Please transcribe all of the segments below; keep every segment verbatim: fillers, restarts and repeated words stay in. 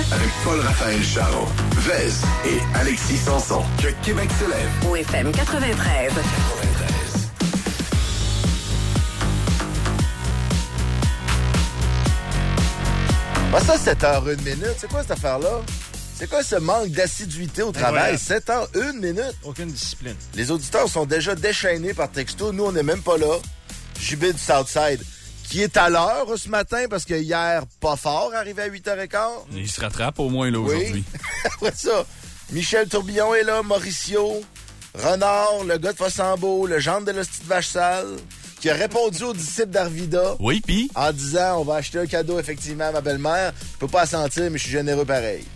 avec Paul-Raphaël Charron, Vez et Alexis Sanson. Que Québec se lève. Au F M quatre-vingt-treize. quatre-vingt-treize. Ah, ça, sept heures une minute. C'est quoi cette affaire-là? C'est quoi ce manque d'assiduité au travail? sept heures une minute. Aucune discipline. Les auditeurs sont déjà déchaînés par texto. Nous, on n'est même pas là. J B du Southside, qui est à l'heure ce matin parce que hier, pas fort, arrivé à huit heures quinze. Il se rattrape au moins là Oui. aujourd'hui. Après ça, Michel Tourbillon est là, Mauricio, Renard, le gars de Fossambeau, le gendre de la petite vache sale, qui a répondu aux disciples d'Arvida. Oui, pis? En disant, on va acheter un cadeau effectivement à ma belle-mère. Je peux pas la sentir, mais je suis généreux pareil.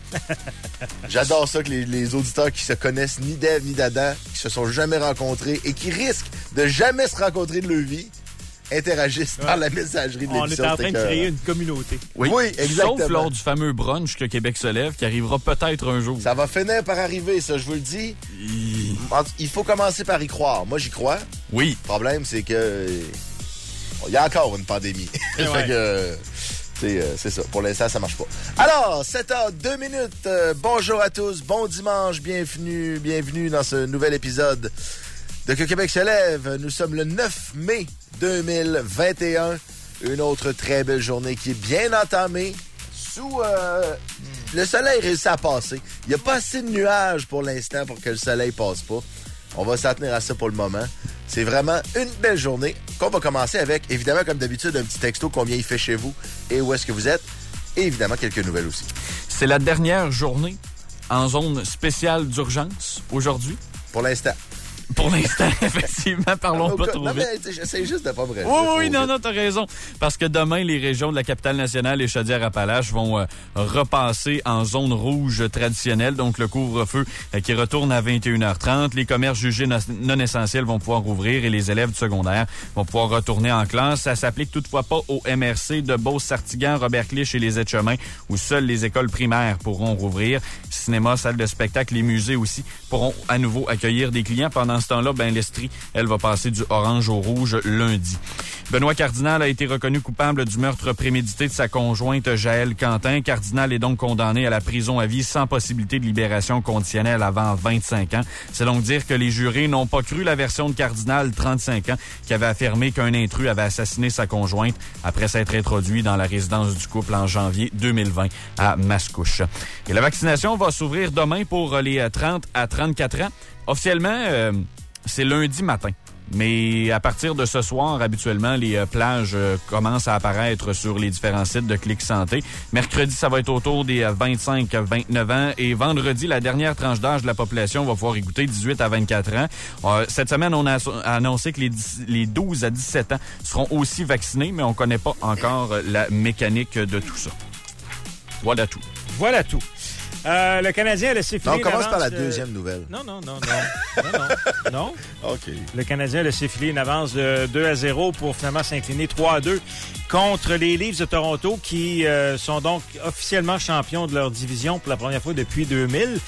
J'adore ça que les, les auditeurs qui se connaissent ni d'Ève ni d'Adam, qui se sont jamais rencontrés et qui risquent de jamais se rencontrer de leur vie, interagissent ouais. par la messagerie de l'émission. On est en train de créer une communauté. Oui, oui, exactement. Sauf lors du fameux brunch que Québec se lève, qui arrivera peut-être un jour. Ça va finir par arriver, ça, je vous le dis. Il, Il faut commencer par y croire. Moi, j'y crois. Oui. Le problème, c'est que il y a encore une pandémie. Ouais. Fait que c'est, euh, c'est ça. Pour l'instant, ça marche pas. Alors, sept heures deux minutes. Euh, bonjour à tous. Bon dimanche. Bienvenue, bienvenue dans ce nouvel épisode de Que Québec se lève. Nous sommes le neuf mai deux mille vingt et un. Une autre très belle journée qui est bien entamée. Sous euh, mm. Le soleil réussit à passer. Il n'y a pas assez de nuages pour l'instant pour que le soleil passe pas. On va s'en tenir à ça pour le moment. C'est vraiment une belle journée qu'on va commencer avec, évidemment, comme d'habitude, un petit texto, combien il fait chez vous et où est-ce que vous êtes. Et évidemment, quelques nouvelles aussi. C'est la dernière journée en zone spéciale d'urgence aujourd'hui. Pour l'instant. Pour l'instant, effectivement, parlons pas trop non, vite. mais j'essaie juste de pas me rêver. Oui, oui, non, non, t'as raison. Parce que demain, les régions de la Capitale-Nationale et Chaudière-Appalaches vont euh, repasser en zone rouge traditionnelle. Donc, le couvre-feu euh, qui retourne à vingt et une heures trente. Les commerces jugés no- non essentiels vont pouvoir rouvrir et les élèves du secondaire vont pouvoir retourner en classe. Ça s'applique toutefois pas au M R C de Beauce-Sartigan, Robert-Clich et les Aides-Chemins, où seules les écoles primaires pourront rouvrir. Cinéma, salles de spectacle, les musées aussi pourront à nouveau accueillir des clients. Pendant ce temps-là, ben, l'Estrie, elle va passer du orange au rouge lundi. Benoît Cardinal a été reconnu coupable du meurtre prémédité de sa conjointe Jaëlle Quentin. Cardinal est donc condamné à la prison à vie sans possibilité de libération conditionnelle avant vingt-cinq ans. C'est donc dire que les jurés n'ont pas cru la version de Cardinal, trente-cinq ans, qui avait affirmé qu'un intrus avait assassiné sa conjointe après s'être introduit dans la résidence du couple en janvier deux mille vingt à Mascouche. Et la vaccination va s'ouvrir demain pour les trente à trente-quatre ans. Officiellement, euh, c'est lundi matin. Mais à partir de ce soir, habituellement, les euh, plages euh, commencent à apparaître sur les différents sites de Clic Santé. Mercredi, ça va être autour des euh, vingt-cinq à vingt-neuf ans. Et vendredi, la dernière tranche d'âge de la population va pouvoir y goûter dix-huit à vingt-quatre ans. Euh, cette semaine, on a annoncé que les, dix, les douze à dix-sept ans seront aussi vaccinés, mais on connaît pas encore euh, la mécanique de tout ça. Voilà tout. Voilà tout. Euh, le Canadien a laissé filer. Non, on commence une par la avance de... deuxième nouvelle. Non, non, non, non. non, non, non. OK. Le Canadien a laissé filer une avance de deux à zéro pour finalement s'incliner trois à deux contre les Leafs de Toronto qui euh, sont donc officiellement champions de leur division pour la première fois depuis deux mille.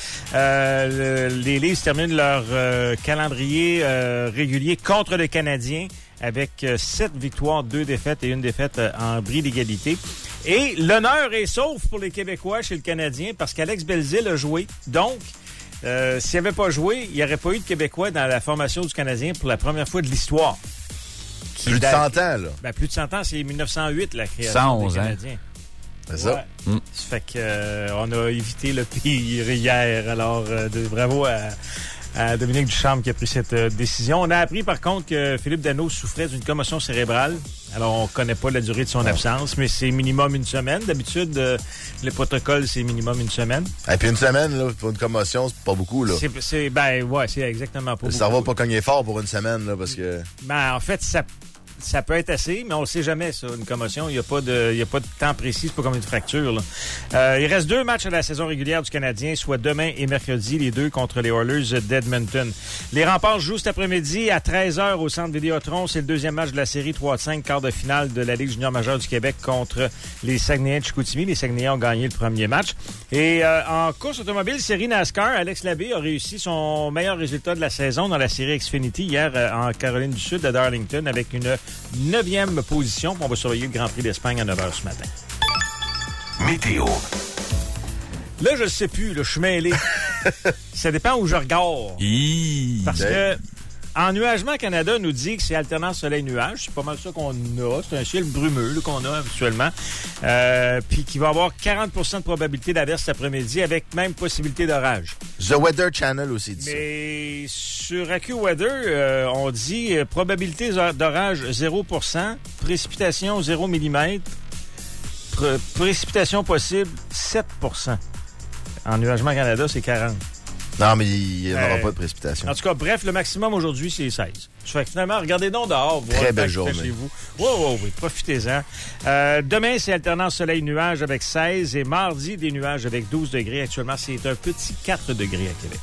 Euh, le, les Leafs terminent leur euh, calendrier euh, régulier contre le Canadien avec euh, sept victoires, deux défaites et une défaite euh, en bris d'égalité. Et l'honneur est sauf pour les Québécois chez le Canadien parce qu'Alex Belzile a joué. Donc, euh, s'il n'avait pas joué, il n'y aurait pas eu de Québécois dans la formation du Canadien pour la première fois de l'histoire. Plus de cent ans, là. Ben, plus de cent ans, c'est mille neuf cent huit, la création cent onze des Canadiens. C'est ça. Ouais. Mm. Ça fait que euh, on a évité le pire hier. Alors, euh, de, bravo à, à Dominique Ducharme qui a pris cette euh, décision. On a appris, par contre, que Philippe Danault souffrait d'une commotion cérébrale. Alors, on connaît pas la durée de son absence, mais c'est minimum une semaine. D'habitude, euh, le protocole, c'est minimum une semaine. Et puis une semaine, là, pour une commotion, c'est pas beaucoup, là. C'est, c'est ben, ouais, c'est exactement pas Le beaucoup. cerveau va pas cogner fort pour une semaine, là, parce que... Ben, en fait, ça... Ça peut être assez, mais on le sait jamais, ça, une commotion. Il n'y a pas de, il y a pas de temps précis, c'est pas comme une fracture, là. Euh, il reste deux matchs à la saison régulière du Canadien, soit demain et mercredi, les deux contre les Oilers d'Edmonton. Les Remparts jouent cet après-midi à treize heures au Centre Vidéotron. C'est le deuxième match de la série trois à cinq, quart de finale de la Ligue junior majeure du Québec contre les Saguenayens de Chicoutimi. Les Saguenayens ont gagné le premier match. Et euh, en course automobile, série NASCAR, Alex Labbé a réussi son meilleur résultat de la saison dans la série Xfinity hier euh, en Caroline du Sud à Darlington avec une neuvième position. On va surveiller le Grand Prix d'Espagne à neuf heures ce matin. Météo. Là, je ne sais plus. Là, je suis mêlé. Ça dépend où je regarde. Hi. Parce que Ennuagement Canada nous dit que c'est alternance soleil-nuage. C'est pas mal ça qu'on a. C'est un ciel brumeux là, qu'on a habituellement. Euh, puis qu'il va y avoir quarante pour cent de probabilité d'averse cet après-midi avec même possibilité d'orage. The Weather Channel aussi dit ça. Mais sur AccuWeather, euh, on dit euh, probabilité d'orage zéro pour cent, précipitation zéro millimètre, pré- précipitation possible sept pour cent. Ennuagement Canada, c'est quarante. Non, mais il n'y aura Euh, pas de précipitation. En tout cas, bref, le maximum aujourd'hui, c'est seize. Ça fait que finalement, regardez donc dehors. Voir Très le belle temps qu'il journée. fait chez vous. Oui, oui, oui, profitez-en. Euh, demain, c'est alternance soleil-nuage avec seize et mardi, des nuages avec douze degrés. Actuellement, c'est un petit quatre degrés à Québec.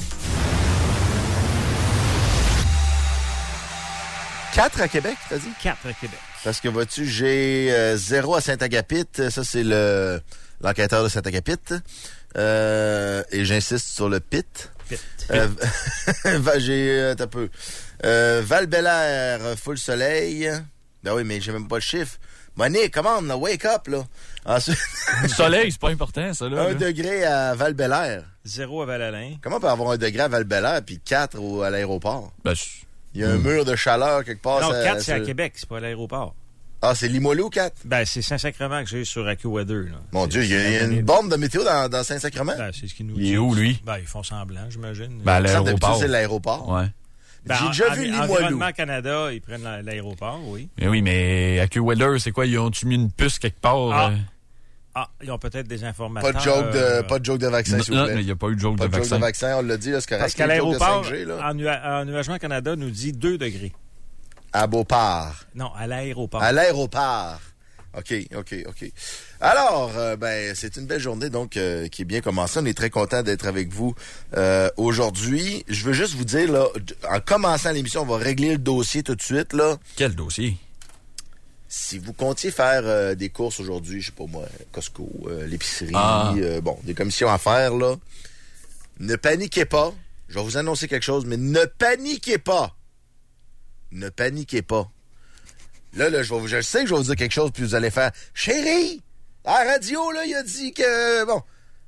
quatre à Québec, t'as dit? quatre à Québec. Parce que, vois-tu, j'ai euh, zéro à Saint-Agapit. Ça, c'est le l'enquêteur de Saint-Agapit. Euh, et j'insiste sur le pit. Pit. Euh, j'ai euh, t'as peu. Euh, Val-Bélair, full soleil. Ben oui, mais j'ai même pas le chiffre. Monique, commande, là, wake up, là. Ensuite, Le soleil, c'est pas important, ça, là. un là. degré à Val-Bélair. Zéro à Val-Alain. Comment on peut avoir un degré à Val-Bélair puis quatre au, à l'aéroport? Ben, je- Il y a un mur de chaleur quelque part. Non, ça- quatre, c'est ça- à Québec, c'est pas à l'aéroport. Ah, c'est Limoilou, quatre? Ben, c'est Saint-Sacrement que j'ai sur AccuWeather. Là. Mon C'est- Dieu, il y a, c'est il y a une bombe de météo dans, dans Saint-Sacrement? Ben, c'est ce qu'ils nous Il est disent. où, lui? Ben, ils font semblant, j'imagine. Ben, à Ça, d'habitude, l'aéroport. c'est l'aéroport. Ouais. Ben, J'ai déjà en- vu en- Limoilou. Environnement Canada, ils prennent la- l'aéroport, oui. Mais oui, mais AccuWeather, c'est quoi? Ils ont-tu mis une puce quelque part? Ah. euh? Ah, ils ont peut-être des informateurs. Pas de joke de, euh, pas de joke de vaccin, s'il vous Non, plaît. il n'y a pas eu de joke Pas de de joke vaccin. de vaccin, on l'a dit, là, c'est correct. Parce qu'à Il y a une joke de l'aéroport, cinq G, là. en, nua- en Nuagement Canada nous dit deux degrés. À Beauport. Non, à l'aéroport. À l'aéroport. OK, OK, OK. Alors, euh, ben, c'est une belle journée, donc, euh, qui est bien commencée. On est très content d'être avec vous euh, aujourd'hui. Je veux juste vous dire, là, en commençant l'émission, on va régler le dossier tout de suite, là. Quel dossier? Si vous comptiez faire euh, des courses aujourd'hui, je sais pas moi, Costco, euh, l'épicerie, Ah. euh, bon, des commissions à faire, là, ne paniquez pas. Je vais vous annoncer quelque chose, mais ne paniquez pas. Ne paniquez pas. Là, là, je, vais vous, je sais que je vais vous dire quelque chose, puis vous allez faire « Chérie, à la radio, là, il a dit que... » Bon,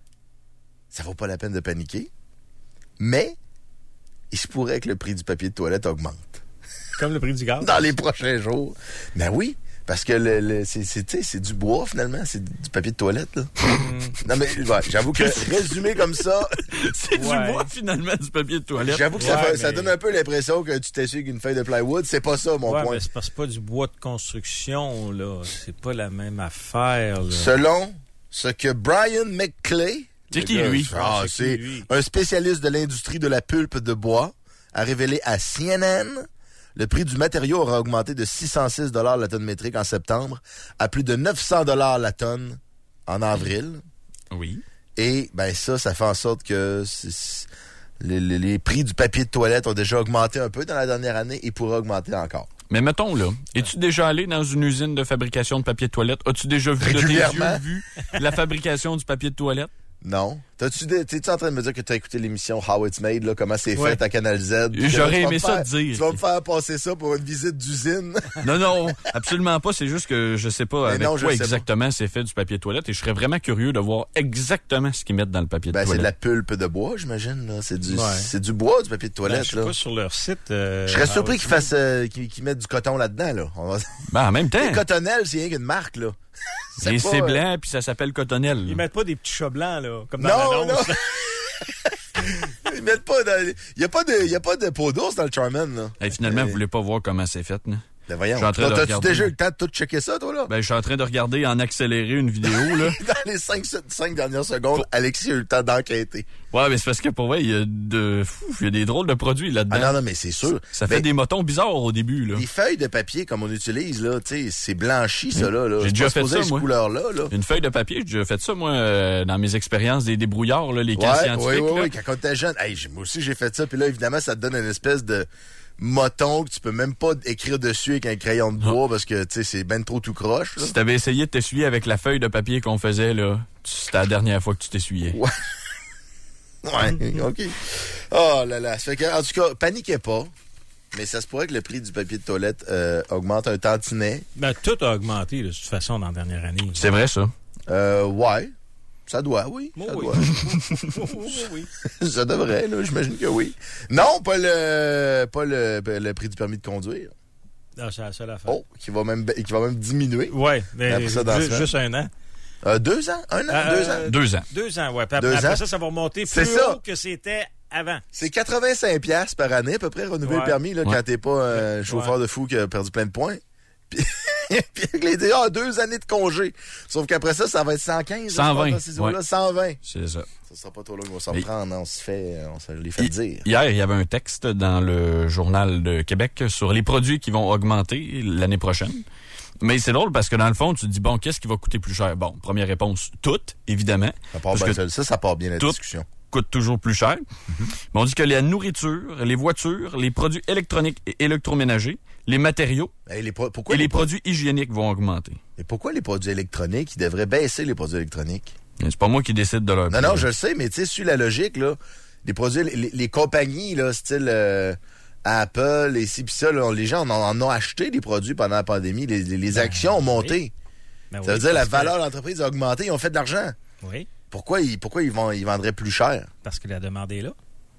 ça vaut pas la peine de paniquer, mais il se pourrait que le prix du papier de toilette augmente Comme le prix du gaz. dans les prochains jours. Ben oui, parce que le, le, c'est, c'est, tu sais, c'est du bois, finalement. C'est du papier de toilette, là. Non, mais ouais, j'avoue que résumé comme ça, C'est Ouais. du bois, finalement, du papier de toilette. j'avoue que ça, Ouais, fait- mais- ça donne un peu l'impression que tu t'essuies avec une feuille de plywood. C'est pas ça, mon Ouais, point. mais c'est parce que c'est pas du bois de construction, là. C'est pas la même affaire, là. Selon ce que Brian McClay... C'est le qui, gars, lui? Ah, C'est c'est qui, lui? un spécialiste de l'industrie de la pulpe de bois, a révélé à C N N... Le prix du matériau aura augmenté de six cent six dollars la tonne métrique en septembre à plus de neuf cents dollars la tonne en avril. Oui. Et ben ça, ça fait en sorte que c'est- c'est- les, les- les prix du papier de toilette ont déjà augmenté un peu dans la dernière année et pourraient augmenter encore. Mais mettons, là, es-tu déjà allé dans une usine de fabrication de papier de toilette? As-tu déjà vu de tes Régulièrement. yeux vu la fabrication du papier de toilette? Non. T'as-tu des- T'es-tu en train de me dire que tu as écouté l'émission How It's Made, là, comment c'est Ouais. fait à Canal Z? Puis que J'aurais là, tu vas aimé me ça faire- te dire. Tu vas me faire passer ça pour une visite d'usine. Non, non, absolument pas. C'est juste que je sais pas Mais avec non, je quoi sais pas. exactement c'est fait du papier de toilette et je serais vraiment curieux de voir exactement ce qu'ils mettent dans le papier de Ben, c'est de toilette. la pulpe de bois, j'imagine. Là. C'est du, Ouais. c'est du bois, du papier de Ben, toilette. je sais là. pas sur leur site. euh, Je serais ah, surpris ouais, qu'ils fassent, euh, qu'ils, qu'ils mettent du coton là-dedans, là. On va... Ben, en même temps, Le Cotonnelle, c'est rien qu'une marque, là. et pas, c'est euh, blanc puis ça s'appelle Cotonnelle. Ils mettent pas des petits chats blancs, là, comme dans Non, l'annonce. non. Ils mettent pas dans... Il y a pas de, il y a pas de peau d'ours dans le Charmin, là. Hey, finalement, Euh, vous voulez pas voir comment c'est fait, là? Ben voyons. Je suis en train de T'as-tu regarder. déjà eu le temps de tout checker ça, toi, là? Ben, je suis en train de regarder en accéléré une vidéo, là. Dans les cinq, cinq dernières secondes, Alexis a eu le temps d'enquêter. Ouais, mais c'est parce que pour vrai, il y a de, fou, il y a des drôles de produits là-dedans. Ah non, non, mais c'est sûr. Ça fait Mais des motons bizarres au début, là. les feuilles de papier, comme on utilise, là, tu sais, c'est blanchi, ça, là. là. J'ai C'est déjà pas fait supposé ça, être cette moi. couleur-là, là. Une feuille de papier, j'ai déjà fait ça, moi, euh, dans mes expériences des débrouillards, là, les cas Ouais, scientifiques, oui, oui, là. oui, quand on était jeune. Hey, j'ai- moi aussi, j'ai fait ça. Puis là, évidemment, ça te donne une espèce de moton que tu peux même pas écrire dessus avec un crayon de bois parce que, tu sais, c'est ben trop tout croche, là. Si t'avais essayé de t'essuyer avec la feuille de papier qu'on faisait, là, c'était la dernière fois que tu t'essuyais. Ouais. Ouais, OK. Oh là là. Ça fait que, en tout cas, paniquez pas. Mais ça se pourrait que le prix du papier de toilette euh, augmente un tantinet. Ben, tout a augmenté, de toute façon, dans la dernière année. C'est vrai, ça. Euh, ouais. Ça doit, oui. Oh, ça oui. doit. oh, oui. Ça devrait, là. J'imagine que oui. Non, pas le, pas le, le prix du permis de conduire. Non, c'est la seule affaire. Oh, qui va même, qui va même diminuer. Ouais, mais après ça, dans ju- ce juste un an. Euh, deux ans? Un an? Euh, deux ans? Deux ans. Deux ans, ouais. Puis Deux après ans. ça, ça va remonter C'est plus ça. haut que c'était avant. C'est quatre-vingt-cinq dollars par année, à peu près, renouveler Ouais. le permis, là, Ouais. quand t'es pas un chauffeur Ouais. de fou qui a perdu plein de points. Puis, puis avec les deux, ah, deux années de congé. Sauf qu'après ça, ça va être cent quinze. cent vingt, là, dans ces eaux-là, ouais. cent vingt. C'est ça. Ça sera pas trop long qu'on s'en Mais- prendre. On se fait, on se les fait Hi- dire. Hier, il y avait un texte dans le Journal de Québec sur les produits qui vont augmenter l'année prochaine. Mais c'est drôle parce que dans le fond, tu te dis, bon, qu'est-ce qui va coûter plus cher? Bon, première réponse, tout, évidemment. Ça part Parce bien que seul. Ça, ça part bien la tout- discussion. coûte toujours plus cher. Mais on dit que la nourriture, les voitures, les produits électroniques et électroménagers, les matériaux Hey, les pro- pourquoi et les pro- produits hygiéniques vont augmenter. Mais pourquoi les produits électroniques, ils devraient baisser les produits électroniques? C'est pas moi qui décide de leur Non, non, je le sais, mais tu sais, sur la logique, là, les produits, les, les compagnies, là, style euh, Apple, et ci pis ça, là, les gens en, en ont acheté des produits pendant la pandémie. Les, les- les actions ont monté. Ben Ça oui, veut dire la parce que- valeur de l'entreprise a augmenté, ils ont fait de l'argent. Oui, Pourquoi ils, pourquoi ils, vont, ils vendraient plus cher? parce que la demande est là.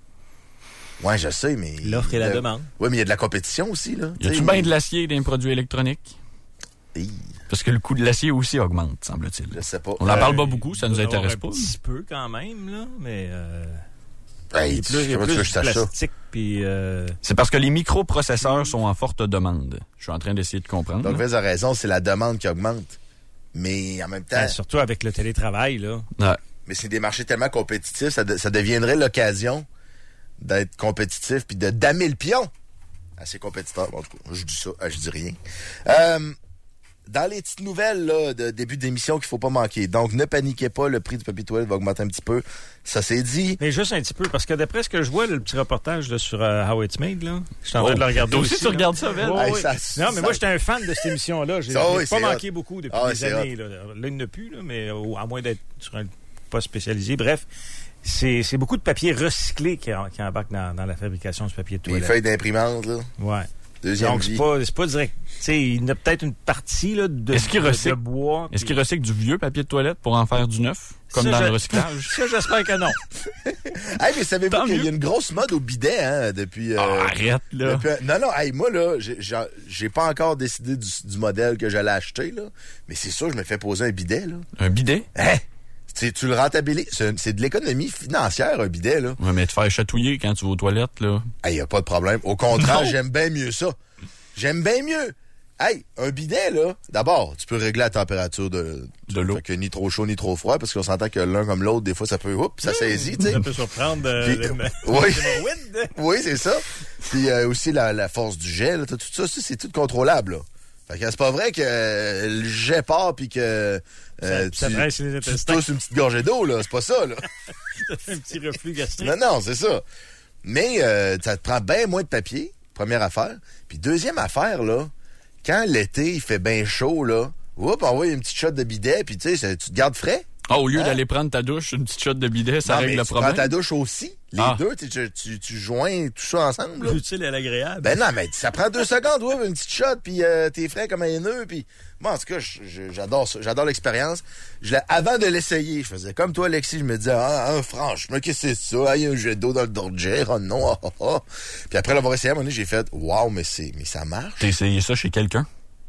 Ouais, je sais, mais... L'offre et la le- demande. Oui, mais il y a de la compétition aussi, là. Y a-tu T'sais, bien de l'acier dans les produits électroniques? Hi, Parce que le coût de l'acier aussi augmente, semble-t-il. Je sais pas. On n'en Euh, parle pas beaucoup, ça Il nous doit y avoir intéresse un pas. petit peu quand même, là, mais... Euh, hey, il y a plus, il y a comment tu veux plus que je de sache ça? plastique, puis... Euh, C'est parce que les microprocesseurs sont en forte demande. Je suis en train d'essayer de comprendre. Donc, là. Vez a raison, c'est la demande qui augmente. Mais en même temps, ben, surtout avec le télétravail, là. Ouais. mais c'est des marchés tellement compétitifs, ça, de- ça deviendrait l'occasion d'être compétitif puis de damer le pion à ses compétiteurs. Bon, en tout cas, je dis ça, ah, je dis rien. Euh, dans les petites nouvelles là, de début d'émission qu'il faut pas manquer. Donc, ne paniquez pas, le prix du papier toilette va augmenter un petit peu. Ça c'est dit. Mais juste un petit peu, parce que d'après ce que je vois, là, le petit reportage là, sur euh, How It's Made, là, je suis en train Oh, de le regarder toi aussi, aussi. tu là. regardes ça, Vel? Ouais, Hey, ouais. ça- non, mais ça- moi, j'étais un fan de cette émission-là. J'ai Ça, j'ai oui, pas c'est manqué hot. beaucoup depuis Ah, des c'est années. Là, là, il n'y en a plus, là, mais euh, à moins d'être sur un poste spécialisé. Bref, c'est c'est beaucoup de papier recyclé qui, en- qui embarque dans, dans la fabrication du papier de Les toilette. feuilles d'imprimante, là. Ouais. Deuxième Donc, vie. c'est pas, c'est pas direct. Tu sais, il y en a peut-être une partie là, de, Est-ce qu'il de- recycle- de bois. Est-ce puis- qu'ils recyclent du vieux papier de toilette pour en faire du neuf, comme Ça, dans je- le recyclage? Ça, j'espère que non. Hey, mais savez-vous Tant qu'il mieux. y a une grosse mode au bidet, hein, depuis... euh, Ah, arrête, là. depuis- non, non, hey, moi, là, j'ai- j'ai j'ai pas encore décidé du, du modèle que j'allais acheter, là. Mais c'est sûr, je me fais poser un bidet, là. Un bidet? Hein? Tu, tu le rentabilises. C'est c'est de l'économie financière, un bidet, là. Ouais, mais te faire chatouiller quand tu vas aux toilettes, là. Hey, y a pas de problème. Au contraire, Non. j'aime bien mieux ça. J'aime bien mieux. Hey, un bidet, là, d'abord, tu peux régler la température de, De l'eau. Fait que ni trop chaud, ni trop froid, parce qu'on s'entend que l'un comme l'autre, des fois, ça peut, oups, ça saisit, tu sais. Ça peut surprendre. Euh, Puis, le- oui. le wind. Oui, c'est ça. Puis euh, aussi la, la force du jet, là, tout ça, ça, c'est tout contrôlable, là. Fait que c'est pas vrai que euh, le jet part puis que euh, Ça- tu, ça presse les tu intestins. tousses une petite gorgée d'eau, là. C'est pas ça, là. Ça fait un petit reflux gastrique. Non, non, c'est ça. Mais euh, ça te prend bien moins de papier, première affaire. Puis deuxième affaire, là, quand l'été, il fait bien chaud, là, oups, envoie une petite shot de bidet, puis tu sais, ça- tu te gardes frais. Ah, au lieu Hein? d'aller prendre ta douche, une petite shot de bidet, ça Non, règle mais le tu problème. prends ta douche aussi. Les Ah. deux, tu, tu, tu, tu joins tout ça ensemble, là. L'utile et l'agréable. Ben non, mais ça prend deux secondes, ouais, une petite shot, puis euh, t'es frais comme un nœud, puis moi, en tout cas, je- je- j'adore ça, j'adore l'expérience. Je l'ai- Avant de l'essayer, je faisais comme toi, Alexis, je me disais, ah, ah, franchement, qu'est-ce que c'est ça? Ah, il y a un jet d'eau dans le dorget, oh non, ah, ah, ah. Puis après l'avoir essayé, à un moment donné, j'ai fait, waouh, mais c'est, mais ça marche. T'as essayé ça chez quelqu'un?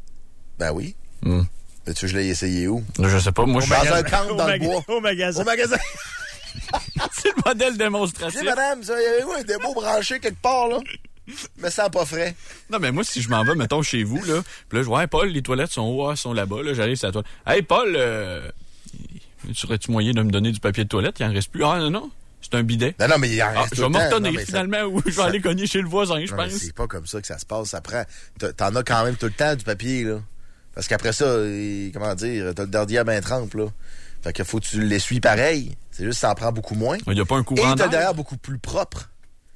Ben oui. Hmm. Mais tu veux, je l'ai essayé où? Je sais pas, moi, je Dans suis... un camp Au dans le maga- bois. Au magasin. Au magasin. C'est le modèle Tu démonstratif. sais, madame, ça, il y avait où un démo branché quelque part, là? Me sens pas frais. Non, mais moi, si je m'en vais, mettons, chez vous, là, puis là, je vois, hey, Paul, les toilettes sont où? Ah, sont là-bas, là, j'arrive, c'est à toi. Hey, Paul, euh, serais-tu moyen de me donner du papier de toilette? Il en reste plus. Ah, non, non, c'est un bidet. Non, non, mais il en Ah, reste je tout vais le me temps. retenir, Non, mais ça- finalement, ou je vais ça- aller cogner chez le voisin, je Non, mais pense. c'est pas comme ça que ça se passe. Ça prend. t'as- T'en as quand même tout le temps du papier, là. Parce qu'après ça, il- comment dire, t'as le derrière ben trempe, là. Fait que faut que tu l'essuies pareil. C'est juste que ça en prend beaucoup moins. Il n'y a pas un Et courant t'as le d'air. derrière beaucoup plus propre.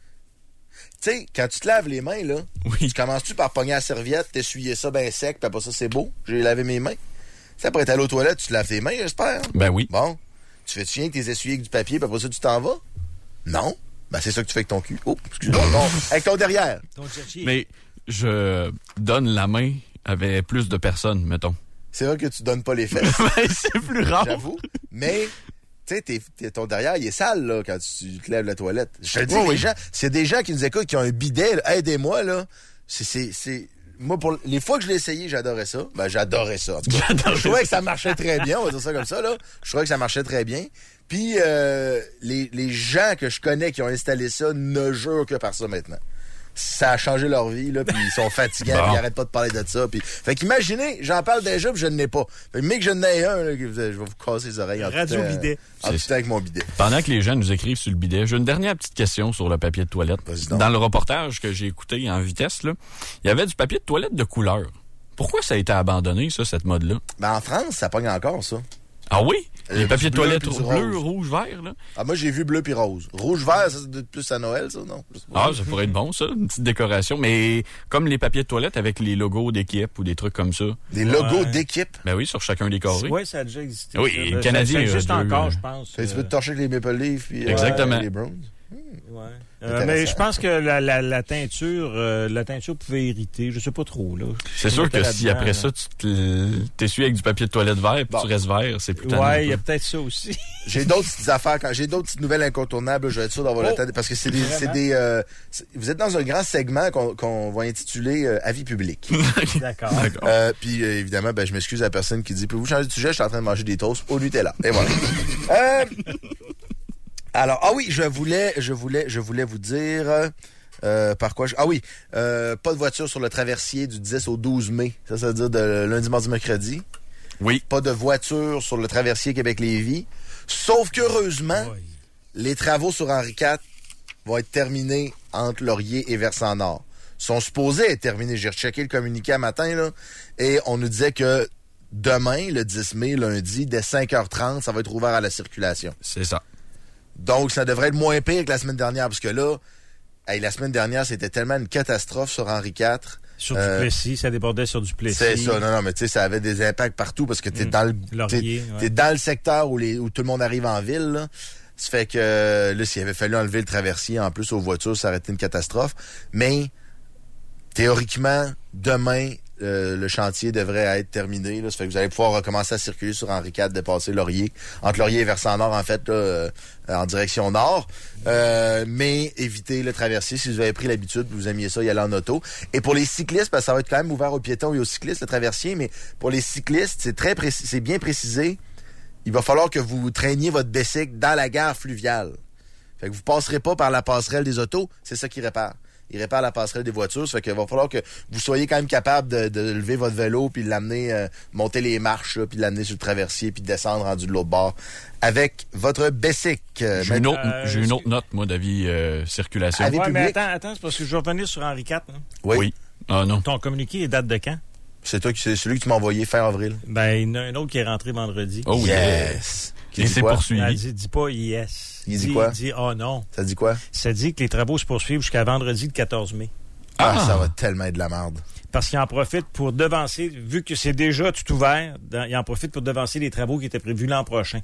Tu sais, quand tu te laves les mains, là, Oui. tu commences-tu par pogner la serviette, t'essuyer ça bien sec, puis après ça, c'est beau. J'ai lavé mes mains. Tu sais, après, t'es allé aux toilettes, tu te laves tes mains, j'espère. Ben oui. Bon. Tu fais-tu rien que t'es essuyé avec du papier, puis après ça, tu t'en vas? Non. Ben, c'est ça que tu fais avec ton cul. Oh, excuse-moi. Non, avec ton derrière. Ton tchatchi. Mais je donne la main avec plus de personnes, mettons. C'est vrai que tu donnes pas les fesses. Ben, c'est plus rare. J'avoue. Mais tu sais, t'es, t'es, ton derrière, il est sale, là, quand tu te lèves la toilette. Je te dis, Oui, les oui. gens, s'il y a des gens qui nous écoutent, qui ont un bidet, là, aidez-moi, là. C'est, c'est, c'est, moi, pour les fois que je l'ai essayé, j'adorais ça. Ben, j'adorais ça, en tout cas. Je trouvais que ça marchait très bien, on va dire ça comme ça, là. Je trouvais que ça marchait très bien. Puis, euh, les, les gens que je connais qui ont installé ça ne jurent que par ça maintenant. Ça a changé leur vie, là, puis ils sont fatigants, Bon. puis ils arrêtent pas de parler de ça. Puis... Fait qu'imaginez, j'en parle déjà, puis je ne l'ai pas. Fait que, mais que je n'ai un, là, que vous- je vais vous casser les oreilles en tout Radio temps, bidet. En tout C'est- temps avec mon bidet. Pendant que les gens nous écrivent sur le bidet, j'ai une dernière petite question sur le papier de toilette. Vas-y donc. Dans le reportage que j'ai écouté en vitesse, là, il y avait du papier de toilette de couleur. Pourquoi ça a été abandonné, ça, cette mode-là? Ben, en France, ça pogne encore, ça. Ah oui? Euh, Les papiers du de bleu toilette puis du bleu, rose. rouge, vert, là? Ah, moi, j'ai vu bleu puis rose. Rouge-vert, ça, c'est plus à Noël, ça, non? Ah, ça pourrait être bon, ça, une petite décoration. Mais comme les papiers de toilette avec les logos d'équipe ou des trucs comme ça. Des logos Ouais. d'équipe. Ben oui, sur chacun des carrés. Oui, ça a déjà existé. Oui, ça. et Ça- le Canadien, Ça existe euh, deux, encore, euh, je pense. Fait que tu euh, peux te torcher avec les Maple Leafs puis euh, Exactement. les Browns. Ouais. Euh, Intéressant. mais je pense que la, la, la teinture, euh, la teinture pouvait irriter. Je sais pas trop là. C'est sûr que J'étais si là-dedans, après là. ça, tu te- t'essuies avec du papier de toilette vert puis Bon. tu restes vert, c'est plus tannant, Ouais, il y a quoi. peut-être ça aussi. J'ai d'autres petites affaires, quand j'ai d'autres petites nouvelles incontournables, je vais être sûr d'avoir le Oh! temps, de- parce que c'est des, c'est Vraiment? des, euh, c'est- vous êtes dans un grand segment qu'on, qu'on va intituler euh, avis public. D'accord. D'accord. Euh, puis euh, évidemment, ben, je m'excuse à la personne qui dit, pouvez-vous changer de sujet? Je suis en train de manger des toasts au Nutella. Et voilà. Euh, alors, ah oui, je voulais, je voulais, je voulais vous dire, euh, par quoi je... Ah oui, euh, pas de voiture sur le traversier du dix au douze mai. Ça, ça veut dire de lundi, mardi, mercredi. Oui. Pas de voiture sur le traversier Québec-Lévis. Sauf qu'heureusement, Oui. les travaux sur Henri quatre vont être terminés entre Laurier et Versant-Nord. Ils sont supposés être terminés. J'ai rechecké le communiqué un matin, là, et on nous disait que demain, le dix mai, lundi, dès cinq heures trente, ça va être ouvert à la circulation. C'est ça. Donc, ça devrait être moins pire que la semaine dernière, parce que là, hey, la semaine dernière, c'était tellement une catastrophe sur Henri quatre. Sur Euh, Duplessis, ça débordait sur Duplessis. C'est ça, non, non, mais tu sais, ça avait des impacts partout parce que t'es Mm. dans le Laurier, t'es, ouais. t'es dans le secteur où, les, où tout le monde arrive en ville, là. Ça fait que euh, là, s'il avait fallu enlever le traversier en plus aux voitures, ça aurait été une catastrophe. Mais théoriquement, demain, euh, le chantier devrait être terminé. Là. Ça fait que vous allez pouvoir recommencer à circuler sur Henri quatre, dépasser Laurier, entre Laurier et Versant-Nord, en fait, là, euh, en direction nord. Euh, mais évitez le traversier si vous avez pris l'habitude, vous aimiez ça, y aller en auto. Et pour les cyclistes, parce que ça va être quand même ouvert aux piétons et aux cyclistes, le traversier, mais pour les cyclistes, c'est très précis, c'est bien précisé. Il va falloir que vous traîniez votre bicycle dans la gare fluviale. Fait que vous passerez pas par la passerelle des autos, c'est ça qui répare. Il répare la passerelle des voitures, ça fait qu'il va falloir que vous soyez quand même capable de, de lever votre vélo puis de l'amener, euh, monter les marches, là, puis de l'amener sur le traversier puis de descendre rendu de l'autre bord avec votre bicycle. Euh, J'ai une autre, Euh, j'ai une est-ce autre note, moi, d'avis euh, circulation. Avis Ouais, mais public? attends, attends, c'est parce que je vais revenir sur Henri quatre. hein. Oui. Ah non. Ton communiqué, il date de quand? C'est toi qui, c'est celui que tu m'as envoyé fin avril. Ben, il y en a un autre qui est rentré vendredi. Oh Yes. Qui Et dit c'est quoi? poursuivi. Elle dit, dis pas yes. Il dit quoi? Il dit, oh non. Ça dit quoi? Ça dit que les travaux se poursuivent jusqu'à vendredi le quatorze mai. Ah, Ah. ça va tellement être de la merde. Parce qu'il en profite pour devancer, vu que c'est déjà tout ouvert, dans- il en profite pour devancer les travaux qui étaient prévus l'an prochain.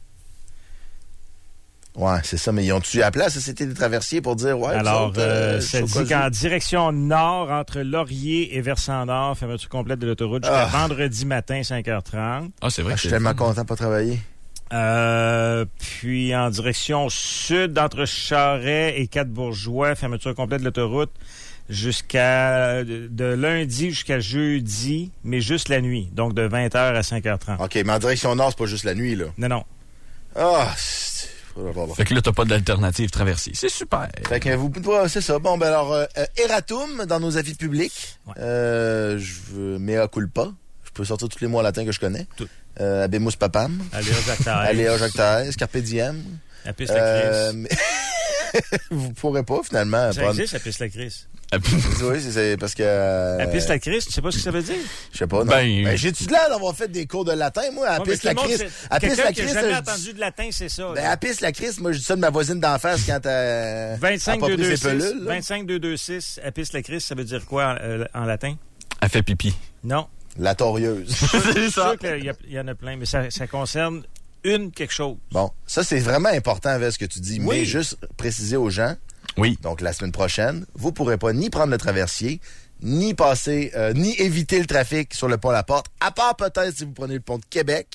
Ouais, c'est ça, mais ils ont-tu appelé la Société des traversiers pour dire, ouais, Alors, vous autres, euh, euh, ça au dit cas où- qu'en direction nord, entre Laurier et Versant-Nord, fermeture complète de l'autoroute jusqu'à Ah. vendredi matin, cinq heures trente. Ah, c'est vrai Ah, que je suis c'est tellement le fun. content de pas travailler. Euh, puis en direction sud, entre Charest et Quatre-Bourgeois, fermeture complète de l'autoroute jusqu'à de lundi jusqu'à jeudi, mais juste la nuit, donc de vingt heures à cinq heures trente. OK, mais en direction nord, c'est pas juste la nuit, là. Non, non. Ah, c'est... Fait Fait que là, t'as pas d'alternative traversier. C'est super. que vous ouais, c'est ça. Bon, ben alors, euh, euh, Eratum, dans nos avis publics, Ouais. euh, je veux mea culpa. Je peux sortir tous les mots latins que je connais. Tout. Euh, Abemus papam. Allez, Jacques Aléa Jacques Thérèse, Carpe diem. La piste la Euh, crise. mais vous pourrez pas, finalement. Ça prendre- existe, la piste la crise. Oui, c'est, c'est parce que... euh, La piste la crise, tu sais pas ce que ça veut dire? Je sais pas, non. Ben, Ben, j'ai-tu de l'air d'avoir fait des cours de latin, moi, à la Ouais, mais piste tout la le monde crise? sait- À piste Quelqu'un la qui a crise, jamais je- entendu de latin, c'est ça. Ben, là. à piste la crise, moi, je dis ça de ma voisine d'en face quand elle vingt-cinq a pas deux pris deux ses six. pelules. là. vingt-cinq deux deux six, à piste la crise, ça veut dire quoi euh, en latin? Elle fait pipi. Non. La torieuse. C'est Je suis sûr qu'il y, a- il y en a plein, mais ça, ça concerne une quelque chose. Bon, ça, c'est vraiment important avec ce que tu dis, Oui. mais juste préciser aux gens, Oui. donc la semaine prochaine, vous pourrez pas ni prendre le traversier, ni passer, euh, ni éviter le trafic sur le pont La Porte, à part peut-être si vous prenez le pont de Québec,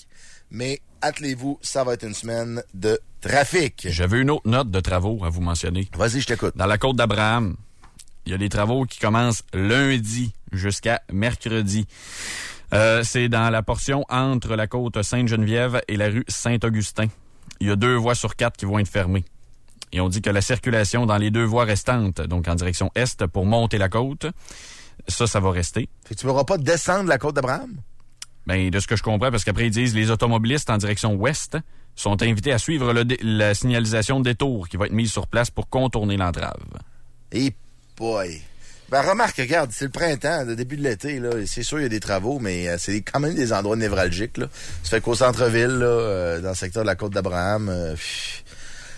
mais attelez-vous, ça va être une semaine de trafic. J'avais une autre note de travaux à vous mentionner. Vas-y, je t'écoute. Dans la côte d'Abraham, il y a des travaux qui commencent lundi jusqu'à mercredi. Euh, c'est dans la portion entre la côte Sainte-Geneviève et la rue Saint-Augustin. Il y a deux voies sur quatre qui vont être fermées. Et on dit que la circulation dans les deux voies restantes, donc en direction est pour monter la côte, ça, ça va rester. Fait que tu ne pourras pas descendre la côte d'Abraham? Ben, de ce que je comprends, parce qu'après, ils disent les automobilistes en direction ouest sont invités à suivre le dé- la signalisation de détour qui va être mise sur place pour contourner l'entrave. Et boy! Ben, remarque, regarde, c'est le printemps, le début de l'été, là. C'est sûr, il y a des travaux, mais euh, c'est quand même des endroits névralgiques, là. Ça fait qu'au centre-ville, là, euh, dans le secteur de la côte d'Abraham, euh, pff,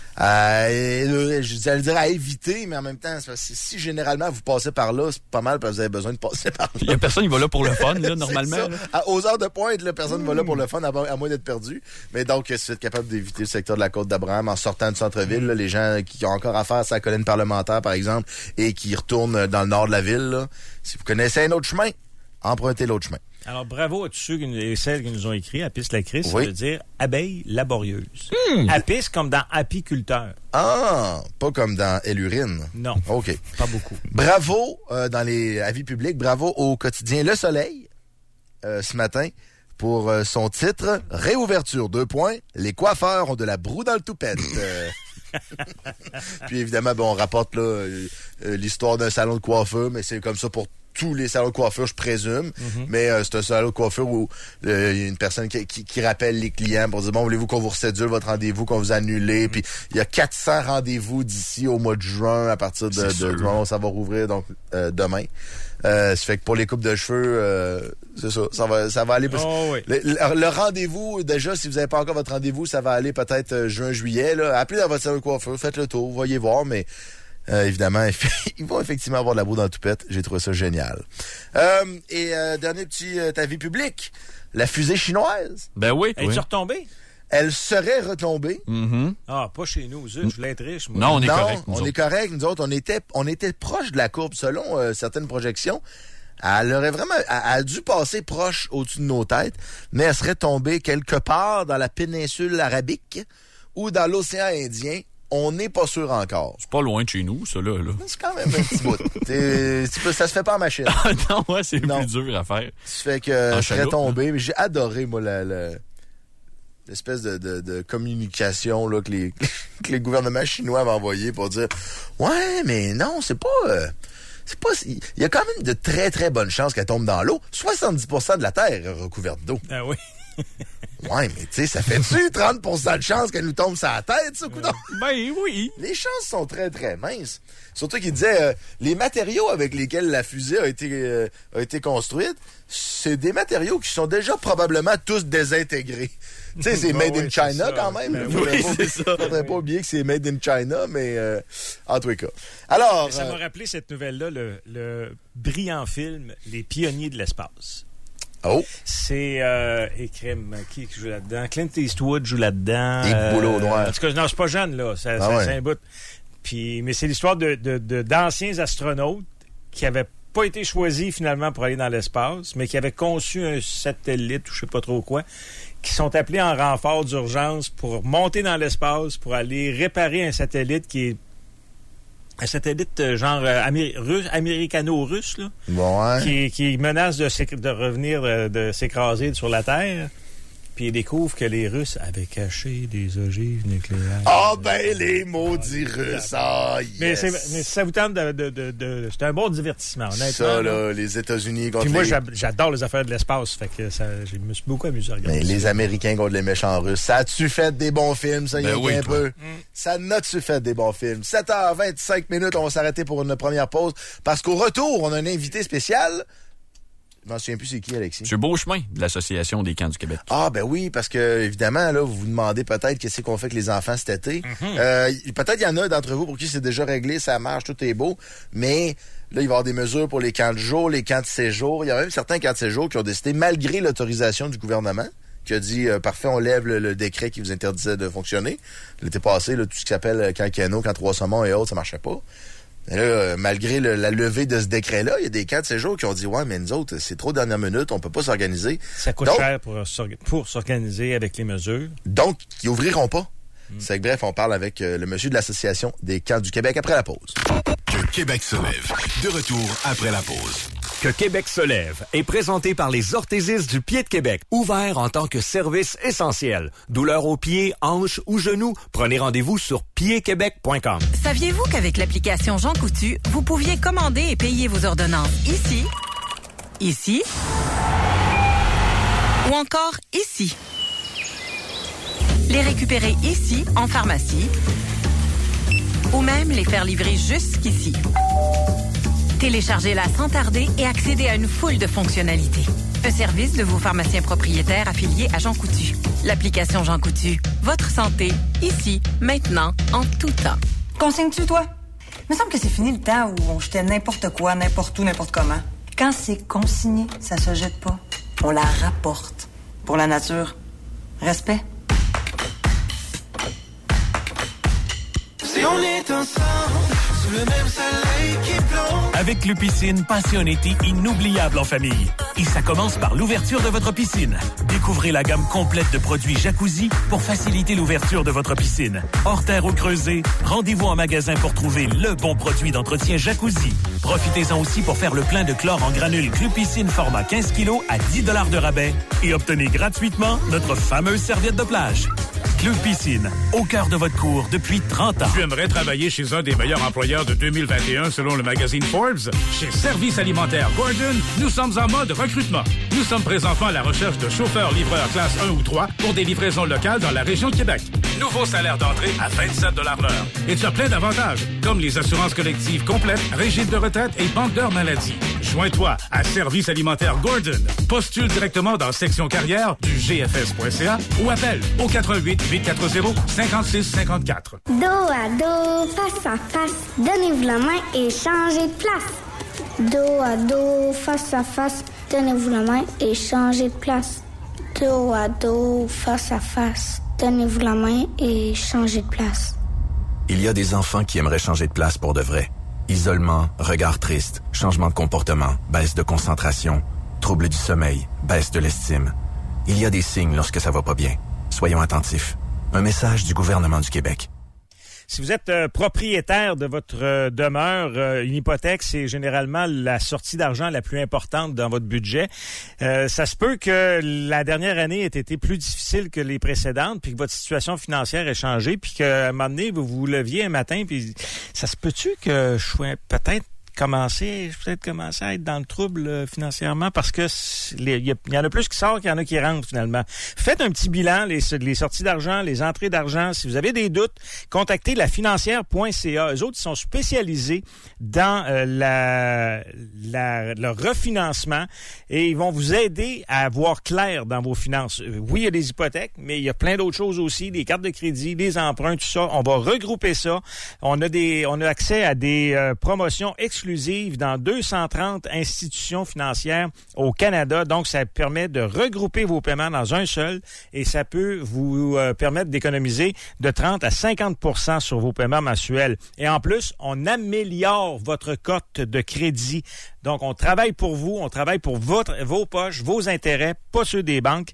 euh, j'allais dire à éviter, mais en même temps, c'est parce que si généralement vous passez par là, c'est pas mal parce que vous avez besoin de passer par là. Il y a personne qui va là pour le fun, là, normalement. Ça. Là. À, aux heures de pointe, là, personne ne mmh. va là pour le fun, à, à moins d'être perdu. Mais donc, si vous êtes capable d'éviter le secteur de la côte d'Abraham en sortant du centre-ville, là, les gens qui ont encore affaire à sa colline parlementaire, par exemple, et qui retournent dans le nord de la ville, là, si vous connaissez un autre chemin, empruntez l'autre chemin. Alors, bravo à tous ceux qui nous, et celles qui nous ont écrit Apis la Cris, Oui. ça veut dire abeille laborieuse. Mmh. Apis comme dans apiculteur. Ah, pas comme dans Élurine. Non. OK. Pas beaucoup. Bravo euh, dans les avis publics, bravo au quotidien Le Soleil euh, ce matin pour euh, son titre Réouverture, deux points, les coiffeurs ont de la broue dans le toupette. Euh, Puis évidemment, bon, on rapporte là euh, euh, l'histoire d'un salon de coiffeur, mais c'est comme ça pour tous les salons de coiffure, je présume. Mm-hmm. Mais euh, c'est un salon de coiffure où euh, il y a une personne qui, qui, qui rappelle les clients pour dire, bon, voulez-vous qu'on vous recédule votre rendez-vous, qu'on vous annule? Mm-hmm. Puis il y a quatre cents rendez-vous d'ici au mois de juin à partir de, de, du moment où ça va rouvrir, donc euh, demain. Euh, ça fait que pour les coupes de cheveux, euh, c'est ça, ça va, ça va aller. Oh, oui. le, le, le rendez-vous, déjà, si vous n'avez pas encore votre rendez-vous, ça va aller peut-être euh, juin, juillet. Là. Appelez dans votre salon de coiffure, faites le tour, voyez voir, mais Euh, évidemment, ils vont effectivement avoir de la boue dans le toupette. J'ai trouvé ça génial. Euh, et euh, dernier petit euh, avis public, la fusée chinoise. Ben oui. Es-tu oui. retombé? Elle serait retombée. Mm-hmm. Ah, pas chez nous, zut, je voulais être riche, moi. Non, on est non, correct. on est correct. Nous autres, on était, on était proche de la courbe selon euh, certaines projections. Elle aurait vraiment, elle a dû passer proche au-dessus de nos têtes, mais elle serait tombée quelque part dans la péninsule arabique ou dans l'océan Indien. On n'est pas sûr encore. C'est pas loin de chez nous, ça, là. là. C'est quand même un petit bout. T'es, tu ça se fait pas en machine. Ah non, ouais, c'est non. plus dur à faire. Ça fait que en je serais chaloupe, tombé. Mais j'ai adoré, moi, la, la, l'espèce de, de, de communication là, que, les, que les gouvernements chinois m'ont envoyé pour dire « Ouais, mais non, c'est pas... Euh, c'est pas... Il y a quand même de très, très bonnes chances qu'elle tombe dans l'eau. soixante-dix pour cent de la Terre est recouverte d'eau. Ah oui. Ouais, mais tu sais, ça fait-tu trente pour cent de chance qu'elle nous tombe sur la tête, ça, coudonc? Ben oui. Les chances sont très, très minces. Surtout qu'il disait, euh, les matériaux avec lesquels la fusée a été, euh, a été construite, c'est des matériaux qui sont déjà probablement tous désintégrés. Tu sais, c'est made oui, in China ça. quand même. Ben Faudrait oui, pas, c'est ça. Faudrait pas oublier que c'est made in China, mais euh, en tous les cas. Alors... Mais ça euh, m'a rappelé cette nouvelle-là, le, le brillant film Les Pionniers de l'espace. Oh! C'est euh, écrime, qui joue là-dedans? Clint Eastwood joue là-dedans. Et euh, boulot noir. En tout cas, non, c'est pas jeune, là. Ça, Ah ça, ouais. c'est un bout. Puis, mais c'est l'histoire de, de, de, d'anciens astronautes qui avaient pas été choisis finalement pour aller dans l'espace, mais qui avaient conçu un satellite ou je sais pas trop quoi, qui sont appelés en renfort d'urgence pour monter dans l'espace, pour aller réparer un satellite qui est un satellite euh, genre euh, améri- russe, américano-russe, là, Bon, hein? qui, qui menace de, s'éc- de revenir, euh, de s'écraser sur la Terre. Puis ils découvrent que les Russes avaient caché des ogives nucléaires. Ah oh, ben, les maudits Russes! Ah, yes! Mais, c'est, mais si ça vous tente de... de, de, de c'est un bon divertissement, honnêtement. Ça, là, les États-Unis contre Puis moi, les... j'adore les affaires de l'espace. Fait que ça, je me suis beaucoup amusé à regarder Mais ça. les Américains contre les méchants Russes. Ça a-tu fait des bons films, ça, y Ben a oui, un toi. peu? Ça n'a-tu fait des bons films? sept heures vingt-cinq minutes, on va s'arrêter pour une première pause. Parce qu'au retour, on a un invité spécial. Je m'en souviens plus c'est qui, Alexis. C'est Beauchemin de l'Association des camps du Québec. Ah, ben oui, parce que, évidemment, là, vous vous demandez peut-être qu'est-ce qu'on fait avec les enfants cet été. Mm-hmm. Euh, peut-être qu'il y en a d'entre vous pour qui c'est déjà réglé, ça marche, tout est beau. Mais, là, il va y avoir des mesures pour les camps de jour, les camps de séjour. Il y a même certains camps de séjour qui ont décidé, malgré l'autorisation du gouvernement, qui a dit, euh, parfait, on lève le, le décret qui vous interdisait de fonctionner. L'été passé, là, tout ce qui s'appelle camp Cano, camp Trois-Saumons et autres, ça marchait pas. Là, malgré le, la levée de ce décret-là, il y a des camps de séjour qui ont dit « Ouais, mais nous autres, c'est trop dernière minute, on peut pas s'organiser. » Ça coûte donc, cher pour, pour s'organiser avec les mesures. Donc, ils ouvriront pas. Mm. C'est que, bref, on parle avec euh, le monsieur de l'Association des camps du Québec après la pause. Que Québec se lève. De retour après la pause. Que Québec se lève est présenté par les orthésistes du pied de Québec, ouvert en tant que service essentiel. Douleur aux pieds, hanches ou genoux, prenez rendez-vous sur pied québec point com. Saviez-vous qu'avec l'application Jean Coutu, vous pouviez commander et payer vos ordonnances ici, ici ou encore ici? Les récupérer ici, en pharmacie, ou même les faire livrer jusqu'ici. Téléchargez-la sans tarder et accédez à une foule de fonctionnalités. Un service de vos pharmaciens propriétaires affiliés à Jean Coutu. L'application Jean Coutu. Votre santé, ici, maintenant, en tout temps. Consignes-tu, toi? Il me semble que c'est fini le temps où on jetait n'importe quoi, n'importe où, n'importe comment. Quand c'est consigné, ça se jette pas. On la rapporte. Pour la nature. Respect. Si on est ensemble, sous le même soleil qui plombe. Avec Clupiscine, passez un été inoubliable en famille. Et ça commence par l'ouverture de votre piscine. Découvrez la gamme complète de produits Jacuzzi pour faciliter l'ouverture de votre piscine. Hors terre ou creusée, rendez-vous en magasin pour trouver le bon produit d'entretien Jacuzzi. Profitez-en aussi pour faire le plein de chlore en granules Clupiscine format quinze kilos à dix dollars de rabais et obtenez gratuitement notre fameuse serviette de plage. Club Piscine, au cœur de votre cour depuis trente ans. Tu aimerais travailler chez un des meilleurs employeurs de deux mille vingt et un selon le magazine Forbes? Chez Service Alimentaire Gordon, nous sommes en mode recrutement. Nous sommes présentement à la recherche de chauffeurs-livreurs classe un ou trois pour des livraisons locales dans la région de Québec. Nouveau salaire d'entrée à vingt-sept dollars l'heure. Et tu as plein d'avantages, comme les assurances collectives complètes, régime de retraite et banque d'heures maladie. Joins-toi à Service Alimentaire Gordon. Postule directement dans section carrière du G F S point C A ou appelle au quatre-huit huit quatre zéro cinq six cinq quatre. Dos à dos, face à face, donnez-vous la main et changez de place. Dos à dos, face à face, donnez-vous la main et changez de place. Dos à dos, face à face, donnez-vous la main et changez de place. Il y a des enfants qui aimeraient changer de place pour de vrai. Isolement, regard triste, changement de comportement, baisse de concentration, trouble du sommeil, baisse de l'estime. Il y a des signes lorsque ça va pas bien. Soyons attentifs. Un message du gouvernement du Québec. Si vous êtes euh, propriétaire de votre euh, demeure, euh, une hypothèque, c'est généralement la sortie d'argent la plus importante dans votre budget. Euh, ça se peut que la dernière année ait été plus difficile que les précédentes, puis que votre situation financière ait changé, puis qu'à un moment donné, vous vous leviez un matin, puis ça se peut-tu que je sois peut-être commencer, peut-être commencer à être dans le trouble euh, financièrement parce que il y, y en a plus qui sortent qu'il y en a qui rentrent finalement. Faites un petit bilan, les, les sorties d'argent, les entrées d'argent. Si vous avez des doutes, contactez la financière point c a. Eux autres, ils sont spécialisés dans euh, la, la, le refinancement et ils vont vous aider à voir clair dans vos finances. Oui, il y a des hypothèques, mais il y a plein d'autres choses aussi, des cartes de crédit, des emprunts, tout ça. On va regrouper ça. On a des, on a accès à des euh, promotions exclusives dans deux cent trente institutions financières au Canada. Donc, ça permet de regrouper vos paiements dans un seul et ça peut vous euh, permettre d'économiser de trente à cinquante pour cent sur vos paiements mensuels. Et en plus, on améliore votre cote de crédit. Donc, on travaille pour vous, on travaille pour votre, vos poches, vos intérêts, pas ceux des banques.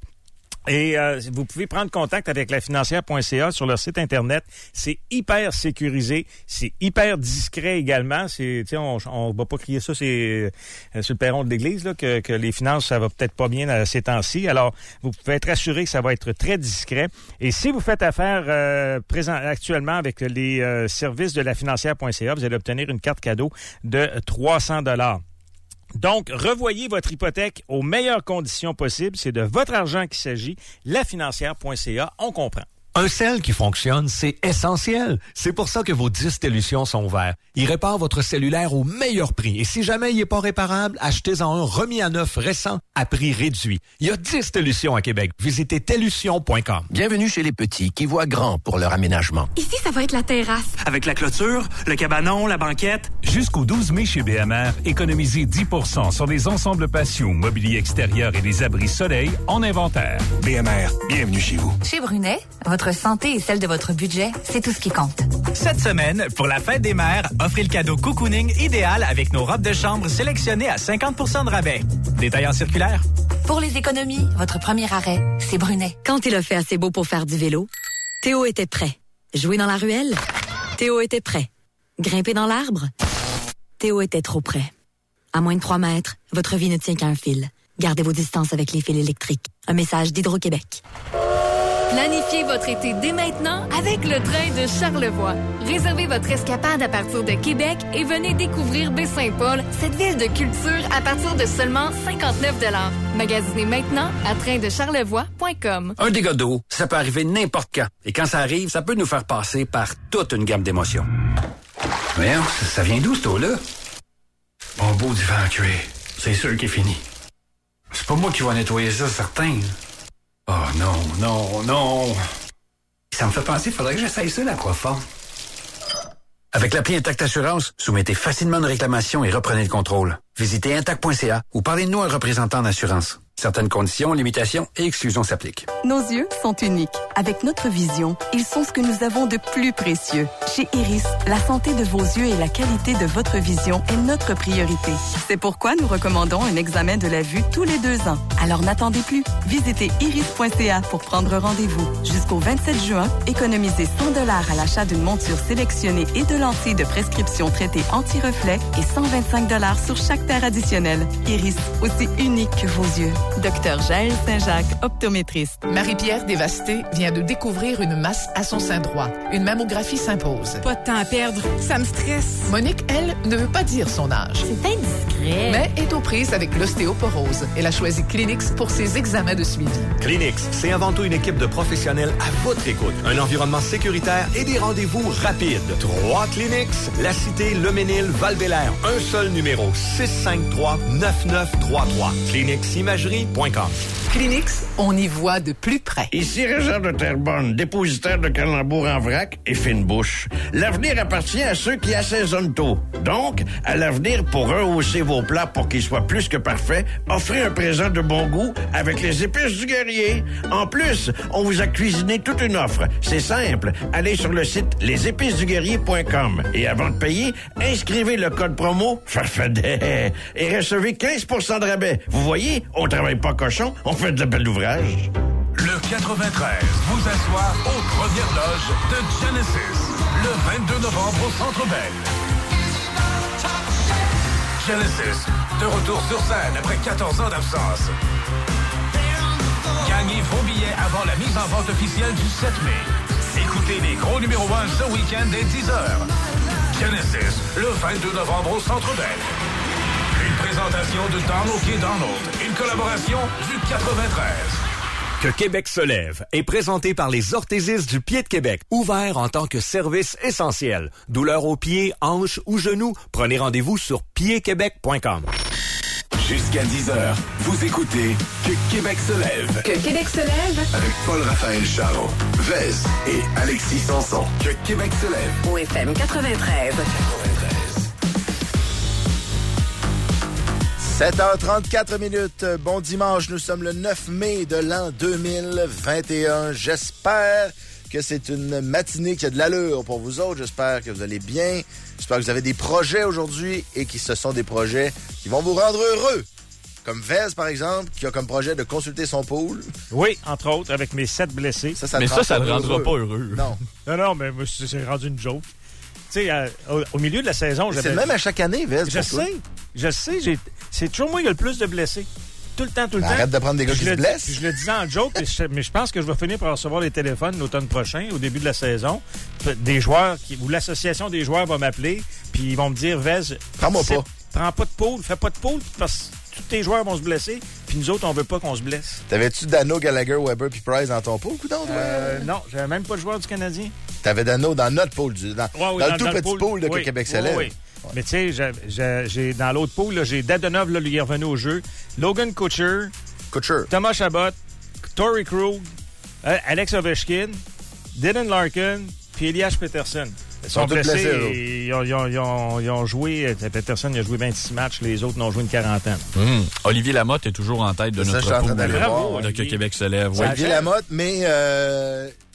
Et euh, vous pouvez prendre contact avec la financière point c a sur leur site Internet. C'est hyper sécurisé. C'est hyper discret également. C'est, tu sais, on on va pas crier ça c'est, euh, sur le perron de l'église, là, que, que les finances, ça va peut-être pas bien euh, ces temps-ci. Alors, vous pouvez être assuré que ça va être très discret. Et si vous faites affaire euh, présent, actuellement avec les euh, services de la financière point c a, vous allez obtenir une carte cadeau de trois cents dollars. Donc, revoyez votre hypothèque aux meilleures conditions possibles. C'est de votre argent qu'il s'agit. la financière point c a, on comprend. Un sel qui fonctionne, c'est essentiel. C'est pour ça que vos dix Télutions sont ouverts. Ils réparent votre cellulaire au meilleur prix. Et si jamais il n'est pas réparable, achetez-en un remis à neuf récent à prix réduit. Il y a dix Télutions à Québec. Visitez télution point com. Bienvenue chez les petits qui voient grand pour leur aménagement. Ici, ça va être la terrasse. Avec la clôture, le cabanon, la banquette. Jusqu'au douze mai chez B M R, économisez dix pour cent sur les ensembles patio, mobilier extérieur et les abris soleil en inventaire. B M R, bienvenue chez vous. Chez Brunet, votre santé et celle de votre budget, c'est tout ce qui compte. Cette semaine, pour la fête des mères, offrez le cadeau cocooning idéal avec nos robes de chambre sélectionnées à cinquante pour cent de rabais. Détail en circulaire. Pour les économies, votre premier arrêt, c'est Brunet. Quand il a fait assez beau pour faire du vélo, Théo était prêt. Jouer dans la ruelle, Théo était prêt. Grimper dans l'arbre, Théo était trop près. À moins de trois mètres, votre vie ne tient qu'à un fil. Gardez vos distances avec les fils électriques. Un message d'Hydro-Québec. Planifiez votre été dès maintenant avec le train de Charlevoix. Réservez votre escapade à partir de Québec et venez découvrir Baie-Saint-Paul, cette ville de culture à partir de seulement cinquante-neuf dollars. Magasinez maintenant à train de charlevoix point com. Un dégât d'eau, ça peut arriver n'importe quand. Et quand ça arrive, ça peut nous faire passer par toute une gamme d'émotions. Voyons, ça, ça vient d'où, cette eau-là? Mon beau divan en cuir, c'est sûr qu'il est fini. C'est pas moi qui vais nettoyer ça, certain. Oh non, non, non. Ça me fait penser, il faudrait que j'essaye ça, l'Aquaphone. Avec l'appli Intact Assurance, soumettez facilement une réclamation et reprenez le contrôle. Visitez intact point c a ou parlez-nous à un représentant d'assurance. Certaines conditions, limitations et exclusions s'appliquent. Nos yeux sont uniques. Avec notre vision, ils sont ce que nous avons de plus précieux. Chez Iris, la santé de vos yeux et la qualité de votre vision est notre priorité. C'est pourquoi nous recommandons un examen de la vue tous les deux ans. Alors n'attendez plus. Visitez iris point c a pour prendre rendez-vous. Jusqu'au vingt-sept juin, économisez cent dollars à l'achat d'une monture sélectionnée et de lentilles de prescription traitées anti-reflet et cent vingt-cinq dollars sur chaque paire additionnelle. Iris, aussi unique que vos yeux. Docteur Jaël Saint-Jacques, optométriste. Marie-Pierre Dévasté vient de découvrir une masse à son sein droit. Une mammographie s'impose. Pas de temps à perdre, ça me stresse. Monique, elle, ne veut pas dire son âge. C'est indiscret. Mais est aux prises avec l'ostéoporose. Elle a choisi Clinix pour ses examens de suivi. Clinix, c'est avant tout une équipe de professionnels à votre écoute. Un environnement sécuritaire et des rendez-vous rapides. Trois Clinix, La Cité, Le Ménil, Val-Bélair. Un seul numéro, six cinq trois, neuf neuf trois trois. Clinix Imagerie point com. Clinix, on y voit de plus près. Ici Régent de Terrebonne, dépositaire de calembours en vrac et fine bouche. L'avenir appartient à ceux qui assaisonnent tôt. Donc, à l'avenir, pour rehausser vos plats pour qu'ils soient plus que parfaits, offrez un présent de bon goût avec les épices du guerrier. En plus, on vous a cuisiné toute une offre. C'est simple. Allez sur le site les épices du guerrier point com et avant de payer, inscrivez le code promo Farfadet et recevez quinze pour cent de rabais. Vous voyez, on travaille pas cochon, on fait de la belle ouvrage. Le quatre-vingt-treize vous assoit aux premières loges de Genesis le vingt-deux novembre au Centre Bell. Genesis, de retour sur scène après quatorze ans d'absence. Gagnez vos billets avant la mise en vente officielle du sept mai. Écoutez les gros numéros un ce week-end dès dix heures. Genesis, le vingt-deux novembre au Centre Bell. Une présentation de Donald K. Donald, une collaboration du quatre-vingt-treize. Que Québec se lève est présenté par les orthésistes du Pied de Québec, ouvert en tant que service essentiel. Douleur aux pieds, hanches ou genoux, prenez rendez-vous sur pied québec point com. Jusqu'à dix heures, vous écoutez Que Québec se lève. Que Québec se lève. Avec Paul-Raphaël Charron, Vez et Alexis Sanson. Que Québec se lève. Au F M quatre-vingt-treize. sept heures trente-quatre minutes. Bon dimanche, nous sommes le neuf mai de l'an deux mille vingt et un. J'espère que c'est une matinée qui a de l'allure pour vous autres. J'espère que vous allez bien. J'espère que vous avez des projets aujourd'hui et que ce sont des projets qui vont vous rendre heureux. Comme Vez, par exemple, qui a comme projet de consulter son pool. Oui, entre autres, avec mes sept blessés. Ça, ça mais ça, ça ne rendra pas heureux. Non. Non, non, mais c'est rendu une joke. Tu sais, euh, au, au milieu de la saison, j'avais... C'est le même à chaque année, Vez. Je sais, toi. je sais. J'ai... C'est toujours moi qui ai le plus de blessés. Tout le temps, tout le ben temps. Arrête de prendre des gars qui se blessent. Je le disais en joke, mais je, mais je pense que je vais finir par recevoir les téléphones l'automne prochain, au début de la saison. Des joueurs, qui, ou l'association des joueurs va m'appeler, puis ils vont me dire, Vez, prends-moi pas. Prends pas de poule, fais pas de poule, parce que tous tes joueurs vont se blesser, puis nous autres, on veut pas qu'on se blesse. T'avais-tu Dano, Gallagher, Weber puis Price dans ton pool, coudonc? Euh, non, j'avais même pas de joueur du Canadien. T'avais Dano dans notre pool, du, dans, ouais, oui, dans, dans le tout dans petit le pool, pool de oui, Québec Célèbre. Oui, oui. Ouais. Mais tu sais, j'ai, j'ai, j'ai, dans l'autre pool, là, j'ai Dadonov, là, lui, est revenu au jeu. Logan Couture. Couture. Thomas Chabot. Torrey Krug. Euh, Alex Ovechkin. Dylan Larkin. Puis Elias Peterson. Ils sont blessés. blessés ils, ont, ils, ont, ils, ont, ils ont joué. Peterson il a joué vingt-six matchs. Les autres n'ont joué une quarantaine. Mmh. Olivier Lamotte est toujours en tête de ça, notre pool de de Québec se lève. Ouais. Olivier Lamotte, mais... Euh...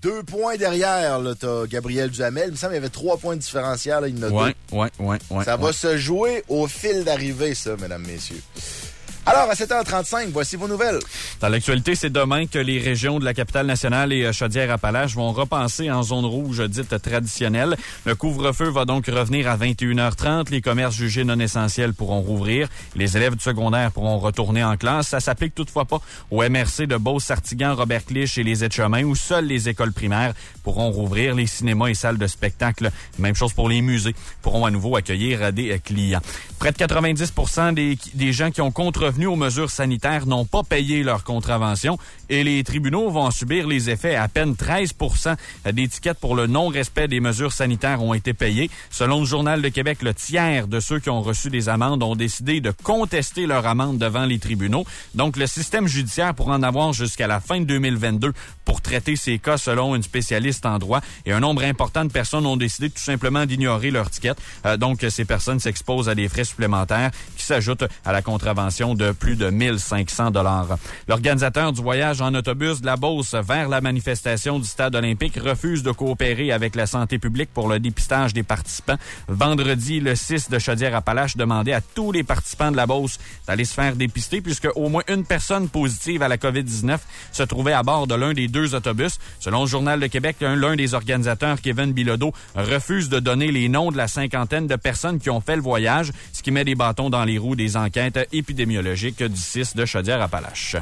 deux points derrière, là, t'as Gabriel Duhamel. Il me semble qu'il y avait trois points de différentiel, là, il y en a ouais, deux. Ouais, ouais, ouais. Ça ouais. va se jouer au fil d'arrivée, ça, mesdames, messieurs. Alors, à sept heures trente-cinq, voici vos nouvelles. Dans l'actualité, c'est demain que les régions de la capitale nationale et Chaudière-Appalaches vont repenser en zone rouge dite traditionnelle. Le couvre-feu va donc revenir à vingt et une heures trente. Les commerces jugés non essentiels pourront rouvrir. Les élèves du secondaire pourront retourner en classe. Ça s'applique toutefois pas au M R C de Beauce-Sartigan, Robert-Clich et les Etchemins, où seules les écoles primaires pourront rouvrir. Les cinémas et salles de spectacle, même chose pour les musées, pourront à nouveau accueillir des clients. Près de quatre-vingt-dix pour cent des, des gens qui ont contrevenu aux mesures sanitaires n'ont pas payé leur contravention et les tribunaux vont en subir les effets. À peine treize pour cent des tickets pour le non-respect des mesures sanitaires ont été payés. Selon le Journal de Québec, le tiers de ceux qui ont reçu des amendes ont décidé de contester leur amende devant les tribunaux. Donc, le système judiciaire pourra en avoir jusqu'à la fin de deux mille vingt-deux pour traiter ces cas selon une spécialiste en droit. Et un nombre important de personnes ont décidé tout simplement d'ignorer leur ticket. Euh, donc, ces personnes s'exposent à des frais supplémentaires qui s'ajoutent à la contravention de plus de mille cinq cents dollars. L'organisateur du voyage en autobus de la Beauce vers la manifestation du stade olympique refuse de coopérer avec la santé publique pour le dépistage des participants. Vendredi, le six de Chaudière-Appalaches demandait à tous les participants de la Beauce d'aller se faire dépister puisque au moins une personne positive à la covid dix-neuf se trouvait à bord de l'un des deux autobus. Selon le Journal de Québec, l'un des organisateurs, Kevin Bilodeau, refuse de donner les noms de la cinquantaine de personnes qui ont fait le voyage, ce qui met des bâtons dans les roues des enquêtes épidémiologiques du six de Chaudière-Appalaches.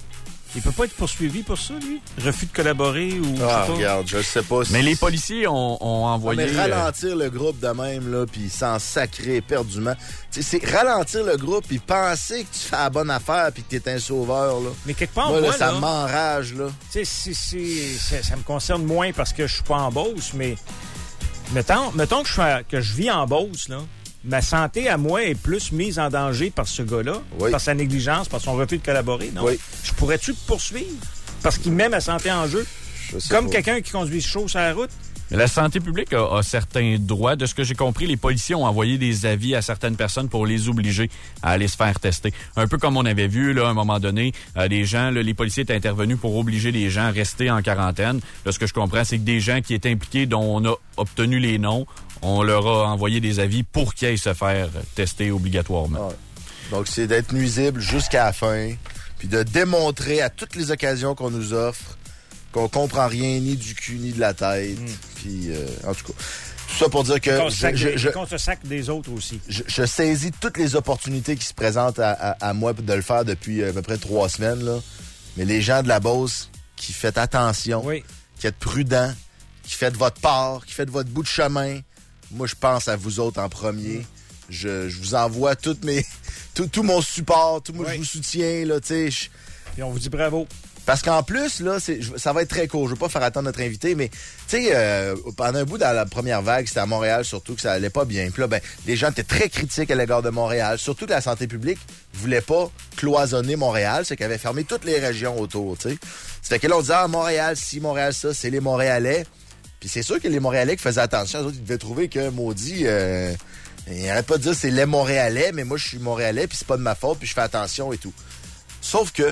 Il peut pas être poursuivi pour ça, lui? Refus de collaborer ou... Ah, regarde, je sais pas si... Mais les policiers ont, ont envoyé... Non, mais ralentir euh... le groupe de même, là, puis s'en sacrer éperdument. T'sais, c'est ralentir le groupe puis penser que tu fais la bonne affaire puis que t'es un sauveur, là. Mais quelque part, moi, moi là, ça là, m'enrage, là. Tu sais, si, si, ça, ça me concerne moins parce que je suis pas en Beauce, mais... Mettons, mettons que, je suis à, que je vis en Beauce, là. Ma santé à moi est plus mise en danger par ce gars-là, oui. par sa négligence, par son refus de collaborer, non? Oui. Je pourrais-tu te poursuivre? Parce qu'il met ma santé en jeu? Comme pas. Quelqu'un qui conduit chaud sur la route? Mais la santé publique a, a certains droits. De ce que j'ai compris, les policiers ont envoyé des avis à certaines personnes pour les obliger à aller se faire tester. Un peu comme on avait vu, là, à un moment donné, euh, les gens, là, les policiers étaient intervenus pour obliger les gens à rester en quarantaine. Là, ce que je comprends, c'est que des gens qui étaient impliqués, dont on a obtenu les noms, on leur a envoyé des avis pour qu'ils aillent se faire tester obligatoirement. Ouais. Donc, c'est d'être nuisible jusqu'à la fin, puis de démontrer à toutes les occasions qu'on nous offre qu'on comprend rien ni du cul ni de la tête. Mm. Puis, euh, en tout cas, tout ça pour dire que... Qu'on se, je, je, se sac des autres aussi. Je, je saisis toutes les opportunités qui se présentent à, à, à moi de le faire depuis à peu près trois semaines. Là. Mais les gens de la Beauce, qui faites attention, oui. qui êtes prudents, qui faites votre part, qui faites votre bout de chemin, moi, je pense à vous autres en premier. Mm. Je, je vous envoie toutes mes, tout, tout mon support, tout moi, oui. je vous soutiens. Là, je... Puis on vous dit bravo. Parce qu'en plus, là, c'est, ça va être très court. Je veux pas faire attendre notre invité, mais tu sais, euh, pendant un bout dans la première vague, c'était à Montréal surtout que ça allait pas bien. Puis là, ben, les gens étaient très critiques à l'égard de Montréal. Surtout que la santé publique voulait pas cloisonner Montréal, c'est qu'elle avait fermé toutes les régions autour, tu sais. C'était que là, on disait, ah, Montréal, si, Montréal, ça, c'est les Montréalais. Puis c'est sûr que les Montréalais qui faisaient attention, eux autres, ils devaient trouver que, maudit, euh, il arrête pas de dire c'est les Montréalais, mais moi, je suis Montréalais, puis c'est pas de ma faute, puis je fais attention et tout. Sauf que,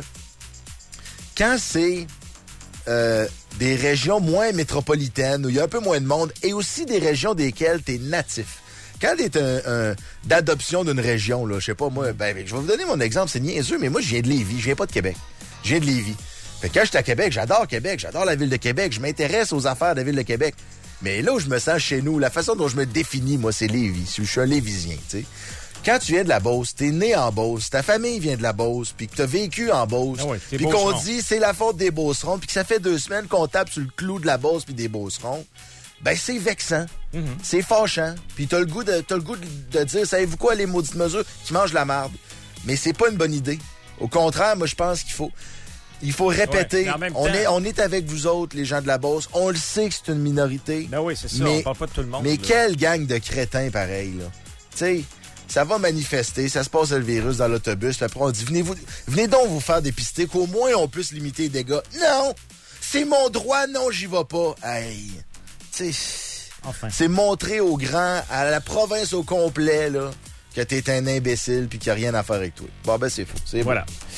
quand c'est euh, des régions moins métropolitaines, où il y a un peu moins de monde, et aussi des régions desquelles tu es natif. Quand tu es un, un, d'adoption d'une région, là, je sais pas, moi, ben, je vais vous donner mon exemple, c'est niaiseux, mais moi, je viens de Lévis, je viens pas de Québec. Je viens de Lévis. Fait que quand j'étais à Québec, j'adore Québec, j'adore la ville de Québec, je m'intéresse aux affaires de la ville de Québec. Mais là où je me sens chez nous, la façon dont je me définis, moi, c'est Lévis. Je suis un Lévisien, tu sais. Quand tu viens de la Beauce, t'es né en Beauce, ta famille vient de la Beauce, puis que t'as vécu en Beauce, ah oui, puis qu'on dit c'est la faute des Beaucerons, puis que ça fait deux semaines qu'on tape sur le clou de la Beauce puis des Beaucerons, ben c'est vexant, mm-hmm. c'est fâchant, puis t'as le goût de t'as le goût de, de dire, savez-vous quoi, les maudites mesures qui mangent la marde. Mais c'est pas une bonne idée. Au contraire, moi je pense qu'il faut il faut répéter, ouais, on temps, est on est avec vous autres, les gens de la Beauce, on le sait que c'est une minorité. Ben oui, c'est ça, mais, on parle pas de tout le monde. Mais là. Quelle gang de crétins pareil là. Tu sais, ça va manifester, ça se passe le virus dans l'autobus, puis après on dit venez vous venez donc vous faire dépister, qu'au moins on puisse limiter les dégâts. Non! C'est mon droit, non, j'y vais pas. Hey! Tu sais, enfin. C'est montrer aux grands, à la province au complet, là, que t'es un imbécile puis qu'il n'y a rien à faire avec toi. Bon, ben c'est faux. C'est voilà. Bon.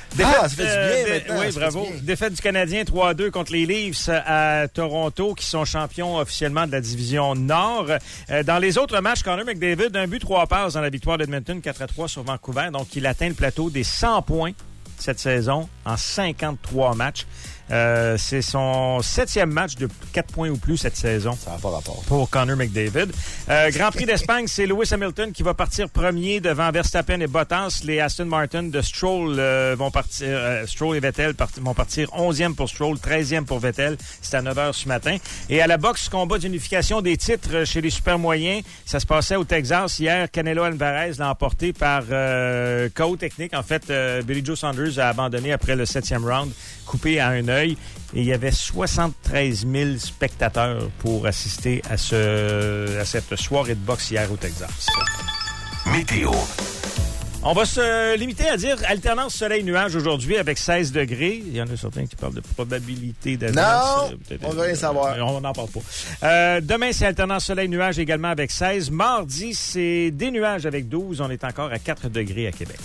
Défaite, ah, ça fait du bien euh, maintenant. Oui, bravo. Défaite du Canadien trois à deux contre les Leafs à Toronto, qui sont champions officiellement de la division Nord. Euh, dans les autres matchs, Connor McDavid, un but, trois passes dans la victoire d'Edmonton quatre à trois sur Vancouver. Donc, il atteint le plateau des cent points cette saison en cinquante-trois matchs. Euh, c'est son septième match de quatre points ou plus cette saison. Ça n'a pas rapport. Pour Connor McDavid. Euh, Grand Prix d'Espagne, c'est Lewis Hamilton qui va partir premier devant Verstappen et Bottas. Les Aston Martin de Stroll euh, vont partir. Euh, Stroll et Vettel part, vont partir onzième pour Stroll, treizième pour Vettel. C'est à neuf heures ce matin. Et à la boxe, combat d'unification des titres chez les super moyens. Ça se passait au Texas hier. Canelo Alvarez l'a emporté par euh, K O technique. En fait, euh, Billy Joe Saunders a abandonné après le septième round, coupé à un œil. Et il y avait soixante-treize mille spectateurs pour assister à, ce, à cette soirée de boxe hier au Texas. Météo. On va se limiter à dire alternance soleil-nuage aujourd'hui avec seize degrés. Il y en a certains qui parlent de probabilité d'averse. Non, euh, on veut rien savoir. On n'en parle pas. Euh, demain, c'est alternance soleil-nuage également avec seize. Mardi, c'est des nuages avec douze. On est encore à quatre degrés à Québec.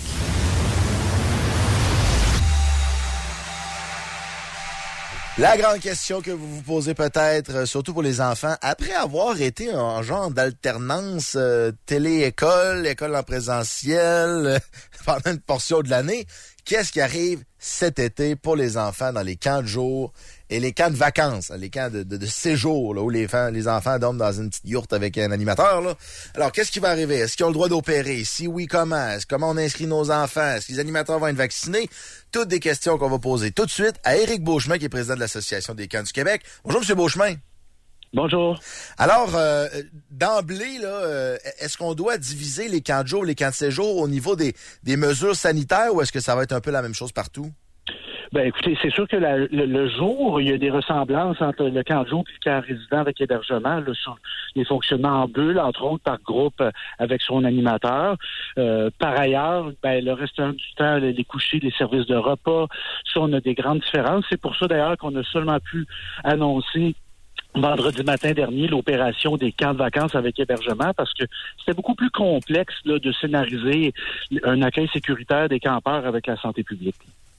La grande question que vous vous posez peut-être, surtout pour les enfants, après avoir été en genre d'alternance euh, télé-école, école en présentiel euh, pendant une portion de l'année, qu'est-ce qui arrive cet été pour les enfants dans les camps de jour et les camps de vacances, les camps de, de, de séjour, là, où les, les enfants dorment dans une petite yourte avec un animateur, là. Alors, qu'est-ce qui va arriver? Est-ce qu'ils ont le droit d'opérer? Si oui, comment? Est-ce, comment on inscrit nos enfants? Est-ce que les animateurs vont être vaccinés? Toutes des questions qu'on va poser tout de suite à Éric Beauchemin, qui est président de l'Association des camps du Québec. Bonjour, M. Beauchemin. Bonjour. Alors, euh, d'emblée, là, euh, est-ce qu'on doit diviser les camps de jour, les camps de séjour au niveau des, des mesures sanitaires, ou est-ce que ça va être un peu la même chose partout? Ben écoutez, c'est sûr que la, le, le jour, il y a des ressemblances entre le camp de jour et le camp résident avec hébergement, là, sur les fonctionnements en bulle, entre autres par groupe avec son animateur. Euh, par ailleurs, ben le restant du temps, les couchers, les services de repas, ça, on a des grandes différences. C'est pour ça d'ailleurs qu'on a seulement pu annoncer vendredi matin dernier l'opération des camps de vacances avec hébergement, parce que c'était beaucoup plus complexe là, de scénariser un accueil sécuritaire des campeurs avec la santé publique.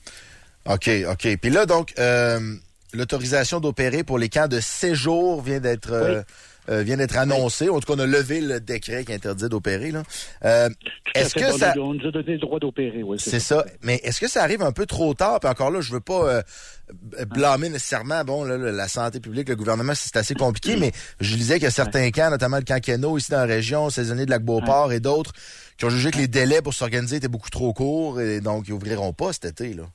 OK, OK. Puis là, donc, euh, l'autorisation d'opérer pour les camps de séjour vient d'être euh, oui. euh, vient d'être annoncée. En tout cas, on a levé le décret qui interdit d'opérer. Là. Euh, est-ce que ça... On nous a donné le droit d'opérer, oui. C'est, c'est ça. ça. Mais est-ce que ça arrive un peu trop tard? Puis encore là, je veux pas euh, blâmer nécessairement bon là, la santé publique, le gouvernement, c'est assez compliqué, mais je lisais qu'il y a certains camps, notamment le camp Keno, ici dans la région, saisonnier de Lac-Beauport et d'autres, qui ont jugé que les délais pour s'organiser étaient beaucoup trop courts et donc ils ouvriront pas cet été, là.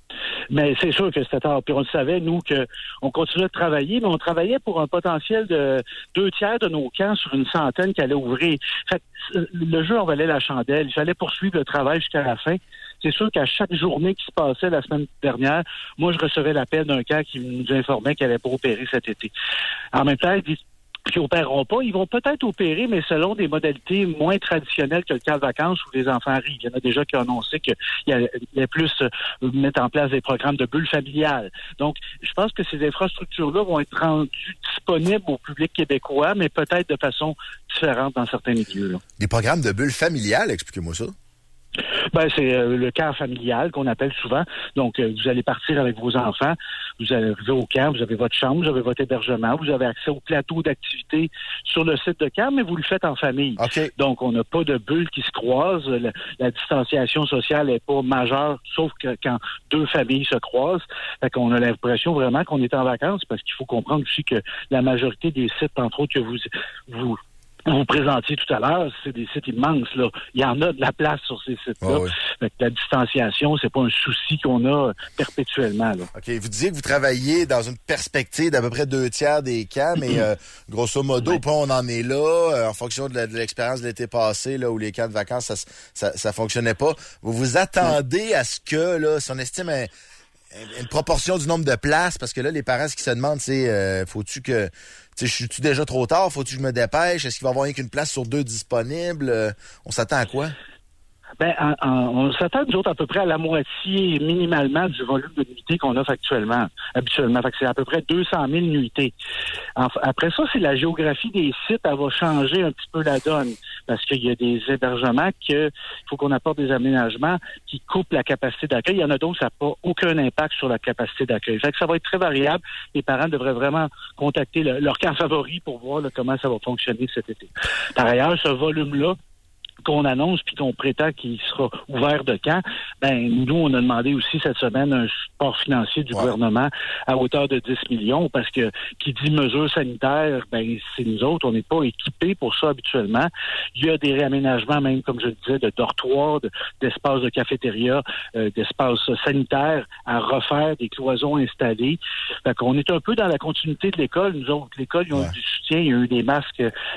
Mais c'est sûr que c'était tard. Puis on le savait, nous, qu'on continuait de travailler, mais on travaillait pour un potentiel de deux tiers de nos camps sur une centaine qui allait ouvrir. Fait que le jeu en valait la chandelle. Il fallait poursuivre le travail jusqu'à la fin. C'est sûr qu'à chaque journée qui se passait la semaine dernière, moi, je recevais l'appel d'un camp qui nous informait qu'il allait pas opérer cet été. En même temps, il dit qui opéreront pas, ils vont peut-être opérer, mais selon des modalités moins traditionnelles que le camp de vacances où les enfants arrivent. Il y en a déjà qui ont annoncé qu'il y allait plus euh, mettre en place des programmes de bulles familiales. Donc, je pense que ces infrastructures-là vont être rendues disponibles au public québécois, mais peut-être de façon différente dans certains milieux. Là. Des programmes de bulles familiales, expliquez-moi ça. Ben c'est euh, le camp familial qu'on appelle souvent. Donc, euh, vous allez partir avec vos enfants, vous allez arriver au camp, vous avez votre chambre, vous avez votre hébergement, vous avez accès au plateau d'activité sur le site de camp, mais vous le faites en famille. Okay. Donc, on n'a pas de bulles qui se croisent. La, la distanciation sociale n'est pas majeure, sauf que quand deux familles se croisent. Fait qu'on a l'impression vraiment qu'on est en vacances, parce qu'il faut comprendre aussi que la majorité des sites, entre autres, que vous vous vous présentiez tout à l'heure, c'est des sites immenses, là. Il y en a de la place sur ces sites-là. Oh oui. Fait que la distanciation, c'est pas un souci qu'on a perpétuellement, là. OK. Vous disiez que vous travaillez dans une perspective d'à peu près deux tiers des camps, mais euh, grosso modo, oui. on en est là, euh, en fonction de, la, de l'expérience de l'été passé, là, où les camps de vacances, ça, ça, ça fonctionnait pas. Vous vous attendez oui. à ce que, là, si on estime un, une proportion du nombre de places, parce que là, les parents, ce qu'ils se demandent, c'est, euh, faut-tu que... Tu sais, je suis-tu déjà trop tard? Faut-tu que je me dépêche? Est-ce qu'il va y avoir rien qu'une place sur deux disponible? Euh, on s'attend à quoi? Ben, en, en, on s'attend, nous autres, à peu près à la moitié minimalement du volume de nuitées qu'on offre actuellement, habituellement. Fait que c'est à peu près deux cent mille nuitées. En, après ça, c'est la géographie des sites, elle va changer un petit peu la donne. Parce qu'il y a des hébergements que il faut qu'on apporte des aménagements qui coupent la capacité d'accueil. Il y en a d'autres, ça n'a pas aucun impact sur la capacité d'accueil. Fait que ça va être très variable. Les parents devraient vraiment contacter le, leur camp favori pour voir là, comment ça va fonctionner cet été. Par ailleurs, ce volume-là, qu'on annonce puis qu'on prétend qu'il sera ouvert de camp, ben nous, on a demandé aussi cette semaine un support financier du ouais. gouvernement à hauteur de dix millions parce que qui dit mesures sanitaires, ben c'est nous autres, on n'est pas équipés pour ça habituellement. Il y a des réaménagements, même comme je le disais, de dortoirs, de, d'espaces de cafétéria, euh, d'espaces sanitaires à refaire, des cloisons installées. Fait qu'on est un peu dans la continuité de l'école. Nous autres, l'école, ils ont ouais. eu du soutien, il y a eu des masques.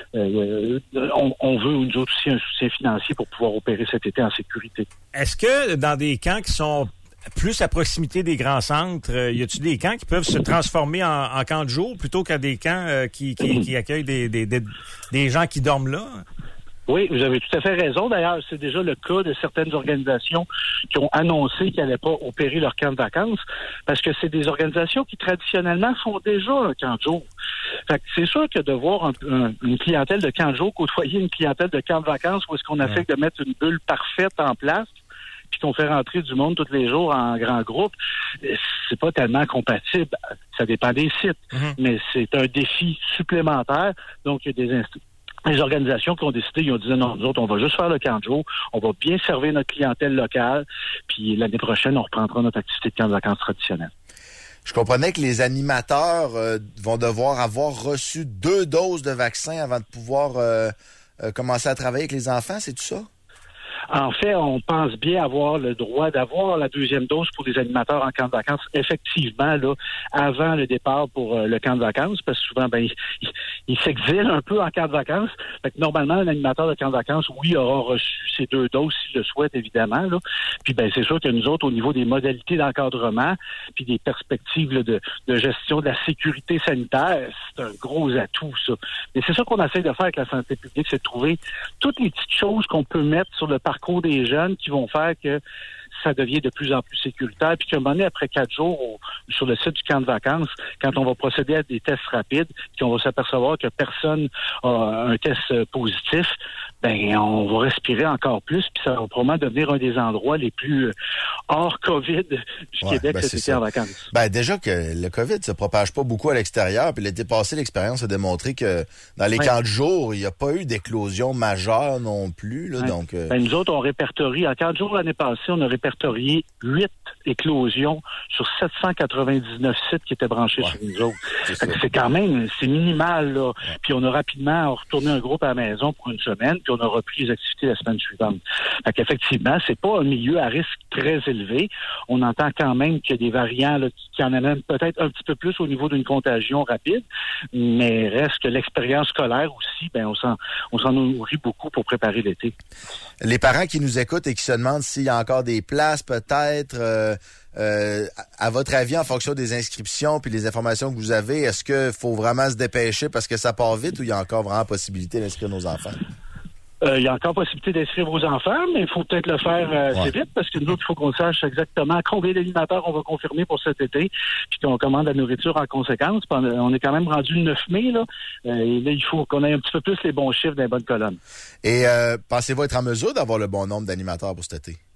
Euh, on, on veut, nous autres aussi, un soutien financier pour pouvoir opérer cet été en sécurité. Est-ce que dans des camps qui sont plus à proximité des grands centres, euh, y a-t-il des camps qui peuvent se transformer en, en camps de jour plutôt qu'à des camps euh, qui, qui, qui accueillent des, des, des, des gens qui dorment là? Oui, vous avez tout à fait raison. D'ailleurs, c'est déjà le cas de certaines organisations qui ont annoncé qu'elles n'allaient pas opérer leur camp de vacances parce que c'est des organisations qui, traditionnellement, font déjà un camp de jour. Fait que c'est sûr que de voir un, un, une clientèle de camp de jour côtoyer une clientèle de camp de vacances où est-ce qu'on essaie de mettre une bulle parfaite en place puis qu'on fait rentrer du monde tous les jours en grand groupe, c'est pas tellement compatible. Ça dépend des sites, mm-hmm. mais c'est un défi supplémentaire. Donc, il y a des instituts. Les organisations qui ont décidé, ils ont dit non, nous autres, on va juste faire le camp de jour, on va bien servir notre clientèle locale, puis l'année prochaine, on reprendra notre activité de camp de vacances traditionnelle. Je comprenais que les animateurs euh, vont devoir avoir reçu deux doses de vaccin avant de pouvoir euh, euh, commencer à travailler avec les enfants, c'est tout ça? En fait, on pense bien avoir le droit d'avoir la deuxième dose pour les animateurs en camp de vacances, effectivement, là, avant le départ pour euh, le camp de vacances, parce que souvent, ben, ils il, il s'exilent un peu en camp de vacances. Fait que normalement, un animateur de camp de vacances, oui, aura reçu ces deux doses s'il le souhaite, évidemment, là. Puis, ben, c'est sûr que nous autres, au niveau des modalités d'encadrement, puis des perspectives là, de, de gestion de la sécurité sanitaire, c'est un gros atout, ça. Mais c'est ça qu'on essaie de faire avec la santé publique, c'est de trouver toutes les petites choses qu'on peut mettre sur le parcours des jeunes qui vont faire que ça devient de plus en plus sécuritaire, puis qu'à un moment donné, après quatre jours, au, sur le site du camp de vacances, quand on va procéder à des tests rapides, puis on va s'apercevoir que personne a un test positif, ben on va respirer encore plus, puis ça va probablement devenir un des endroits les plus hors COVID du ouais, Québec ben cet été en vacances. Ben déjà que le COVID se propage pas beaucoup à l'extérieur, puis l'été passé, l'expérience a démontré que dans les ouais. camps de jour, il n'y a pas eu d'éclosion majeure non plus. Là, ouais. donc, euh... ben, nous autres, on répertorie, en camp de jour l'année passée, on a répertorié huit éclosions sur sept cent quatre-vingt-dix-neuf sites qui étaient branchés ouais. sur nous autres. C'est, c'est quand même, c'est minimal, là. Ouais. Puis on a rapidement retourné un groupe à la maison pour une semaine, puis on a repris les activités la semaine suivante. Fait qu'effectivement, c'est pas un milieu à risque très élevé. On entend quand même qu'il y a des variants là, qui en amènent peut-être un petit peu plus au niveau d'une contagion rapide, mais reste que l'expérience scolaire aussi, ben on s'en, on s'en nourrit beaucoup pour préparer l'été. Les parents qui nous écoutent et qui se demandent s'il y a encore des places, peut-être, euh, euh, à votre avis, en fonction des inscriptions puis les informations que vous avez, est-ce qu'il faut vraiment se dépêcher parce que ça part vite ou il y a encore vraiment possibilité d'inscrire nos enfants? Euh, il y a encore possibilité d'inscrire vos enfants, mais il faut peut-être le faire euh, ouais. assez vite parce que nous autres, il faut qu'on sache exactement combien d'animateurs on va confirmer pour cet été, puis qu'on commande la nourriture en conséquence. On est quand même rendu le neuf mai, là, euh, et là, il faut qu'on ait un petit peu plus les bons chiffres dans les bonnes colonnes. Et euh, pensez-vous être en mesure d'avoir le bon nombre d'animateurs pour cet été?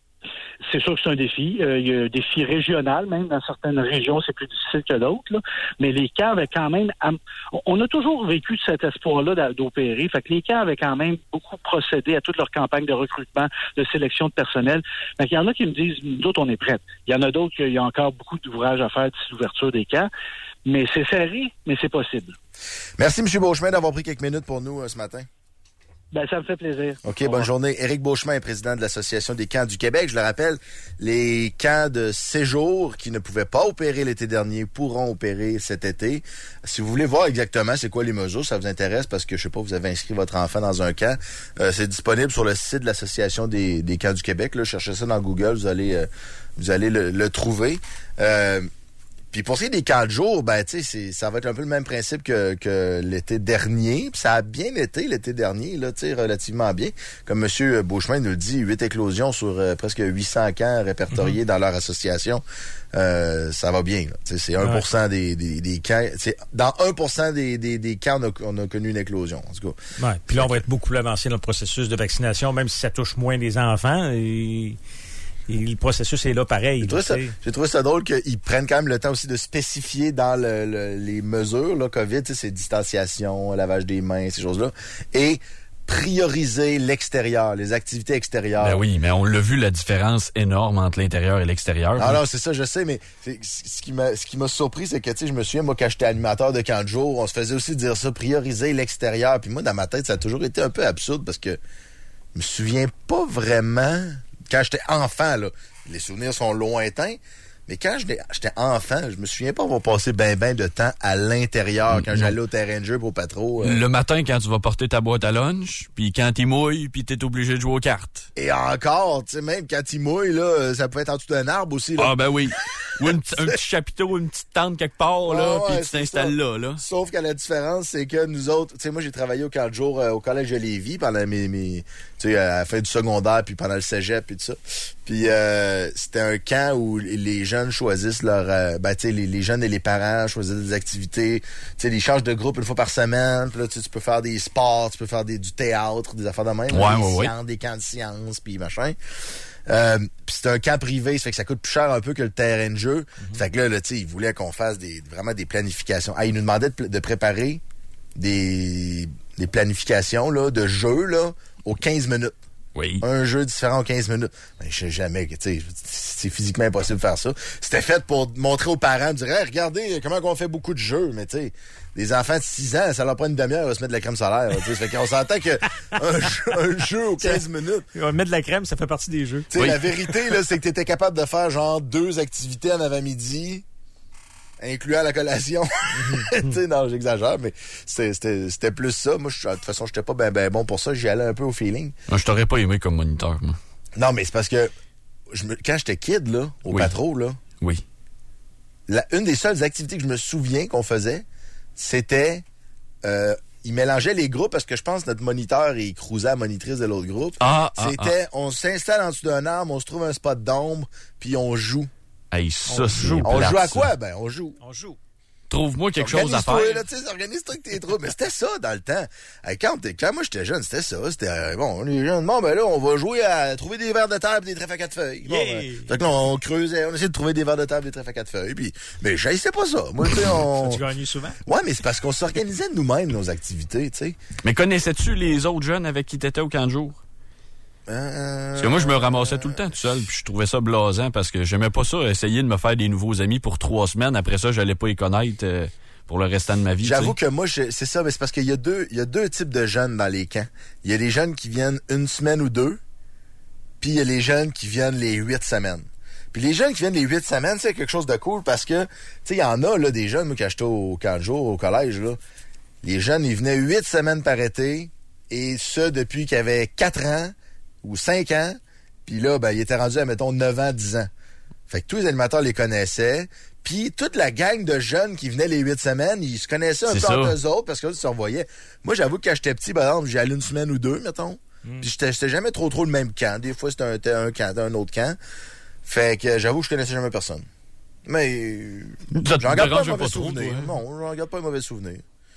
C'est sûr que c'est un défi. Euh, il y a un défi régional, même dans certaines régions, c'est plus difficile que d'autres. Là. Mais les camps avaient quand même... On a toujours vécu cet espoir-là d'opérer. Fait que les camps avaient quand même beaucoup procédé à toute leur campagne de recrutement, de sélection de personnel. Fait qu'il y en a qui me disent, nous autres, on est prêts. Il y en a d'autres qu'il y a encore beaucoup d'ouvrages à faire d'ici l'ouverture des camps. Mais c'est serré, mais c'est possible. Merci, M. Beauchemin, d'avoir pris quelques minutes pour nous euh, ce matin. Ben, ça me fait plaisir. OK, bonne journée. Éric Beauchemin est président de l'Association des camps du Québec. Je le rappelle, les camps de séjour qui ne pouvaient pas opérer l'été dernier pourront opérer cet été. Si vous voulez voir exactement c'est quoi les mesures, ça vous intéresse parce que, je sais pas, vous avez inscrit votre enfant dans un camp, euh, c'est disponible sur le site de l'Association des, des camps du Québec. Là, cherchez ça dans Google, vous allez, euh, vous allez le, le trouver. Euh, Puis pour ce qui est des camps de jour, ben tu sais, ça va être un peu le même principe que, que l'été dernier. Puis ça a bien été l'été dernier, là, tu sais, relativement bien. Comme M. Beauchemin nous le dit, huit éclosions sur euh, presque huit cents camps répertoriés mm-hmm. dans leur association. Euh, ça va bien. C'est un pour cent ouais. des, des, des camps. Dans un pour cent des, des, des camps, on a, on a connu une éclosion. En tout cas. Ouais. Puis là, on va être beaucoup plus avancé dans le processus de vaccination, même si ça touche moins les enfants. Et... Et le processus est là pareil. J'ai trouvé, ça, j'ai trouvé ça drôle qu'ils prennent quand même le temps aussi de spécifier dans le, le, les mesures, là, COVID, c'est distanciation, lavage des mains, ces choses-là, et prioriser l'extérieur, les activités extérieures. Ben oui, mais on l'a vu, la différence énorme entre l'intérieur et l'extérieur. Ah non, c'est ça, je sais, mais c'est, ce qui m'a, ce qui m'a surpris, c'est que, tu sais, je me souviens, moi, quand j'étais animateur de camp de jour, on se faisait aussi dire ça, prioriser l'extérieur. Puis moi, dans ma tête, ça a toujours été un peu absurde parce que je me souviens pas vraiment... Quand j'étais enfant, là, les souvenirs sont lointains, mais quand j'étais enfant, je me souviens pas avoir passé ben ben de temps à l'intérieur quand j'allais au terrain de jeu pour pas trop. Euh... Le matin, quand tu vas porter ta boîte à lunch, puis quand il mouille, puis t'es obligé de jouer aux cartes. Et encore, tu sais, même quand il mouille, là, ça peut être en dessous d'un arbre aussi. Là. Ah ben oui. Ou une, un petit chapiteau ou une petite tente quelque part, là, ah, ouais, puis tu t'installes là, là. Sauf que la différence, c'est que nous autres, tu sais, moi j'ai travaillé au camp de jour euh, au collège de Lévis pendant mes, mes tu sais, à la fin du secondaire, puis pendant le cégep, puis tout ça. Puis euh, c'était un camp où les jeunes choisissent leur... Euh, ben, tu sais, les, les jeunes et les parents choisissent des activités. Tu sais, ils changent de groupe une fois par semaine. Puis là, tu peux faire des sports, tu peux faire des, du théâtre, des affaires de même. Ouais, là, ouais, des, ouais. sciences, des camps de sciences, puis machin. Euh, puis c'est un camp privé, ça fait que ça coûte plus cher un peu que le terrain de jeu. Mm-hmm. Fait que là, là tu sais, ils voulaient qu'on fasse des, vraiment des planifications. Ah, ils nous demandaient de, de préparer des, des planifications là, de jeux là, aux quinze minutes. Oui. Un jeu différent aux quinze minutes. Ben, je sais jamais, tu sais, c'est physiquement impossible de faire ça. C'était fait pour montrer aux parents, dire, hey, regardez comment on fait beaucoup de jeux, mais tu sais, les enfants de six ans, ça leur prend une demi-heure à se mettre de la crème solaire. Ça fait qu'on s'entend que un jeu, un jeu aux quinze minutes. Mettre de la crème, ça fait partie des jeux. Tu sais, oui. La vérité, là, c'est que tu étais capable de faire genre deux activités en avant-midi, incluant la collation. Tu sais, non, j'exagère, mais c'était, c'était plus ça. Moi, je, de toute façon, j'étais pas ben, ben bon pour ça. J'y allais un peu au feeling. Moi, je t'aurais pas aimé comme moniteur, moi. Non, mais c'est parce que je me, quand j'étais kid, là, au oui. patro, là, oui. La, une des seules activités que je me souviens qu'on faisait, c'était... Euh, il mélangeait les groupes parce que je pense que notre moniteur, il cruisait à la monitrice de l'autre groupe. Ah, c'était, ah, ah. on s'installe en dessous d'un arbre, on se trouve un spot d'ombre, puis on joue. Hey, ça, on joue. On plate, joue à quoi? ça. Ben, on joue. On joue. Trouve-moi quelque chose à faire. Là, organise-toi avec tes troupes. Mais c'était ça dans le temps. Hey, quand, quand moi j'étais jeune, c'était ça. C'était euh, bon, les jeunes, bon, ben là, on va jouer à trouver des vers de table et des trèfles à quatre feuilles. Bon, yeah. ben, fait que là, on creusait, on essayait de trouver des vers de table et des trèfles à quatre feuilles. Puis, mais j'haïssais pas ça. Moi, tu sais, on. Ça, tu gagnes souvent? Ouais, mais c'est parce qu'on s'organisait nous-mêmes nos activités, tu sais. Mais connaissais-tu les autres jeunes avec qui t'étais au camp de jour? Euh... Parce que moi, je me ramassais tout le temps tout seul, puis je trouvais ça blasant parce que j'aimais pas ça, essayer de me faire des nouveaux amis pour trois semaines. Après ça, j'allais pas y connaître euh, pour le restant de ma vie. J'avoue t'sais. que moi, je, c'est ça, mais c'est parce qu'il y a deux, il y a deux types de jeunes dans les camps. Il y a les jeunes qui viennent une semaine ou deux, puis il y a les jeunes qui viennent les huit semaines. Puis les jeunes qui viennent les huit semaines, c'est quelque chose de cool parce que, tu sais, il y en a, là, des jeunes, moi, quand j'étais au camp de jour, au collège, là, les jeunes, ils venaient huit semaines par été, et ça depuis qu'ils avaient quatre ans, ou cinq ans, puis là, ben, il était rendu à, mettons, neuf ans, dix ans. Fait que tous les animateurs les connaissaient, puis toute la gang de jeunes qui venaient les huit semaines, ils se connaissaient un C'est peu ça. entre eux autres, parce que là, ils se revoyaient. Moi, j'avoue que quand j'étais petit, par exemple, j'y allais une semaine ou deux, mettons, mm. puis j'étais, j'étais jamais trop trop le même camp. Des fois, c'était un, c'était un camp, un autre camp. Fait que j'avoue que je connaissais jamais personne. Mais Ça te j'en garde pas un dérangeait mauvais pas trop, souvenir. toi, hein? Non, j'en garde pas un mauvais souvenir.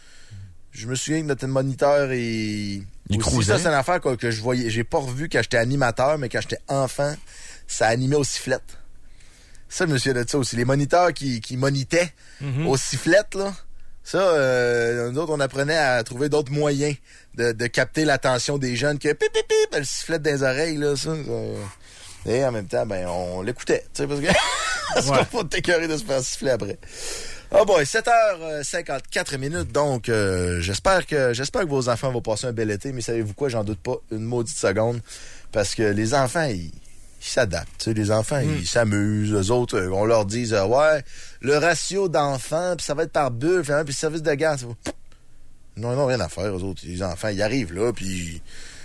Je me souviens que notre moniteur, il... Il aussi, cruisait. ça, c'est une affaire que, que je voyais. J'ai pas revu quand j'étais animateur, mais quand j'étais enfant, ça animait aux sifflettes. Ça, je me souviens de ça aussi. Les moniteurs qui, qui monitaient Mm-hmm. aux sifflettes, là. Ça, euh, nous autres, on apprenait à trouver d'autres moyens de, de capter l'attention des jeunes que pip, pip, pip, le sifflet dans les oreilles, là, ça. ça. Et en même temps, ben, on l'écoutait, tu sais, parce que, parce Ouais. qu'on va t'écœurer de se faire siffler après. Oh boy, sept heures cinquante-quatre minutes, donc euh, j'espère que j'espère que vos enfants vont passer un bel été, mais savez-vous quoi, j'en doute pas une maudite seconde, parce que les enfants, ils, ils s'adaptent, tu sais, les enfants, mm. ils s'amusent, eux autres, euh, on leur dit, euh, ouais, le ratio d'enfants, puis ça va être par bulle, puis le service de garde, ça va... Non, non, rien à faire, eux autres, les enfants, ils arrivent là, puis...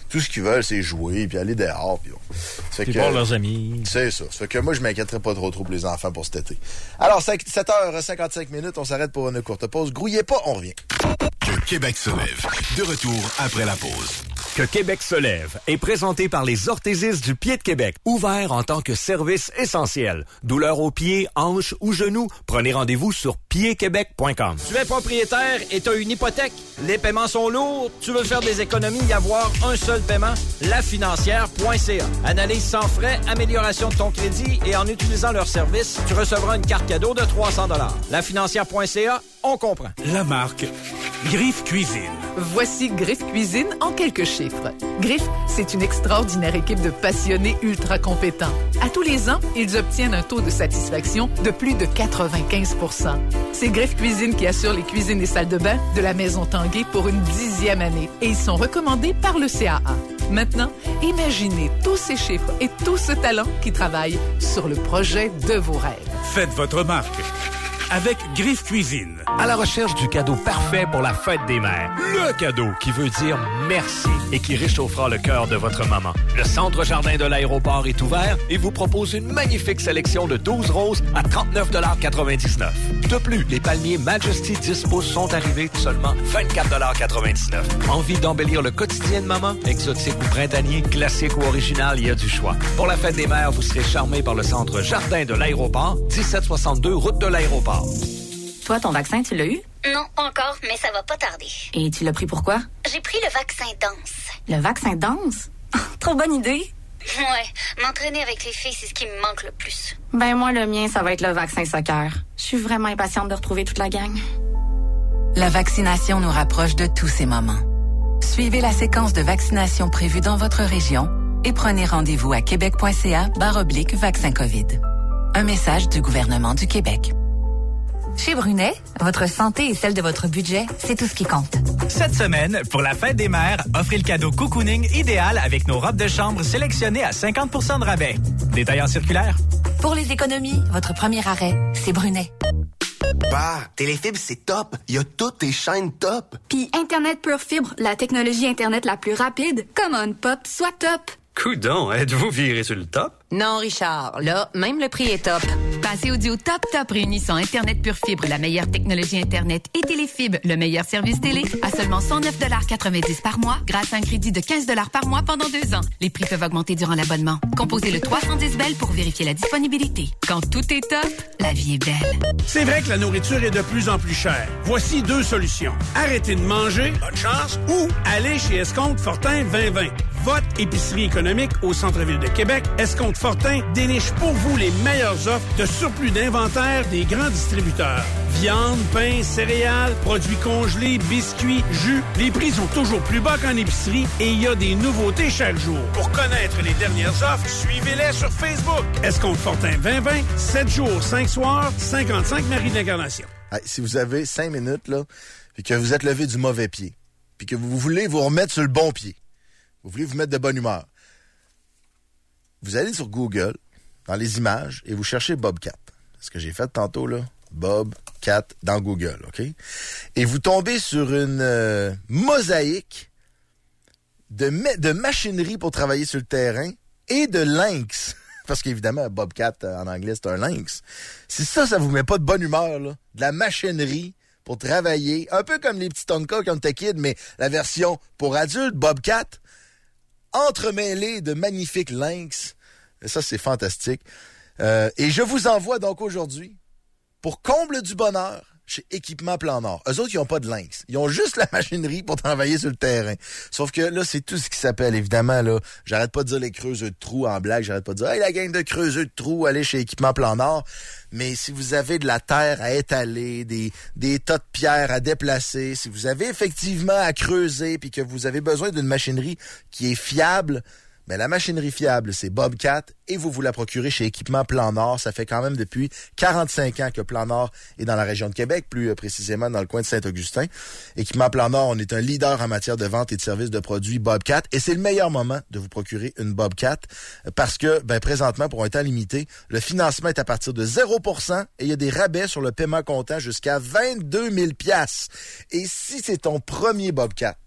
Tout ce qu'ils veulent, c'est jouer, puis aller dehors. Puis, puis voir leurs amis. C'est ça. Ça fait que moi, je m'inquiéterais pas trop trop pour les enfants pour cet été. Alors, sept heures cinquante-cinq minutes, on s'arrête pour une courte pause. Grouillez pas, on revient. Que Québec se lève. De retour après la pause. Que Québec se lève est présenté par les orthésistes du Pied de Québec, ouvert en tant que service essentiel. Douleur aux pieds, hanches ou genoux, prenez rendez-vous sur pied québec point com. Tu es propriétaire et tu as une hypothèque. Les paiements sont lourds. Tu veux faire des économies et avoir un seul paiement? la financière point c a. Analyse sans frais, amélioration de ton crédit et en utilisant leur service, tu recevras une carte cadeau de trois cents dollars. la financière point c a, on comprend. La marque Griffe Cuisine. Voici Griffe Cuisine en quelques chiffres. Griffe, c'est une extraordinaire équipe de passionnés ultra compétents. À tous les ans, ils obtiennent un taux de satisfaction de plus de quatre-vingt-quinze pour cent. C'est Griffe Cuisine qui assure les cuisines et salles de bain de la Maison Tanguay pour une dixième année et ils sont recommandés par le C A A. Maintenant, imaginez tous ces chiffres et tout ce talent qui travaille sur le projet de vos rêves. Faites votre marque avec Griffe Cuisine. À la recherche du cadeau parfait pour la fête des mères. Le cadeau qui veut dire merci et qui réchauffera le cœur de votre maman. Le Centre Jardin de l'Aéroport est ouvert et vous propose une magnifique sélection de douze roses à trente-neuf quatre-vingt-dix-neuf. De plus, les palmiers Majesty dix pouces sont arrivés seulement vingt-quatre quatre-vingt-dix-neuf. Envie d'embellir le quotidien de maman? Exotique ou printanier, classique ou original, il y a du choix. Pour la fête des mères, vous serez charmé par le Centre Jardin de l'Aéroport, dix-sept soixante-deux route de l'Aéroport. Toi, ton vaccin, tu l'as eu? Non, pas encore, mais ça va pas tarder. Et tu l'as pris pourquoi? J'ai pris le vaccin danse. Le vaccin danse? Trop bonne idée! Ouais, m'entraîner avec les filles, c'est ce qui me manque le plus. Ben moi, le mien, ça va être le vaccin soccer. Je suis vraiment impatiente de retrouver toute la gang. La vaccination nous rapproche de tous ces moments. Suivez la séquence de vaccination prévue dans votre région et prenez rendez-vous à québec point c a barre oblique vaccin COVID. Un message du gouvernement du Québec. Chez Brunet, votre santé et celle de votre budget, c'est tout ce qui compte. Cette semaine, pour la fête des mères, offrez le cadeau cocooning idéal avec nos robes de chambre sélectionnées à cinquante pour cent de rabais. Détail en circulaire. Pour les économies, votre premier arrêt, c'est Brunet. Bah, Téléfibre, c'est top. Il y a toutes tes chaînes top. Puis Internet Pure Fibre, la technologie Internet la plus rapide. Come on, pop, sois top. Coudon, êtes-vous viré sur le top? Non, Richard. Là, même le prix est top. Passez au duo Top Top réunissant Internet Pure Fibre, la meilleure technologie Internet, et Téléfibre, le meilleur service télé, à seulement cent neuf quatre-vingt-dix par mois, grâce à un crédit de quinze par mois pendant deux ans. Les prix peuvent augmenter durant l'abonnement. Composez le trois cent dix bell pour vérifier la disponibilité. Quand tout est top, la vie est belle. C'est vrai que la nourriture est de plus en plus chère. Voici deux solutions. Arrêtez de manger, bonne chance, ou aller chez Escompte Fortin vingt vingt. Votre épicerie économique au centre-ville de Québec, Escompte Fortin déniche pour vous les meilleures offres de surplus d'inventaire des grands distributeurs. Viande, pain, céréales, produits congelés, biscuits, jus. Les prix sont toujours plus bas qu'en épicerie et il y a des nouveautés chaque jour. Pour connaître les dernières offres, suivez-les sur Facebook. Escompte Fortin vingt vingt, sept jours, cinq soirs, cinquante-cinq Marie de l'Incarnation. Hey, si vous avez cinq minutes, là, puis que vous êtes levé du mauvais pied, puis que vous voulez vous remettre sur le bon pied, vous voulez vous mettre de bonne humeur, vous allez sur Google, dans les images, et vous cherchez Bobcat. C'est ce que j'ai fait tantôt, là. Bobcat dans Google, OK? Et vous tombez sur une euh, mosaïque de, ma- de machinerie pour travailler sur le terrain et de lynx. Parce qu'évidemment, Bobcat, en anglais, c'est un lynx. Si ça, ça vous met pas de bonne humeur, là, de la machinerie pour travailler, un peu comme les petits Tonka quand t'es kid, mais la version pour adultes, Bobcat, entremêlé de magnifiques lynx. Ça, c'est fantastique. Euh, et je vous envoie donc aujourd'hui, pour comble du bonheur, chez Équipement Plan Nord. Eux autres, ils n'ont pas de lynx. Ils ont juste la machinerie pour travailler sur le terrain. Sauf que là, c'est tout ce qui s'appelle, évidemment, là. J'arrête pas de dire les creuseux de trous en blague. J'arrête pas de dire, hey, la gang de creuseux de trous, allez chez Équipement Plan Nord. Mais si vous avez de la terre à étaler, des, des tas de pierres à déplacer, si vous avez effectivement à creuser puis que vous avez besoin d'une machinerie qui est fiable, mais la machinerie fiable, c'est Bobcat et vous vous la procurez chez Équipement Plan Nord. Ça fait quand même depuis quarante-cinq ans que Plan Nord est dans la région de Québec, plus précisément dans le coin de Saint-Augustin. Équipement Plan Nord, on est un leader en matière de vente et de service de produits Bobcat et c'est le meilleur moment de vous procurer une Bobcat parce que, ben, présentement, pour un temps limité, le financement est à partir de zéro pour cent et il y a des rabais sur le paiement comptant jusqu'à vingt-deux mille dollars. Et si c'est ton premier Bobcat,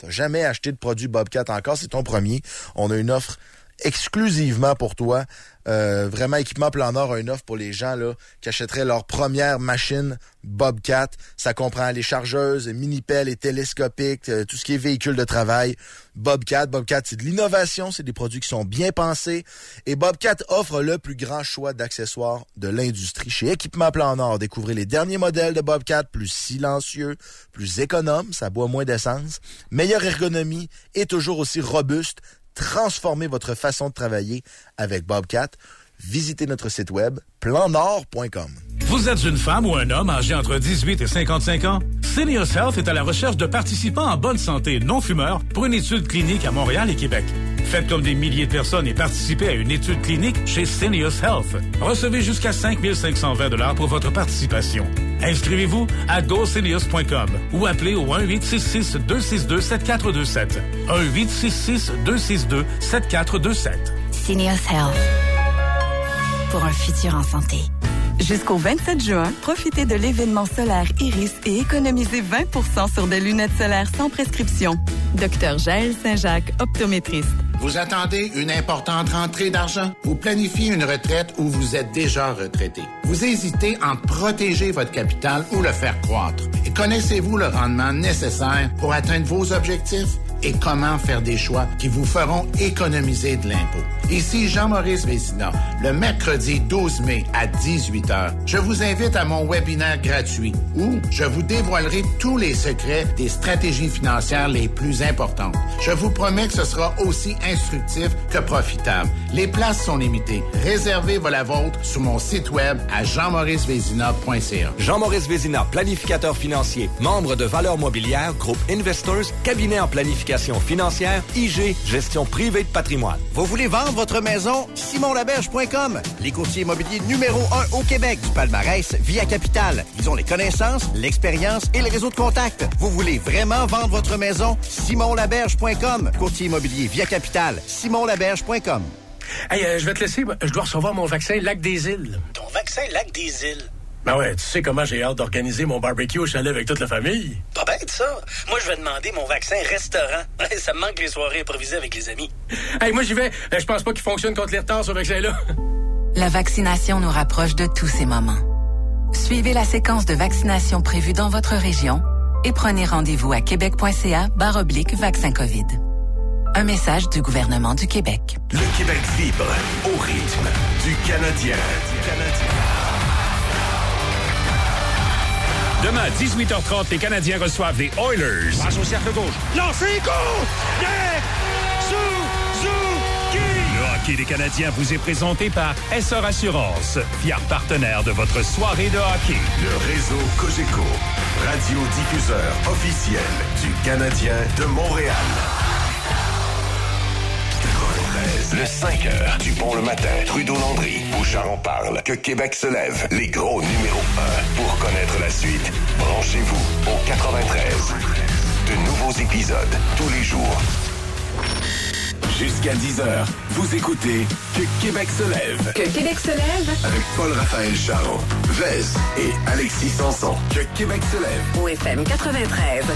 t'as jamais acheté de produit Bobcat encore, c'est ton premier. On a une offre exclusivement pour toi. Euh, vraiment, Équipement Plan Nord a une offre pour les gens là qui achèteraient leur première machine Bobcat. Ça comprend les chargeuses, mini-pelles et télescopiques, euh, tout ce qui est véhicule de travail. Bobcat, Bobcat, c'est de l'innovation, c'est des produits qui sont bien pensés. Et Bobcat offre le plus grand choix d'accessoires de l'industrie. Chez Équipement Plan Nord, découvrez les derniers modèles de Bobcat, plus silencieux, plus économes, ça boit moins d'essence, meilleure ergonomie et toujours aussi robuste. Transformez votre façon de travailler avec Bobcat. Visitez notre site web plan nord point com. Vous êtes une femme ou un homme âgé entre dix-huit et cinquante-cinq ans? Seniors Health est à la recherche de participants en bonne santé non-fumeurs pour une étude clinique à Montréal et Québec. Faites comme des milliers de personnes et participez à une étude clinique chez Seniors Health. Recevez jusqu'à cinq mille cinq cent vingt dollars pour votre participation. Inscrivez-vous à go seniors point com ou appelez au un huit six six deux six deux sept quatre deux sept. un huit six six deux six deux sept quatre deux sept. Seniors Health. Pour un futur en santé. Jusqu'au vingt-sept juin, profitez de l'événement solaire Iris et économisez vingt pour cent sur des lunettes solaires sans prescription. Docteur Jaël Saint-Jacques, optométriste. Vous attendez une importante rentrée d'argent? Vous planifiez une retraite ou vous êtes déjà retraité? Vous hésitez entre protéger votre capital ou le faire croître? Et connaissez-vous le rendement nécessaire pour atteindre vos objectifs? Et comment faire des choix qui vous feront économiser de l'impôt? Ici Jean-Maurice Vézina. Le mercredi douze mai à dix-huit heures, je vous invite à mon webinaire gratuit où je vous dévoilerai tous les secrets des stratégies financières les plus importantes. Je vous promets que ce sera aussi instructif que profitable. Les places sont limitées. Réservez la vôtre sur mon site web à jean maurice vézina point c a. Jean-Maurice Vézina, planificateur financier, membre de Valeurs Mobilières, groupe Investors, cabinet en planification financière, I G, gestion privée de patrimoine. Vous voulez vendre votre maison? simon laberge point com, les courtiers immobiliers numéro un au Québec du palmarès Via Capital. Ils ont les connaissances, l'expérience et le réseau de contacts. Vous voulez vraiment vendre votre maison? simon laberge point com, courtier immobilier Via Capital, simon laberge point com. Hey, euh, je vais te laisser. Je dois recevoir mon vaccin Lac des Îles. Ton vaccin Lac des Îles? Ben ouais, tu sais comment j'ai hâte d'organiser mon barbecue au chalet avec toute la famille. Pas bête, ça. Moi, je vais demander mon vaccin restaurant. Ça me manque les soirées improvisées avec les amis. Hey, moi, j'y vais. Je pense pas qu'il fonctionne contre les retards, ce vaccin-là. La vaccination nous rapproche de tous ces moments. Suivez la séquence de vaccination prévue dans votre région et prenez rendez-vous à québec point c a barre oblique vaccin COVID. Un message du gouvernement du Québec. Le Québec vibre au rythme du Canadien. Du Canadien. Demain, à dix-huit heures trente, les Canadiens reçoivent les Oilers. Passe au cercle gauche. Lancez, go! Nick Suzuki! Le hockey des Canadiens vous est présenté par Essor Assurance, fier partenaire de votre soirée de hockey. Le réseau Cogeco, radiodiffuseur officiel du Canadien de Montréal. Le cinq heures du Bon le matin, Trudeau-Landry, Bouchard en parle, que Québec se lève, les gros numéros un. Pour connaître la suite, branchez-vous au quatre-vingt-treize. De nouveaux épisodes tous les jours. Jusqu'à dix heures, vous écoutez Que Québec se lève. Que Québec se lève. Avec Paul-Raphaël Charon, Vez et Alexis Sanson. Que Québec se lève. Au F M quatre-vingt-treize.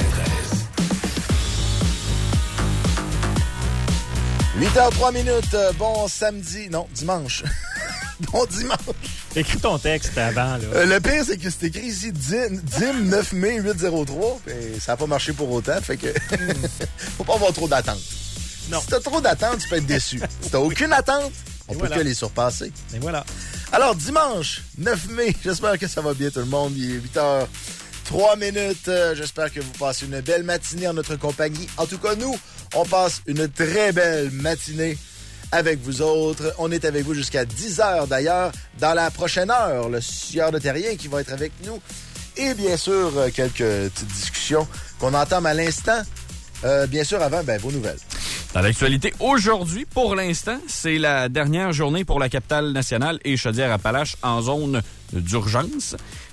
huit heures trois minutes, bon samedi, non, dimanche. Bon dimanche. Écris ton texte avant, là. Euh, le pire, c'est que c'est écrit ici Dim, Dim neuf mai huit zéro trois, et ça n'a pas marché pour autant, fait que faut pas avoir trop d'attente. Si t'as trop d'attente, tu peux être déçu. Si t'as aucune attente, on et peut voilà. que les surpasser. Et voilà. Alors, dimanche neuf mai, j'espère que ça va bien tout le monde. Il est huit heures trois minutes. Euh, j'espère que vous passez une belle matinée en notre compagnie. En tout cas, nous, on passe une très belle matinée avec vous autres. On est avec vous jusqu'à dix heures d'ailleurs. Dans la prochaine heure, le sieur de Terrien qui va être avec nous. Et bien sûr, quelques petites discussions qu'on entame à l'instant. Euh, bien sûr, avant, ben, vos nouvelles. Dans l'actualité, aujourd'hui, pour l'instant, c'est la dernière journée pour la capitale nationale et Chaudière-Appalaches en zone d'urgence.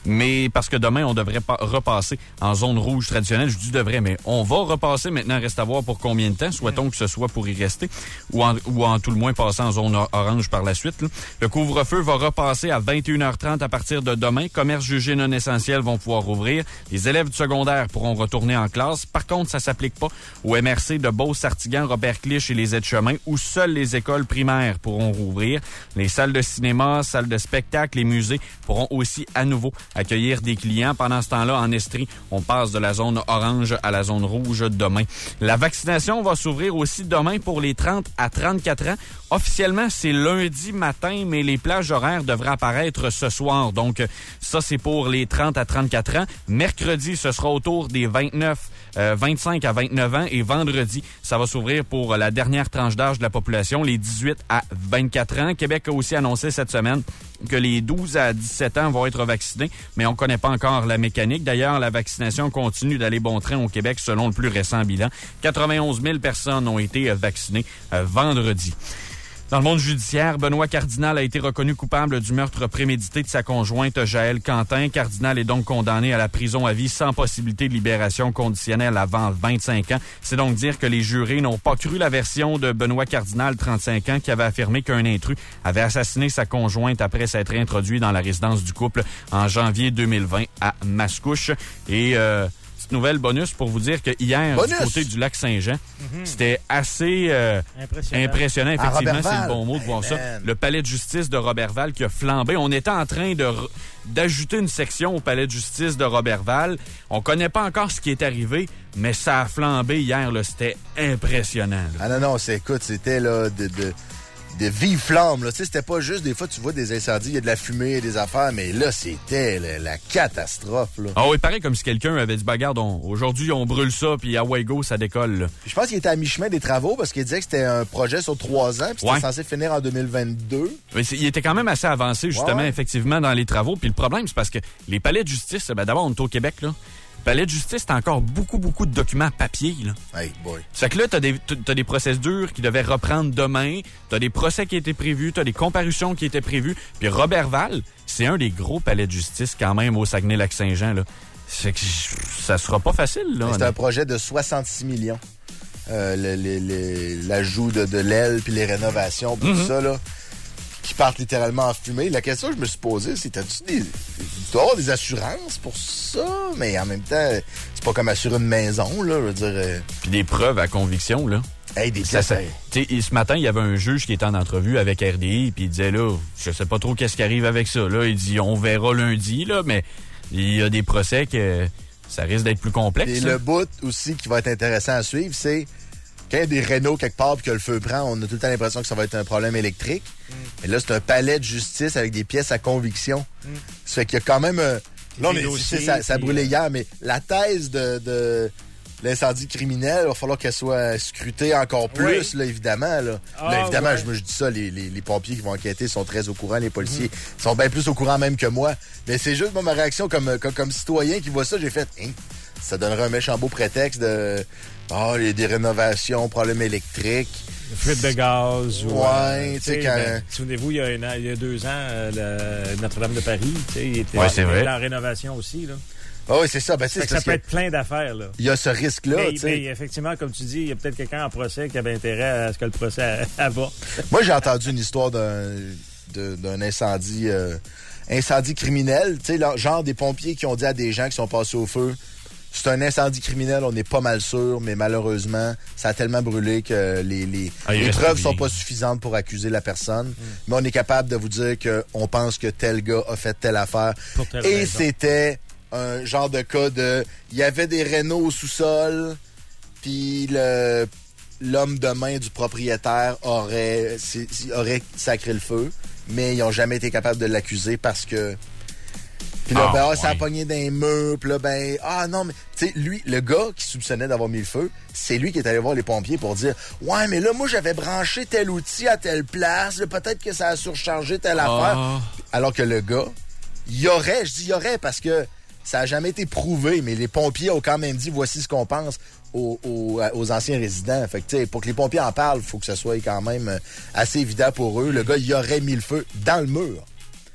Mais parce que demain, on devrait pas repasser en zone rouge traditionnelle. Je dis devrait, mais on va repasser maintenant. Reste à voir pour combien de temps. Souhaitons que ce soit pour y rester ou en, ou en tout le moins passer en zone orange par la suite. Là. Le couvre-feu va repasser à vingt et une heures trente à partir de demain. Commerces jugés non essentiels vont pouvoir rouvrir. Les élèves du secondaire pourront retourner en classe. Par contre, ça s'applique pas au M R C de Beauce-Sartigan, Robert-Clich et les aides-chemins où seules les écoles primaires pourront rouvrir. Les salles de cinéma, salles de spectacle, les musées pourront aussi à nouveau accueillir des clients. Pendant ce temps-là, en Estrie, on passe de la zone orange à la zone rouge demain. La vaccination va s'ouvrir aussi demain pour les trente à trente-quatre ans. Officiellement, c'est lundi matin, mais les plages horaires devraient apparaître ce soir. Donc, ça, c'est pour les trente à trente-quatre ans. Mercredi, ce sera autour des vingt-neuf, euh, vingt-cinq à vingt-neuf ans. Et vendredi, ça va s'ouvrir pour la dernière tranche d'âge de la population, les dix-huit à vingt-quatre ans. Québec a aussi annoncé cette semaine que les douze à dix-sept ans vont être vaccinés, mais on ne connaît pas encore la mécanique. D'ailleurs, la vaccination continue d'aller bon train au Québec selon le plus récent bilan. quatre-vingt-onze mille personnes ont été vaccinées euh, vendredi. Dans le monde judiciaire, Benoît Cardinal a été reconnu coupable du meurtre prémédité de sa conjointe Jaëlle Quentin. Cardinal est donc condamné à la prison à vie sans possibilité de libération conditionnelle avant vingt-cinq ans. C'est donc dire que les jurés n'ont pas cru la version de Benoît Cardinal, trente-cinq ans, qui avait affirmé qu'un intrus avait assassiné sa conjointe après s'être introduit dans la résidence du couple en janvier deux mille vingt à Mascouche. Et... Euh, nouvelle bonus pour vous dire que hier, bonus. Du côté du lac Saint-Jean, mm-hmm. c'était assez euh, impressionnant. impressionnant. Effectivement, c'est le bon mot de voir hey, ça. Man. Le palais de justice de Roberval qui a flambé. On était en train de d'ajouter une section au palais de justice de Roberval. On connaît pas encore ce qui est arrivé, mais ça a flambé hier. Là, c'était impressionnant. Là. Ah non, non, c'est, écoute, c'était là de... de... de vives flammes, là. Tu sais, c'était pas juste, des fois, tu vois des incendies, il y a de la fumée, des affaires, mais là, c'était la, la catastrophe, là. Ah oui, pareil comme si quelqu'un avait dit, bah, regarde, on, aujourd'hui, on brûle ça, puis à Waygo, ça décolle, là. Puis je pense qu'il était à mi-chemin des travaux, parce qu'il disait que c'était un projet sur trois ans, puis c'était ouais. censé finir en deux mille vingt-deux. Mais il était quand même assez avancé, justement, ouais. effectivement, dans les travaux. Puis le problème, c'est parce que les palais de justice, ben, d'abord, on est au Québec, là. Le palais de justice, t'as encore beaucoup, beaucoup de documents papier, là. Hey boy. C'est que là, t'as des, t'as des procédures qui devaient reprendre demain, t'as des procès qui étaient prévus, t'as des comparutions qui étaient prévues. Puis Roberval, c'est un des gros palais de justice quand même au Saguenay-Lac-Saint-Jean, là. C'est que ça sera pas facile, là. C'est un projet de soixante-six millions. Euh, le, le, le, l'ajout de, de l'aile puis les rénovations, tout mm-hmm. ça, là, qui partent littéralement en fumée. La question que je me suis posée, c'est, t'as-tu des... Tu dois avoir des assurances pour ça, mais en même temps, c'est pas comme assurer une maison, là, je veux dire... Euh... Puis des preuves à conviction, là. Hey, des pièces. Ce matin, il y avait un juge qui était en entrevue avec R D I, puis il disait, là, je sais pas trop qu'est-ce qui arrive avec ça, là. Il dit, on verra lundi, là, mais il y a des procès que ça risque d'être plus complexe. Et ça. Le bout aussi qui va être intéressant à suivre, c'est... Quand il y a des rénaux quelque part et que le feu prend, on a tout le temps l'impression que ça va être un problème électrique. Mm. Mais là, c'est un palais de justice avec des pièces à conviction. Mm. Ça fait qu'il y a quand même... Euh, là, on est, dossiers, ça, ça brûlait hier, mais la thèse de, de l'incendie criminel, il va falloir qu'elle soit scrutée encore plus, oui. là, évidemment. Là, ah, là évidemment, ouais. je, je dis ça, les, les, les pompiers qui vont enquêter sont très au courant, les policiers mm. sont bien plus au courant même que moi. Mais c'est juste moi, ma réaction comme, comme, comme citoyen qui voit ça, j'ai fait... Hein, ça donnerait un méchant beau prétexte de... Ah, oh, il y a des rénovations, problèmes électriques. Fuite de gaz. Ouais, euh, tu sais, quand... Ben, souvenez-vous, il y a, un an, il y a deux ans, euh, le Notre-Dame de Paris, tu sais, il était ouais, c'est vrai. en rénovation aussi, là. Ah oui, c'est ça. Ben, c'est, ça, ça peut être plein d'affaires, là. Il y a ce risque-là, tu sais. Effectivement, comme tu dis, il y a peut-être quelqu'un en procès qui avait intérêt à ce que le procès avorte. Moi, j'ai entendu une histoire d'un, de, d'un incendie, euh, incendie criminel, tu sais, genre des pompiers qui ont dit à des gens qui sont passés au feu, c'est un incendie criminel, on n'est pas mal sûr, mais malheureusement, ça a tellement brûlé que les, les, ah, les preuves sont pas suffisantes pour accuser la personne. Mm. Mais on est capable de vous dire qu'on pense que tel gars a fait telle affaire. Telle Et raison. C'était un genre de cas de... Il y avait des rénaux au sous-sol, puis le, l'homme de main du propriétaire aurait, aurait sacré le feu, mais ils n'ont jamais été capables de l'accuser parce que... Puis là, ah, ben, ah, ouais. ça a pogné dans les murs. Puis là, ben, ah non, mais, tu sais, lui, le gars qui soupçonnait d'avoir mis le feu, c'est lui qui est allé voir les pompiers pour dire, ouais, mais là, moi, j'avais branché tel outil à telle place. Là, peut-être que ça a surchargé telle ah. affaire. Alors que le gars, il y aurait, je dis il y aurait parce que ça a jamais été prouvé, mais les pompiers ont quand même dit, voici ce qu'on pense aux, aux, aux anciens résidents. Fait que, tu sais, pour que les pompiers en parlent, il faut que ce soit quand même assez évident pour eux. Le gars, il aurait mis le feu dans le mur.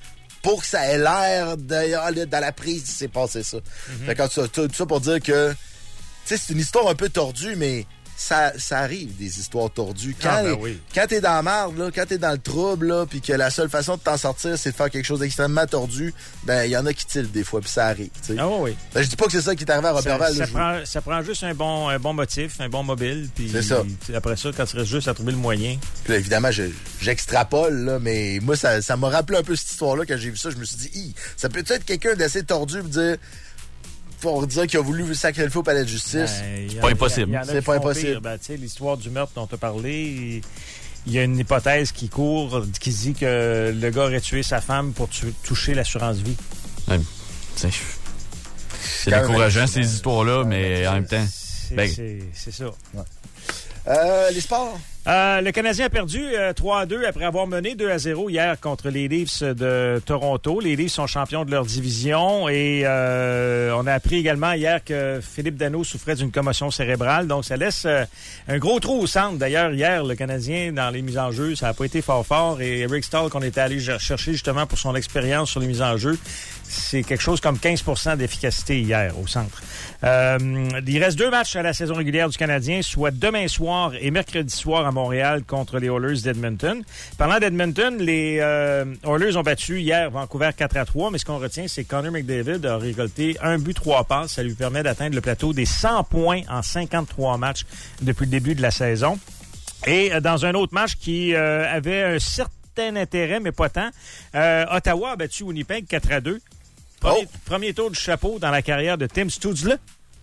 pour que ça ait l'air de, dans la prise, il s'est passé ça. Mm-hmm. Fait que tout, tout, tout ça pour dire que, tu sais, c'est une histoire un peu tordue, mais ça, ça arrive, des histoires tordues. Quand, ah, ben oui. quand t'es dans la merde, là, quand t'es dans le trouble, là, puis que la seule façon de t'en sortir, c'est de faire quelque chose d'extrêmement tordu, ben, il y en a qui tiltent des fois, puis ça arrive, tu sais. Ah oui. Ben, je dis pas que c'est ça qui est arrivé à Robert Val. Ça, ça, prend, ça prend juste un bon, un bon motif, un bon mobile, puis c'est ça. Après ça, quand tu restes juste à trouver le moyen. Puis là, évidemment, je, j'extrapole, là, mais moi, ça, ça m'a rappelé un peu cette histoire-là. Quand j'ai vu ça, je me suis dit, ça peut être quelqu'un d'assez tordu pour dire... pour dire qu'il a voulu sacrer le feu au palais de justice. Ben, c'est pas impossible. C'est pas impossible. Ben, tu sais, l'histoire du meurtre dont tu as parlé, il y a une hypothèse qui court qui dit que le gars aurait tué sa femme pour tu- toucher l'assurance vie. Ouais, c'est c'est décourageant, ces histoires-là, mais en même temps... C'est, ben, c'est, c'est ça. Ouais. Euh, les sports? Euh, le Canadien a perdu euh, trois à deux après avoir mené deux à zéro hier contre les Leafs de Toronto. Les Leafs sont champions de leur division et euh, on a appris également hier que Philippe Danault souffrait d'une commotion cérébrale. Donc, ça laisse euh, un gros trou au centre. D'ailleurs, hier, le Canadien, dans les mises en jeu, ça n'a pas été fort fort. Et Eric Staal, qu'on était allé chercher justement pour son expérience sur les mises en jeu, c'est quelque chose comme quinze pour cent d'efficacité hier au centre. Euh, il reste deux matchs à la saison régulière du Canadien, soit demain soir et mercredi soir à Montréal contre les Oilers d'Edmonton. Parlant d'Edmonton, les euh, Oilers ont battu hier Vancouver quatre à trois, mais ce qu'on retient, c'est que Connor McDavid a récolté un but, trois passes. Ça lui permet d'atteindre le plateau des cent points en cinquante-trois matchs depuis le début de la saison. Et euh, dans un autre match qui euh, avait un certain intérêt, mais pas tant, euh, Ottawa a battu Winnipeg quatre à deux. Premier, oh. premier tour du chapeau dans la carrière de Tim Stützle,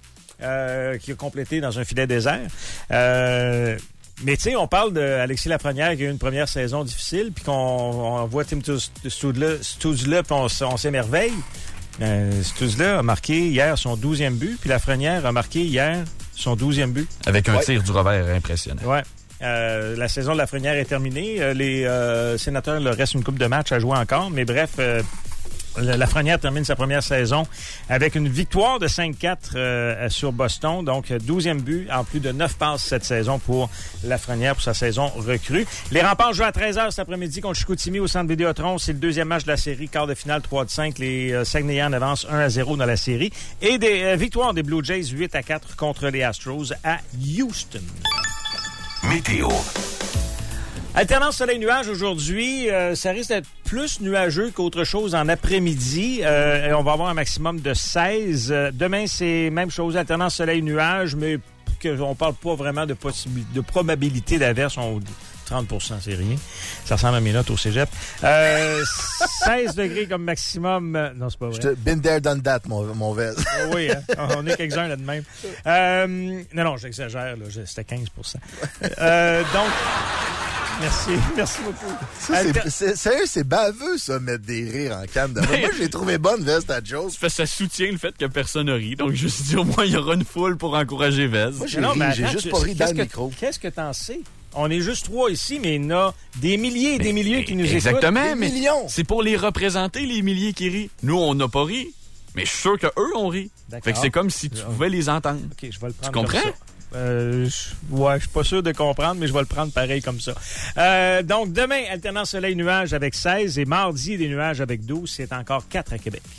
euh, qui a complété dans un filet désert. Euh, mais tu sais, on parle d'Alexis Lafrenière qui a eu une première saison difficile, puis qu'on on voit Tim Stützle, Stützle puis on, on s'émerveille. Euh, Stützle a marqué hier son douzième but, puis Lafrenière a marqué hier son douzième but. Avec un ouais. tir du revers impressionnant. Ouais. Euh, la saison de Lafrenière est terminée. Euh, les euh, sénateurs, il leur reste une coupe de matchs à jouer encore, mais bref... Euh, Lafrenière termine sa première saison avec une victoire de cinq quatre euh, sur Boston. Donc, douzième but en plus de neuf passes cette saison pour Lafrenière pour sa saison recrue. Les Remparts jouent à treize heures cet après-midi contre Chicoutimi au Centre Vidéotron. C'est le deuxième match de la série, quart de finale trois de cinq. Les euh, Saguenayens avancent un à zéro dans la série. Et des euh, victoires des Blue Jays huit à quatre contre les Astros à Houston. Météo. Alternance soleil-nuage aujourd'hui, euh, ça risque d'être plus nuageux qu'autre chose en après-midi. Euh, et on va avoir un maximum de seize. Euh, demain, c'est même chose, alternance soleil-nuage, mais que on parle pas vraiment de possibilité, de probabilité d'averse. On trente pour cent, c'est rien. Ça ressemble à mes notes au cégep. Euh, seize degrés comme maximum. Non, c'est pas vrai. Je te been there, done that, mon, mon Vez. Oui, hein? On est quelques-uns là de même. Euh, non, non, j'exagère. Là. C'était quinze pour cent. Euh, donc... Merci, merci beaucoup. Ça, c'est, c'est, sérieux, c'est baveux, ça, mettre des rires en canne. De... Moi, je l'ai trouvé bonne, Vez, ta joke. Ça soutient le fait que personne ne rit. Donc, je me suis dit, au moins, il y aura une foule pour encourager Vez. Moi, j'ai, non, ri, j'ai attends, juste tu, pas ri dans le que, micro. Qu'est-ce que t'en sais? On est juste trois ici, mais il y en a des milliers et des mais, milliers qui nous exactement, écoutent. Exactement, mais millions. C'est pour les représenter, les milliers qui rient. Nous, on n'a pas ri, mais je suis sûr qu'eux ont ri. D'accord. Fait que c'est comme si tu pouvais les entendre. OK, je vais le prendre. Tu comprends? Comme ça. Euh, je, ouais, je suis pas sûr de comprendre, mais je vais le prendre pareil comme ça. Euh, donc, demain, alternance soleil-nuage avec seize et mardi, des nuages avec douze. C'est encore quatre à Québec.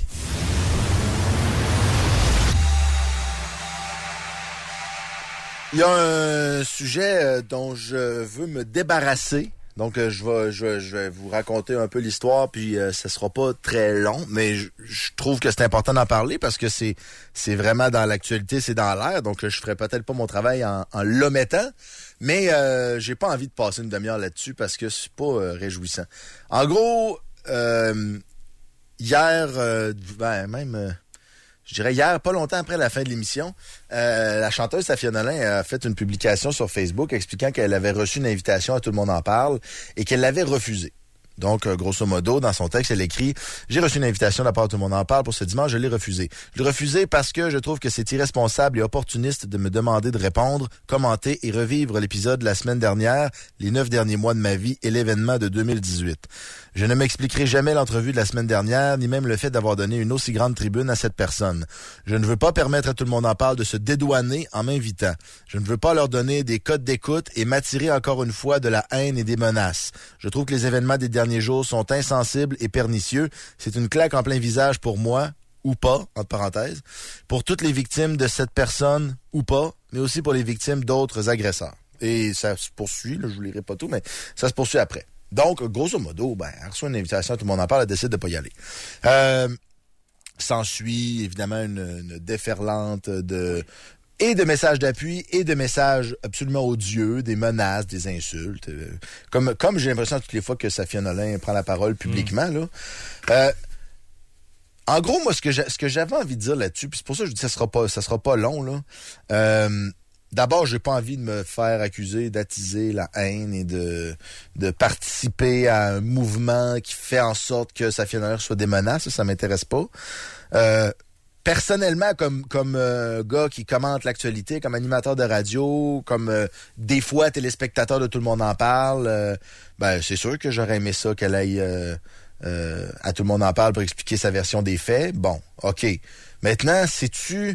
Il y a un sujet dont je veux me débarrasser. Donc, euh, je vais, je, vais, je vais vous raconter un peu l'histoire, puis euh, ça sera pas très long, mais je, je trouve que c'est important d'en parler parce que c'est c'est vraiment dans l'actualité, c'est dans l'air, donc je ferai peut-être pas mon travail en, en l'omettant, mais euh, j'ai pas envie de passer une demi-heure là-dessus parce que c'est pas euh, réjouissant. En gros, euh, hier, euh, ben même... Euh, Je dirais hier, pas longtemps après la fin de l'émission, euh, la chanteuse Safia Nolin a fait une publication sur Facebook expliquant qu'elle avait reçu une invitation à Tout le monde en parle et qu'elle l'avait refusée. Donc, euh, grosso modo, dans son texte, elle écrit « J'ai reçu une invitation de la part de Tout le monde en parle pour ce dimanche, je l'ai refusée. Je l'ai refusée parce que je trouve que c'est irresponsable et opportuniste de me demander de répondre, commenter et revivre l'épisode de la semaine dernière, les neuf derniers mois de ma vie et l'événement de deux mille dix-huit. Je ne m'expliquerai jamais l'entrevue de la semaine dernière, ni même le fait d'avoir donné une aussi grande tribune à cette personne. Je ne veux pas permettre à Tout le monde en parle de se dédouaner en m'invitant. Je ne veux pas leur donner des codes d'écoute et m'attirer encore une fois de la haine et des menaces. Je trouve que les événements des derniers derniers jours sont insensibles et pernicieux. C'est une claque en plein visage pour moi, ou pas, entre parenthèses, pour toutes les victimes de cette personne, ou pas, mais aussi pour les victimes d'autres agresseurs. Et ça se poursuit, là, je vous lirai pas tout, mais ça se poursuit après. Donc, grosso modo, ben, elle reçoit une invitation, tout le monde en parle, elle décide de pas y aller. Euh, s'ensuit, évidemment, une, une déferlante de... et de messages d'appui et de messages absolument odieux, des menaces, des insultes. Euh, comme comme j'ai l'impression toutes les fois que Safia Nolin prend la parole publiquement, mmh. là. Euh, en gros, moi, ce que, ce que j'avais envie de dire là-dessus, puis c'est pour ça que je dis que ça sera pas, ça sera pas long, là. Euh, D'abord, j'ai pas envie de me faire accuser d'attiser la haine et de de participer à un mouvement qui fait en sorte que Safia Nolin soit des menaces. Ça, ça m'intéresse pas. Euh, personnellement, comme comme euh, gars qui commente l'actualité, comme animateur de radio, comme euh, des fois téléspectateur de Tout le monde en parle, euh, ben c'est sûr que j'aurais aimé ça qu'elle aille euh, euh, à Tout le monde en parle pour expliquer sa version des faits. Bon, OK. Maintenant, sais-tu...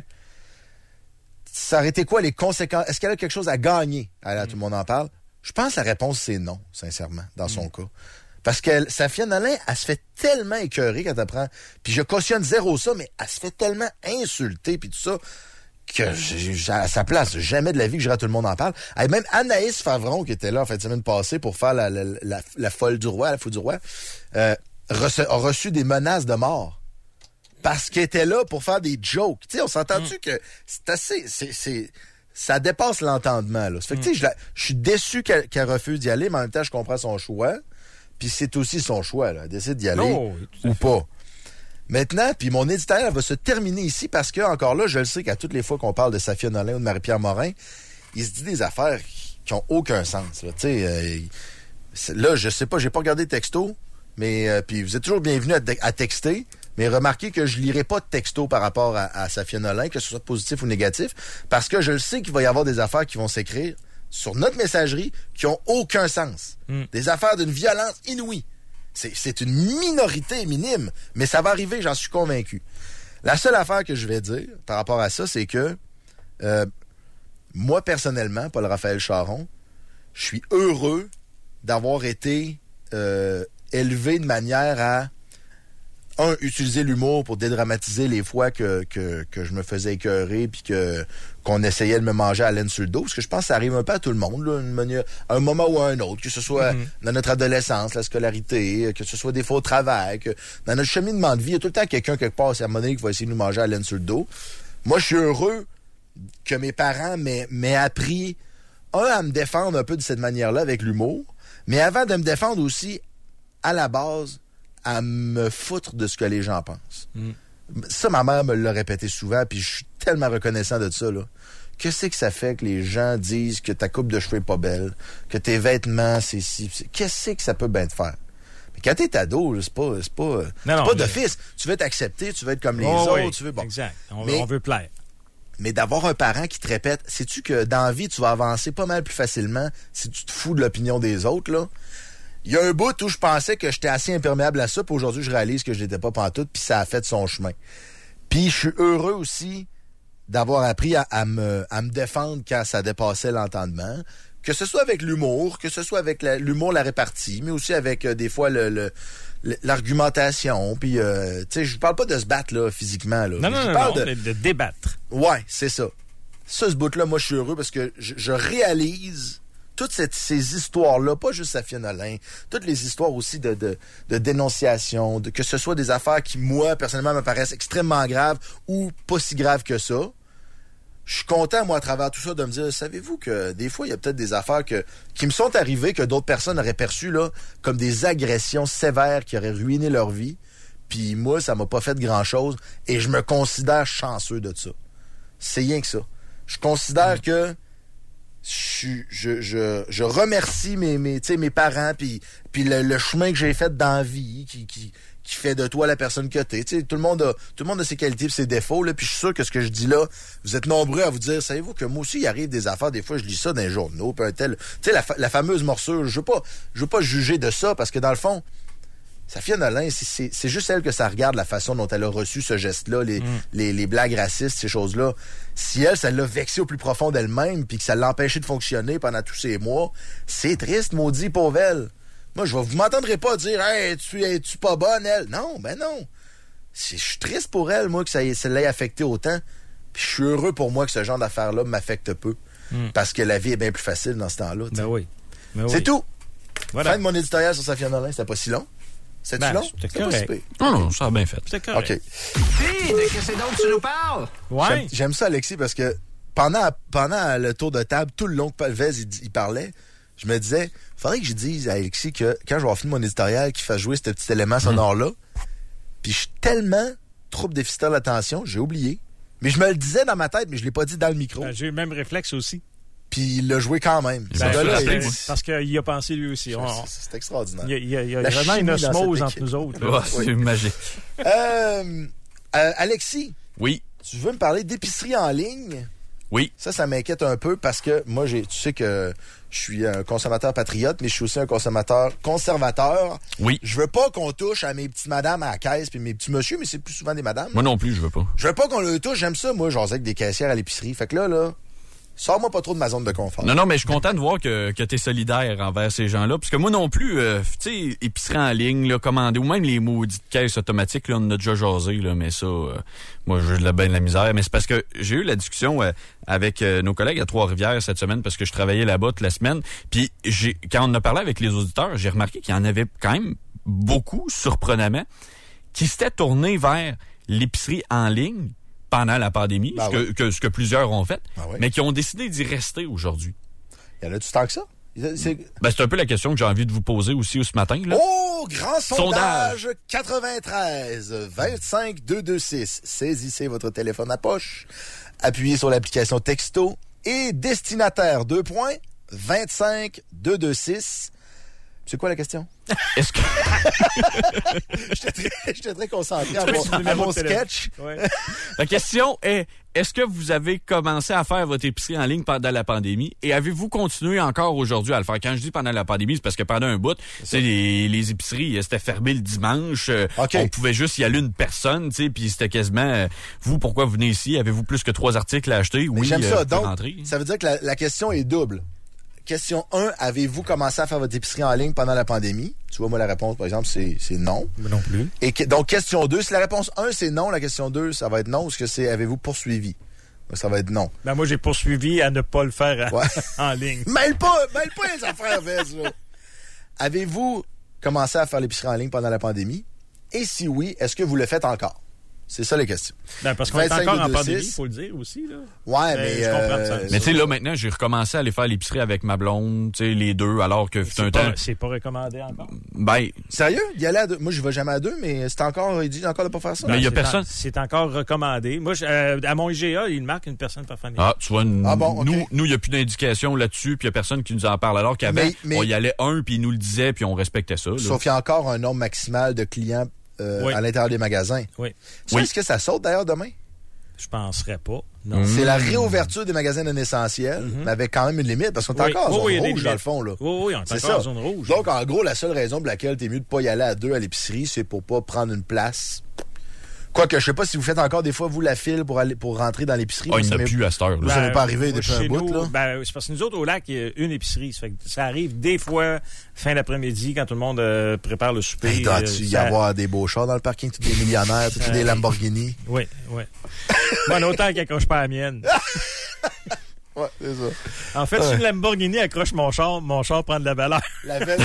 Ça aurait été quoi les conséquences? Est-ce qu'elle a quelque chose à gagner à aller à Tout le monde en parle? Je pense que la réponse, c'est non, sincèrement, dans son mmh. cas. Parce que Safia Nolin, elle se fait tellement écœurer quand elle prend... Puis je cautionne zéro ça, mais elle se fait tellement insulter, puis tout ça, que j'ai, à sa place, jamais de la vie que j'irai à Tout le monde en parle. Et même Anaïs Favron, qui était là en fin de semaine passée pour faire la, la, la, la folle du roi, la foule du roi, euh, reçu, a reçu des menaces de mort. Parce qu'elle était là pour faire des jokes. Tu sais, on s'entend-tu mm. que c'est assez... C'est, c'est, ça dépasse l'entendement, là. Ça fait que, mm. tu sais, je suis déçu qu'elle, qu'elle refuse d'y aller, mais en même temps, je comprends son choix. Puis c'est aussi son choix, là. Elle décide d'y aller oh, ou pas. Maintenant, puis mon éditorial va se terminer ici parce que, encore là, je le sais qu'à toutes les fois qu'on parle de Safia Nolin ou de Marie-Pierre Morin, il se dit des affaires qui ont aucun sens, là. Tu sais, euh, là, je sais pas, j'ai pas regardé le texto, mais euh, puis vous êtes toujours bienvenus à, à texter. Mais remarquez que je lirai pas de texto par rapport à, à Safia Nolin, que ce soit positif ou négatif, parce que je le sais qu'il va y avoir des affaires qui vont s'écrire sur notre messagerie qui ont aucun sens. Mm. Des affaires d'une violence inouïe. C'est, c'est une minorité minime, mais ça va arriver, j'en suis convaincu. La seule affaire que je vais dire par rapport à ça, c'est que euh, moi, personnellement, Paul-Raphaël Charon, je suis heureux d'avoir été euh, élevé de manière à un, utiliser l'humour pour dédramatiser les fois que, que, que je me faisais écœurer puis que qu'on essayait de me manger à laine sur le dos. Parce que je pense que ça arrive un peu à tout le monde, là, une manière, à un moment ou à un autre, que ce soit mm-hmm. dans notre adolescence, la scolarité, que ce soit des fois au travail, que dans notre cheminement de vie, il y a tout le temps quelqu'un quelque part, c'est à un moment donné qui va essayer de nous manger à laine sur le dos. Moi, je suis heureux que mes parents m'aient, m'aient appris, un, à me défendre un peu de cette manière-là avec l'humour, mais avant de me défendre aussi, à la base, à me foutre de ce que les gens pensent. Mm. Ça, ma mère me l'a répété souvent, puis je suis tellement reconnaissant de ça, là. Qu'est-ce que ça fait que les gens disent que ta coupe de cheveux est pas belle, que tes vêtements, c'est si... C'est... Qu'est-ce que ça peut bien te faire? Mais quand t'es ado, là, c'est pas, c'est pas, non, c'est non, pas mais... d'office. Tu veux t'accepter, tu veux être comme les oh, autres, oui. tu veux... Bon. Exact. On, mais, on veut plaire. Mais d'avoir un parent qui te répète, sais-tu que dans la vie, tu vas avancer pas mal plus facilement si tu te fous de l'opinion des autres, là? Il y a un bout où je pensais que j'étais assez imperméable à ça, puis aujourd'hui, je réalise que je l'étais pas pantoute, puis ça a fait son chemin. Puis je suis heureux aussi d'avoir appris à, à, me, à me défendre quand ça dépassait l'entendement, que ce soit avec l'humour, que ce soit avec la, l'humour, la répartie, mais aussi avec euh, des fois le, le, le, l'argumentation, puis euh, tu sais, je parle pas de se battre là, physiquement. Là. Non, non, je non, parle non de... de débattre. Ouais, c'est ça. Ça, ce bout-là, moi, je suis heureux parce que je, je réalise... Toutes cette, ces histoires-là, pas juste Safia Nolin, toutes les histoires aussi de, de, de dénonciation, de, que ce soit des affaires qui, moi, personnellement, me paraissent extrêmement graves ou pas si graves que ça. Je suis content, moi, à travers tout ça, de me dire, savez-vous que des fois, il y a peut-être des affaires que, qui me sont arrivées, que d'autres personnes auraient perçues là, comme des agressions sévères qui auraient ruiné leur vie. Puis moi, ça m'a pas fait grand-chose et je me considère chanceux de ça. C'est rien que ça. Je considère mmh. que Je, je, je, je remercie mes, mes, mes parents puis, puis le, le chemin que j'ai fait dans la vie qui, qui, qui fait de toi la personne que t'es. T'sais, tout le monde a tout le monde a ses qualités et ses défauts. Là, puis je suis sûr que ce que je dis là, vous êtes nombreux à vous dire, savez-vous que moi aussi, il arrive des affaires, des fois je lis ça dans les journaux, puis un tel. Tu sais, la, la fameuse morsure, je veux pas je veux pas juger de ça, parce que dans le fond, Safia Nolin, c'est, c'est, c'est juste elle que ça regarde, la façon dont elle a reçu ce geste-là, les, mm. les, les blagues racistes, ces choses-là. Si elle, ça l'a vexée au plus profond d'elle-même, puis que ça l'a empêché de fonctionner pendant tous ces mois, c'est triste, maudit, pauvre elle. Moi, je vais vous m'entendrez pas dire « Hey, tu es-tu pas bonne, elle? » Non, ben non. Je suis triste pour elle, moi, que ça, ça l'ait affecté autant. Puis je suis heureux pour moi que ce genre d'affaires-là m'affecte peu. Mm. Parce que la vie est bien plus facile dans ce temps-là. Ben oui. Ben c'est oui. tout. Voilà. Fin de mon éditorial sur Safia Nolin. C'était pas si long. C'était ben, long? C'était C'était correct. pas si pire. Non, non, ça a bien fait. C'était correct. OK. Puis, de qu'est-ce que tu nous parles? Ouais. J'aime, j'aime ça, Alexis, parce que pendant, pendant le tour de table, tout le long que Vez il, il parlait, je me disais, faudrait que je dise à Alexis que quand je vais avoir fini mon éditorial, qu'il fasse jouer ce petit élément sonore-là. Puis je suis tellement trouble déficitaire d'attention, j'ai oublié. Mais je me le disais dans ma tête, mais je l'ai pas dit dans le micro. Ben, j'ai eu le même réflexe aussi. Puis il l'a joué quand même. Ben, là, c'est, il... parce qu'il y a pensé lui aussi. On... C'est, c'est extraordinaire. Il y a, il y a, il y a La vraiment une osmose dans entre nous autres. Oh, c'est oui. magique. Euh, euh, Alexis. Oui. Tu veux me parler d'épicerie en ligne? Oui. Ça, ça m'inquiète un peu parce que moi, j'ai, tu sais que je suis un consommateur patriote, mais je suis aussi un consommateur conservateur. Oui. Je veux pas qu'on touche à mes petites madames à la caisse puis mes petits monsieur, mais c'est plus souvent des madames. Moi non plus, je veux pas. Je veux pas qu'on le touche. J'aime ça, moi, genre avec des caissières à l'épicerie. Fait que là, là, sors-moi pas trop de ma zone de confort. Non, non, mais je suis content de voir que, que tu es solidaire envers ces gens-là. Parce que moi non plus, euh, tu sais, épicerie en ligne, là, commander, ou même les maudites caisses automatiques, là, on en a déjà jasé, là, mais ça, euh, moi, j'ai de la ben de la misère. Mais c'est parce que j'ai eu la discussion euh, avec euh, nos collègues à Trois-Rivières cette semaine, parce que je travaillais là-bas toute la semaine. Puis j'ai, quand on a parlé avec les auditeurs, j'ai remarqué qu'il y en avait quand même beaucoup, surprenamment, qui s'étaient tournés vers l'épicerie en ligne pendant la pandémie, ben ce, oui. que, que, ce que plusieurs ont fait, ben oui. mais qui ont décidé d'y rester aujourd'hui. Y en a du temps que ça? C'est... Ben, c'est un peu la question que j'ai envie de vous poser aussi ce matin. Là. Oh, grand sondage, sondage. quatre-vingt-treize vingt-cinq deux deux six. Saisissez votre téléphone à poche, appuyez sur l'application Texto et destinataire deux points vingt-cinq deux deux six. C'est quoi la question? Est-ce que... j'étais, très, j'étais très concentré à mon, à mon sketch. Ouais. La question est, est-ce que vous avez commencé à faire votre épicerie en ligne pendant la pandémie et avez-vous continué encore aujourd'hui à le faire? Quand je dis pendant la pandémie, c'est parce que pendant un bout, les, les épiceries, c'était fermé le dimanche. Okay. On pouvait juste y aller une personne, tu sais, puis c'était quasiment, euh, vous, pourquoi vous venez ici? Avez-vous plus que trois articles à acheter? Mais oui, j'aime ça. Euh, Donc, rentrer. Ça veut dire que la, la question est double. Question un, avez-vous commencé à faire votre épicerie en ligne pendant la pandémie? Tu vois, moi, la réponse, par exemple, c'est, c'est non. Mais non plus. Et que, donc, question deux, si la réponse un, c'est non, la question deux, ça va être non, ou est-ce que c'est avez-vous poursuivi? Ça va être non. Ben, moi, j'ai poursuivi à ne pas le faire à, ouais. en ligne. Mêle pas, mêle pas les affaires, Vez, là. Avez-vous commencé à faire l'épicerie en ligne pendant la pandémie? Et si oui, est-ce que vous le faites encore? C'est ça les questions. Ben, parce qu'on est encore en pandémie, il faut le dire aussi. Là. Ouais, mais... mais je comprends euh, ça. Mais tu sais, là, maintenant, j'ai recommencé à aller faire l'épicerie avec ma blonde, tu sais, les deux, alors que fut un pas, temps... C'est pas recommandé encore? Ben... Sérieux? D'y aller à deux? Moi, je vais jamais à deux, mais c'est encore... Il dit encore de pas faire ça. Mais il y a c'est personne... En, c'est encore recommandé. Moi, je, euh, à mon I G A, il marque une personne par famille. Ah, tu vois, ah bon, okay. nous, nous, il n'y a plus d'indication là-dessus, puis il n'y a personne qui nous en parle. Alors qu'avant, mais, mais... on y allait un, puis il nous le disait, puis on respectait ça. Là. Sauf qu'il y a encore un nombre maximal de clients Euh, oui. à l'intérieur des magasins. Oui. Tu oui. sais, est-ce que ça saute d'ailleurs demain? Je penserais pas. Non. Mmh. C'est la réouverture des magasins non essentiels, mmh. mais avec quand même une limite, parce qu'on est oui. encore en oui, zone oui, rouge, dans le fond. Là. Oui, oui, on est c'est encore ça. en zone rouge. Donc, en gros, la seule raison pour laquelle t'es mieux de pas y aller à deux à l'épicerie, c'est pour pas prendre une place. Quoique, je sais pas si vous faites encore des fois, vous, la file pour aller pour rentrer dans l'épicerie. Ah, il n'y en a plus à cette heure. Là. Ça ben, n'est pas arrivé depuis un bout, nous, là. Ben, c'est parce que nous autres, au lac, il y a une épicerie. Ça, fait que ça arrive des fois, fin d'après-midi, quand tout le monde euh, prépare le souper. Hey, doit-tu euh, y ça... avoir des beaux chars dans le parking, tous des millionnaires, tous des Lamborghini? Oui, oui. Bon, autant qu'ils accrochent pas la mienne. Ouais, c'est ça. En fait, ouais. Si une Lamborghini accroche mon char, mon char prend de la valeur. La veste,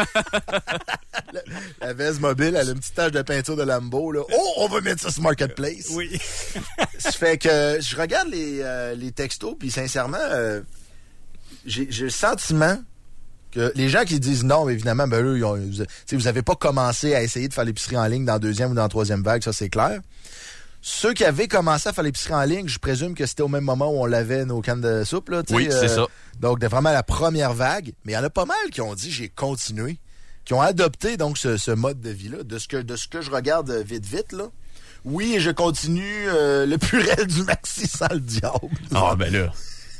la, la veste mobile, elle a une petite tache de peinture de Lambo, là. Oh, on va mettre ça sur Marketplace. Oui. Ça fait que je regarde les, euh, les textos, puis sincèrement, euh, j'ai, j'ai le sentiment que les gens qui disent non, évidemment, ben eux, ils ont, vous, vous avez pas commencé à essayer de faire l'épicerie en ligne dans la deuxième ou dans la troisième vague, ça c'est clair. Ceux qui avaient commencé à faire l'épicerie en ligne, je présume que c'était au même moment où on lavait nos cannes de soupe. Là, oui, euh, c'est ça. Donc, vraiment la première vague. Mais il y en a pas mal qui ont dit « j'ai continué », qui ont adopté donc ce, ce mode de vie-là. De ce que, de ce que je regarde vite, vite, là. Oui, et je continue euh, le purel du maxi sans le diable. Ah, ben là...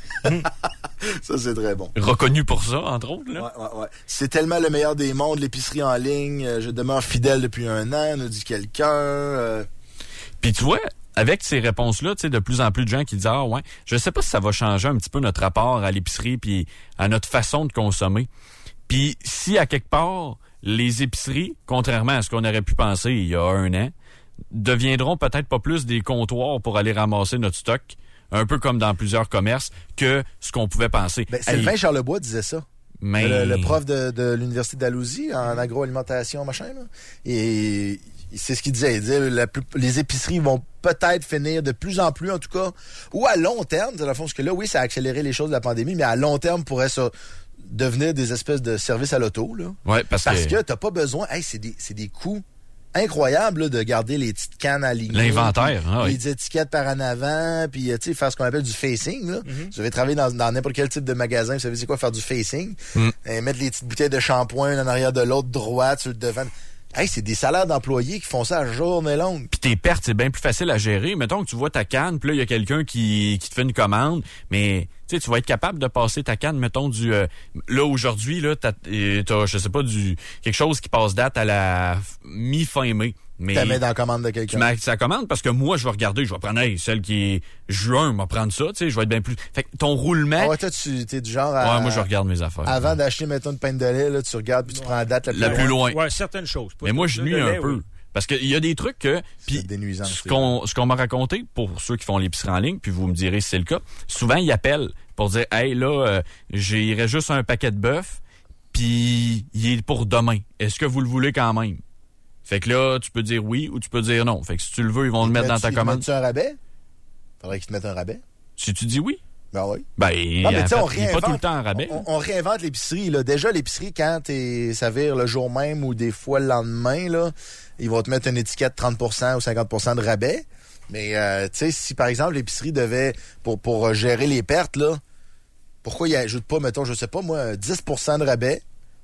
Ça, c'est très bon. Reconnu pour ça, entre autres. Là. Ouais, ouais, ouais. C'est tellement le meilleur des mondes, l'épicerie en ligne. Je demeure fidèle depuis un an, nous dit quelqu'un... Euh... Puis tu vois, avec ces réponses-là, tu sais, de plus en plus de gens qui disent « Ah ouais, je sais pas si ça va changer un petit peu notre rapport à l'épicerie puis à notre façon de consommer. » Puis si à quelque part, les épiceries, contrairement à ce qu'on aurait pu penser il y a un an, deviendront peut-être pas plus des comptoirs pour aller ramasser notre stock, un peu comme dans plusieurs commerces, que ce qu'on pouvait penser. Ben, Sylvain hey, Charlebois disait ça. Mais... Le, le prof de, de l'Université d'Alousie en agroalimentation, machin, là. Et c'est ce qu'il disait. Il disait la plus, les épiceries vont peut-être finir de plus en plus, en tout cas, ou à long terme, dans le fond, parce que là, oui, ça a accéléré les choses de la pandémie, mais à long terme, pourrait ça devenir des espèces de services à l'auto, là. Ouais, parce, parce que... que t'as pas besoin... Hey, c'est des, c'est des coûts incroyables, là, de garder les petites cannes alignées. L'inventaire, puis, ah oui. Les étiquettes par en avant, puis, tu sais, faire ce qu'on appelle du facing, là. Mm-hmm. Vous avez travaillé dans, dans n'importe quel type de magasin, vous savez c'est quoi faire du facing. Mm. Et mettre les petites bouteilles de shampoing l'un en arrière de l'autre, droite, sur le devant. Hey, c'est des salaires d'employés qui font ça à journée longue. Puis tes pertes, c'est bien plus facile à gérer. Mettons que tu vois ta canne, puis là, il y a quelqu'un qui, qui te fait une commande, mais tu sais, tu vas être capable de passer ta canne, mettons, du... Euh, là, aujourd'hui, là, t'as, t'as, je sais pas, du quelque chose qui passe date à la mi-fin mai. Mais tu la mets dans la commande de quelqu'un. Tu mets sa commande parce que moi, je vais regarder, je vais prendre, hey, celle qui est juin, je vais prendre ça, tu sais, je vais être bien plus... Fait que ton roulement... Ah ouais, toi, tu es du genre à... Ouais, moi, je regarde mes affaires. Avant ouais. d'acheter, mettons, une pinte de lait, là, tu regardes puis tu ouais. prends la date la plus la loin. plus loin. Ouais, certaines choses. Mais moi, je nuis un lait, peu. Oui. Parce qu'il y a des trucs que... Puis ce qu'on, ce qu'on m'a raconté, pour ceux qui font l'épicerie en ligne, puis vous me direz si c'est le cas, souvent, ils appellent pour dire, hey, là, euh, j'irais juste un paquet de bœuf, puis il est pour demain. Est-ce que vous le voulez quand même? Fait que là, tu peux dire oui ou tu peux dire non. Fait que si tu le veux, ils vont le mettre dans ta commande. Tu un rabais? Faudrait qu'ils te mettent un rabais. Si tu dis oui. Ben oui. Ben, non, mais on il n'est pas tout le temps en rabais. On, on réinvente l'épicerie, là. Déjà, l'épicerie, quand t'es, ça vire le jour même ou des fois le lendemain, là, ils vont te mettre une étiquette trente pour cent ou cinquante pour cent de rabais. Mais, euh, tu sais, si par exemple, l'épicerie devait, pour, pour gérer les pertes, là, pourquoi ils ajoutent pas, mettons, je sais pas, moi, dix pour cent de rabais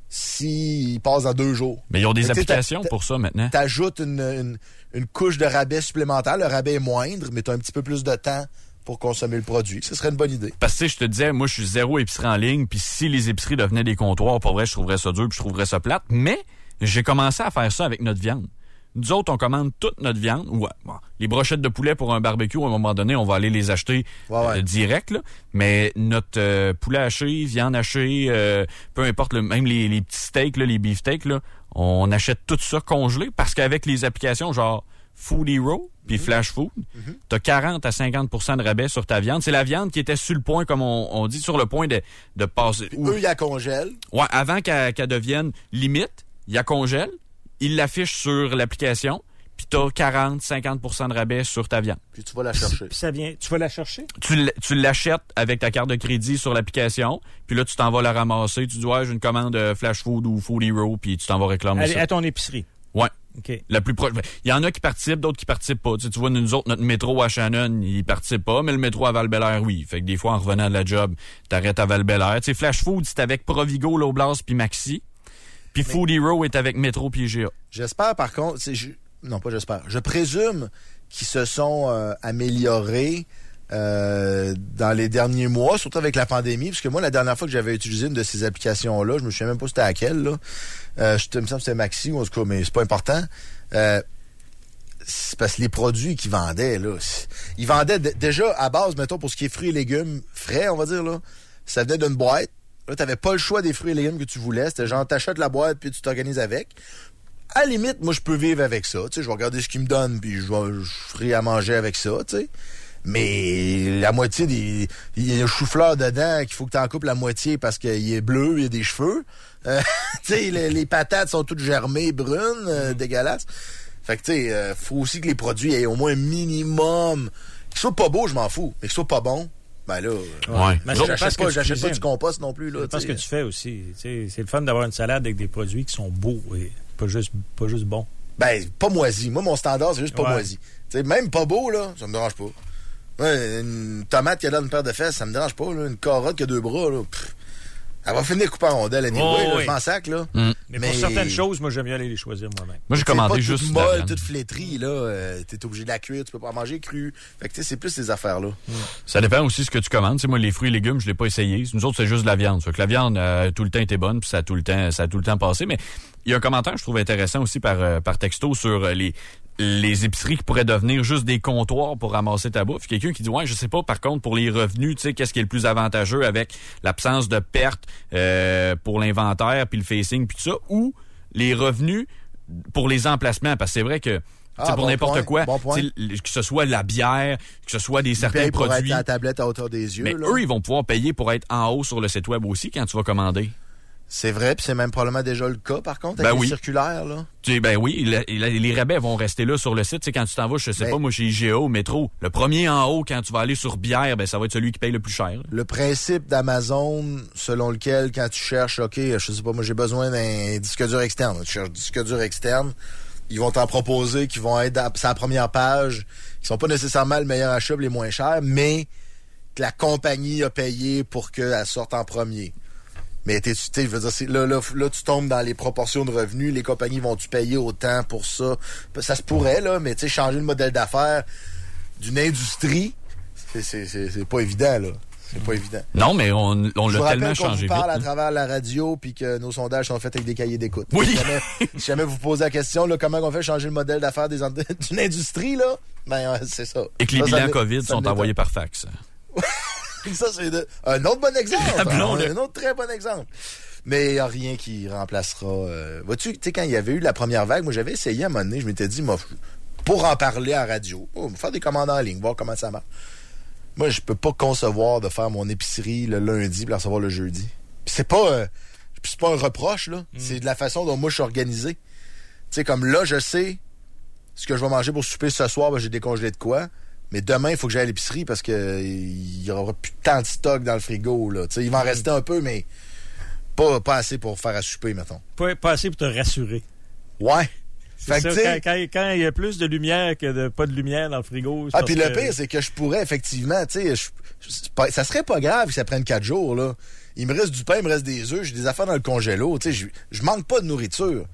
s'ils passent dans deux jours? Mais ils ont des applications pour ça maintenant. T'ajoutes une, une, une couche de rabais supplémentaire. Le rabais est moindre, mais t'as un petit peu plus de temps pour consommer le produit. Ce serait une bonne idée. Parce que, tu sais, je te disais, moi, je suis zéro épicerie en ligne, puis si les épiceries devenaient des comptoirs, pour vrai, je trouverais ça dur, puis je trouverais ça plate. Mais j'ai commencé à faire ça avec notre viande. Nous autres, on commande toute notre viande. Ouais, bon, les brochettes de poulet pour un barbecue, à un moment donné, on va aller les acheter ouais, ouais. Euh, direct. Là. Mais notre euh, poulet haché, viande hachée, euh, peu importe, le, même les, les petits steaks, là, les beefsteaks, là, on achète tout ça congelé parce qu'avec les applications genre Food Hero puis mm-hmm. Flash Food, mm-hmm. t'as quarante à cinquante pour cent de rabais sur ta viande. C'est la viande qui était sur le point, comme on, on dit, sur le point de, de passer. Où... Eux, ils la congèlent. Ouais, avant qu'elle, qu'elle devienne limite, ils la congèlent. Il l'affiche sur l'application, puis t'as quarante à cinquante pour cent de rabais sur ta viande. Puis tu vas la chercher. Puis ça vient, tu vas la chercher? Tu, tu l'achètes avec ta carte de crédit sur l'application, puis là, tu t'en vas la ramasser. Tu dis, ouais, j'ai une commande Flash Food ou Food Hero, puis tu t'en vas réclamer Allez, ça. À ton épicerie? Ouais. OK. La plus proche. Il y en a qui participent, d'autres qui participent pas. Tu sais, tu vois, nous autres, notre métro à Shannon, il participe pas, mais le métro à Val-Bélair, oui. Fait que des fois, en revenant de la job, t'arrêtes à Val-Bélair. Tu sais, Flash Food, c'est avec Provigo, Loblaws puis Maxi. Puis mais... Food Hero est avec Métro puis G A. J'espère, par contre... C'est, je, non, pas j'espère. Je présume qu'ils se sont euh, améliorés euh, dans les derniers mois, surtout avec la pandémie, parce que moi, la dernière fois que j'avais utilisé une de ces applications-là, je me souviens même pas c'était laquelle, là. Euh, je, il me semble que c'était Maxi, ou en tout cas, mais c'est pas important. Euh, c'est parce que les produits qu'ils vendaient, là, ils vendaient d- déjà à base, mettons, pour ce qui est fruits et légumes frais, on va dire, là, ça venait d'une boîte. Là, t'avais pas le choix des fruits et légumes que tu voulais. C'était genre, t'achètes la boîte puis tu t'organises avec. À la limite, moi, je peux vivre avec ça. Tu sais, je vais regarder ce qu'ils me donnent puis je vais, je ferai à manger avec ça, tu sais. Mais la moitié des... Il y a un chou-fleur dedans qu'il faut que t'en coupes la moitié parce qu'il est bleu, il y a des cheveux. Euh, tu sais, les, les patates sont toutes germées, brunes, euh, dégueulasses. Fait que, tu sais, euh, faut aussi que les produits aient au moins un minimum... Qu'ils soient pas beaux, je m'en fous. Mais qu'ils soient pas bons, ben là, ouais. Mais j'achète pas, j'achète pas du compost non plus. Là, c'est pas ce que tu fais aussi. C'est le fun d'avoir une salade avec des produits qui sont beaux et pas juste, pas juste bons. Ben, pas moisi. Moi, mon standard, c'est juste pas ouais. moisi. T'sais, même pas beau, là, ça me dérange pas. Ouais, une tomate qui a l'air d'une paire de fesses, ça me dérange pas. Là. Une carotte qui a deux bras, là, pff, elle va finir coupée en rondelles anyway, oh, là, oui. Je m'en sac, là. Mm. Mais, mais pour certaines choses, moi, j'aime mieux aller les choisir moi-même. Moi, j'ai commandé juste toute molle, toute flétrie, là. Euh, t'es obligé de la cuire, tu peux pas en manger cru. Fait que, tu sais, c'est plus ces affaires-là. Mm. Ça dépend aussi ce que tu commandes. T'sais, moi, les fruits et légumes, je l'ai pas essayé. Nous autres, c'est juste de la viande. Fait que la viande, euh, tout le temps, était bonne, puis ça a tout le temps, ça a tout le temps passé. Mais il y a un commentaire que je trouve intéressant aussi par, euh, par texto sur les... les épiceries qui pourraient devenir juste des comptoirs pour ramasser ta bouffe. Quelqu'un qui dit, ouais, je sais pas, par contre, pour les revenus, tu sais, qu'est-ce qui est le plus avantageux avec l'absence de pertes euh, pour l'inventaire, puis le facing, puis tout ça, ou les revenus pour les emplacements, parce que c'est vrai que Ah, pour bon n'importe point, quoi, bon point. que ce soit la bière, que ce soit des Ils certains payent pour produits. être à la tablette à hauteur des yeux. Mais là. eux, ils vont pouvoir payer pour être en haut sur le site web aussi quand tu vas commander. C'est vrai, puis c'est même probablement déjà le cas, par contre, avec Ben les oui. circulaires, là. Tu sais, ben oui, la- la- les rabais vont rester là sur le site. Tu sais, quand tu t'en vas, je sais Ben- pas, moi, chez I G A, au métro, le premier en haut, quand tu vas aller sur bière, ben ça va être celui qui paye le plus cher. Le principe d'Amazon, selon lequel, quand tu cherches, OK, je sais pas, moi, j'ai besoin d'un disque dur externe. Tu cherches disque dur externe, ils vont t'en proposer qui vont être sur la première page, qui sont pas nécessairement le meilleur achat, les moins chers, mais que la compagnie a payé pour qu'elle sorte en premier. Mais tu sais, je veux dire, c'est, là, là, là, tu tombes dans les proportions de revenus. Les compagnies vont-tu payer autant pour ça? Ça se pourrait, là, mais tu sais, changer le modèle d'affaires d'une industrie, c'est, c'est, c'est, c'est pas évident, là. C'est pas évident. Non, mais on, on Je l'a vous tellement rappelle qu'on changé vous parle vite. à hein. travers la radio puis que nos sondages sont faits avec des cahiers d'écoute. Oui. Si jamais, si jamais vous posez la question, là, comment on fait changer le modèle d'affaires des, d'une industrie, là, ben, ouais, c'est ça. Et que les Ça, ça bilans m'é- COVID ça sont m'étonne. envoyés par fax. Ça, c'est de- un autre bon exemple. Rappelons-le. Un autre très bon exemple. Mais il n'y a rien qui remplacera. Euh... Vois-tu, tu sais, quand il y avait eu la première vague, moi, j'avais essayé à un moment donné, je m'étais dit, moi, pour en parler à la radio, oh, faire des commandes en ligne, voir comment ça marche. Moi, je peux pas concevoir de faire mon épicerie le lundi puis la recevoir le jeudi. Puis c'est pas, euh, puis c'est pas un reproche, là. Mm. C'est de la façon dont moi, je suis organisé. Tu sais, comme là, je sais ce que je vais manger pour souper ce soir, ben, j'ai décongelé de quoi. Mais demain, il faut que j'aille à l'épicerie parce que il y aura plus tant de stock dans le frigo, là. Tu sais, il va en rester un peu, mais pas, pas assez pour faire à souper, mettons. Pas, pas assez pour te rassurer. Ouais. C'est Fait ça, que, tu sais- quand, quand, quand il y a plus de lumière que de pas de lumière dans le frigo. c'est Ah, parce puis le que- pire, c'est que je pourrais, effectivement, tu sais, je- je- c'est pas- ça serait pas grave que ça prenne quatre jours, là. Il me reste du pain, il me reste des œufs, j'ai des affaires dans le congélo, tu sais, je, je manque pas de nourriture.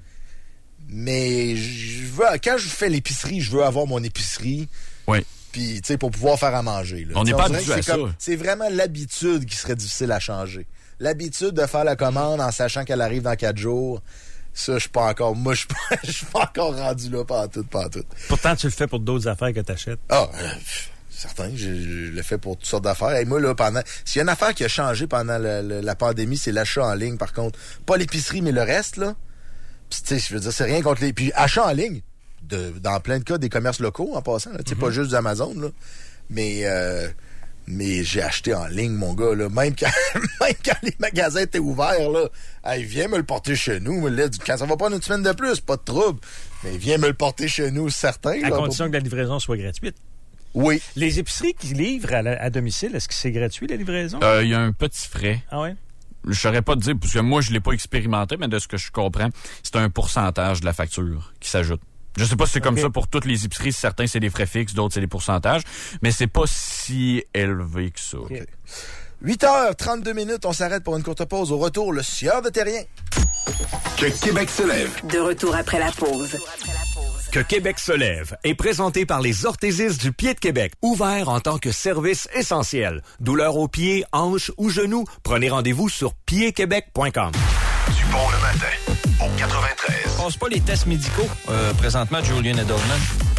Mais je veux, quand je fais l'épicerie, je veux avoir mon épicerie. Oui. Puis, tu sais, pour pouvoir faire à manger. Là. On T'sais, n'est pas dirait habitué que à c'est ça. comme- C'est vraiment l'habitude qui serait difficile à changer. L'habitude de faire la commande en sachant qu'elle arrive dans quatre jours, ça, je suis pas encore... Moi, je suis pas, je suis pas encore rendu là, pas en tout, pas en tout. Pourtant, tu le fais pour d'autres affaires que tu achètes. Ah, euh, pff, certain, je, je le fais pour toutes sortes d'affaires. Et moi, là, pendant... S'il y a une affaire qui a changé pendant la, la- la pandémie, c'est l'achat en ligne, par contre. Pas l'épicerie, mais le reste, là. Puis, tu sais, je veux dire, c'est rien contre les... Puis, achat en ligne, de, dans plein de cas, des commerces locaux, en passant, tu sais, pas juste d'Amazon, là. Mais... Euh, mais j'ai acheté en ligne, mon gars, là. Même quand, même quand les magasins étaient ouverts, là. Hey, viens me le porter chez nous. Là. Quand ça va prendre une semaine de plus, pas de trouble. Mais viens me le porter chez nous, certain. À là, condition pour- que la livraison soit gratuite. Oui. Les épiceries qui livrent à, la- à domicile, est-ce que c'est gratuit, la livraison? Il euh, y a un petit frais. Ah ouais? Je saurais pas te dire, parce que moi, je l'ai pas expérimenté, mais de ce que je comprends, c'est un pourcentage de la facture qui s'ajoute. Je sais pas si c'est comme Ok. ça pour toutes les épiceries. Certains, c'est des frais fixes, d'autres, c'est des pourcentages. Mais c'est pas si élevé que ça. Okay. huit heures trente-deux minutes, on s'arrête pour une courte pause. Au retour, le sieur de terrien. Que Québec se lève. De retour après la pause. Que Québec se lève est présenté par les orthésistes du pied de Québec, ouvert en tant que service essentiel. Douleur aux pieds, hanches ou genoux, prenez rendez-vous sur pied québec point com. Du bon le matin, au quatre-vingt-treize. Passe pas les tests médicaux, euh, présentement, Julian Edelman.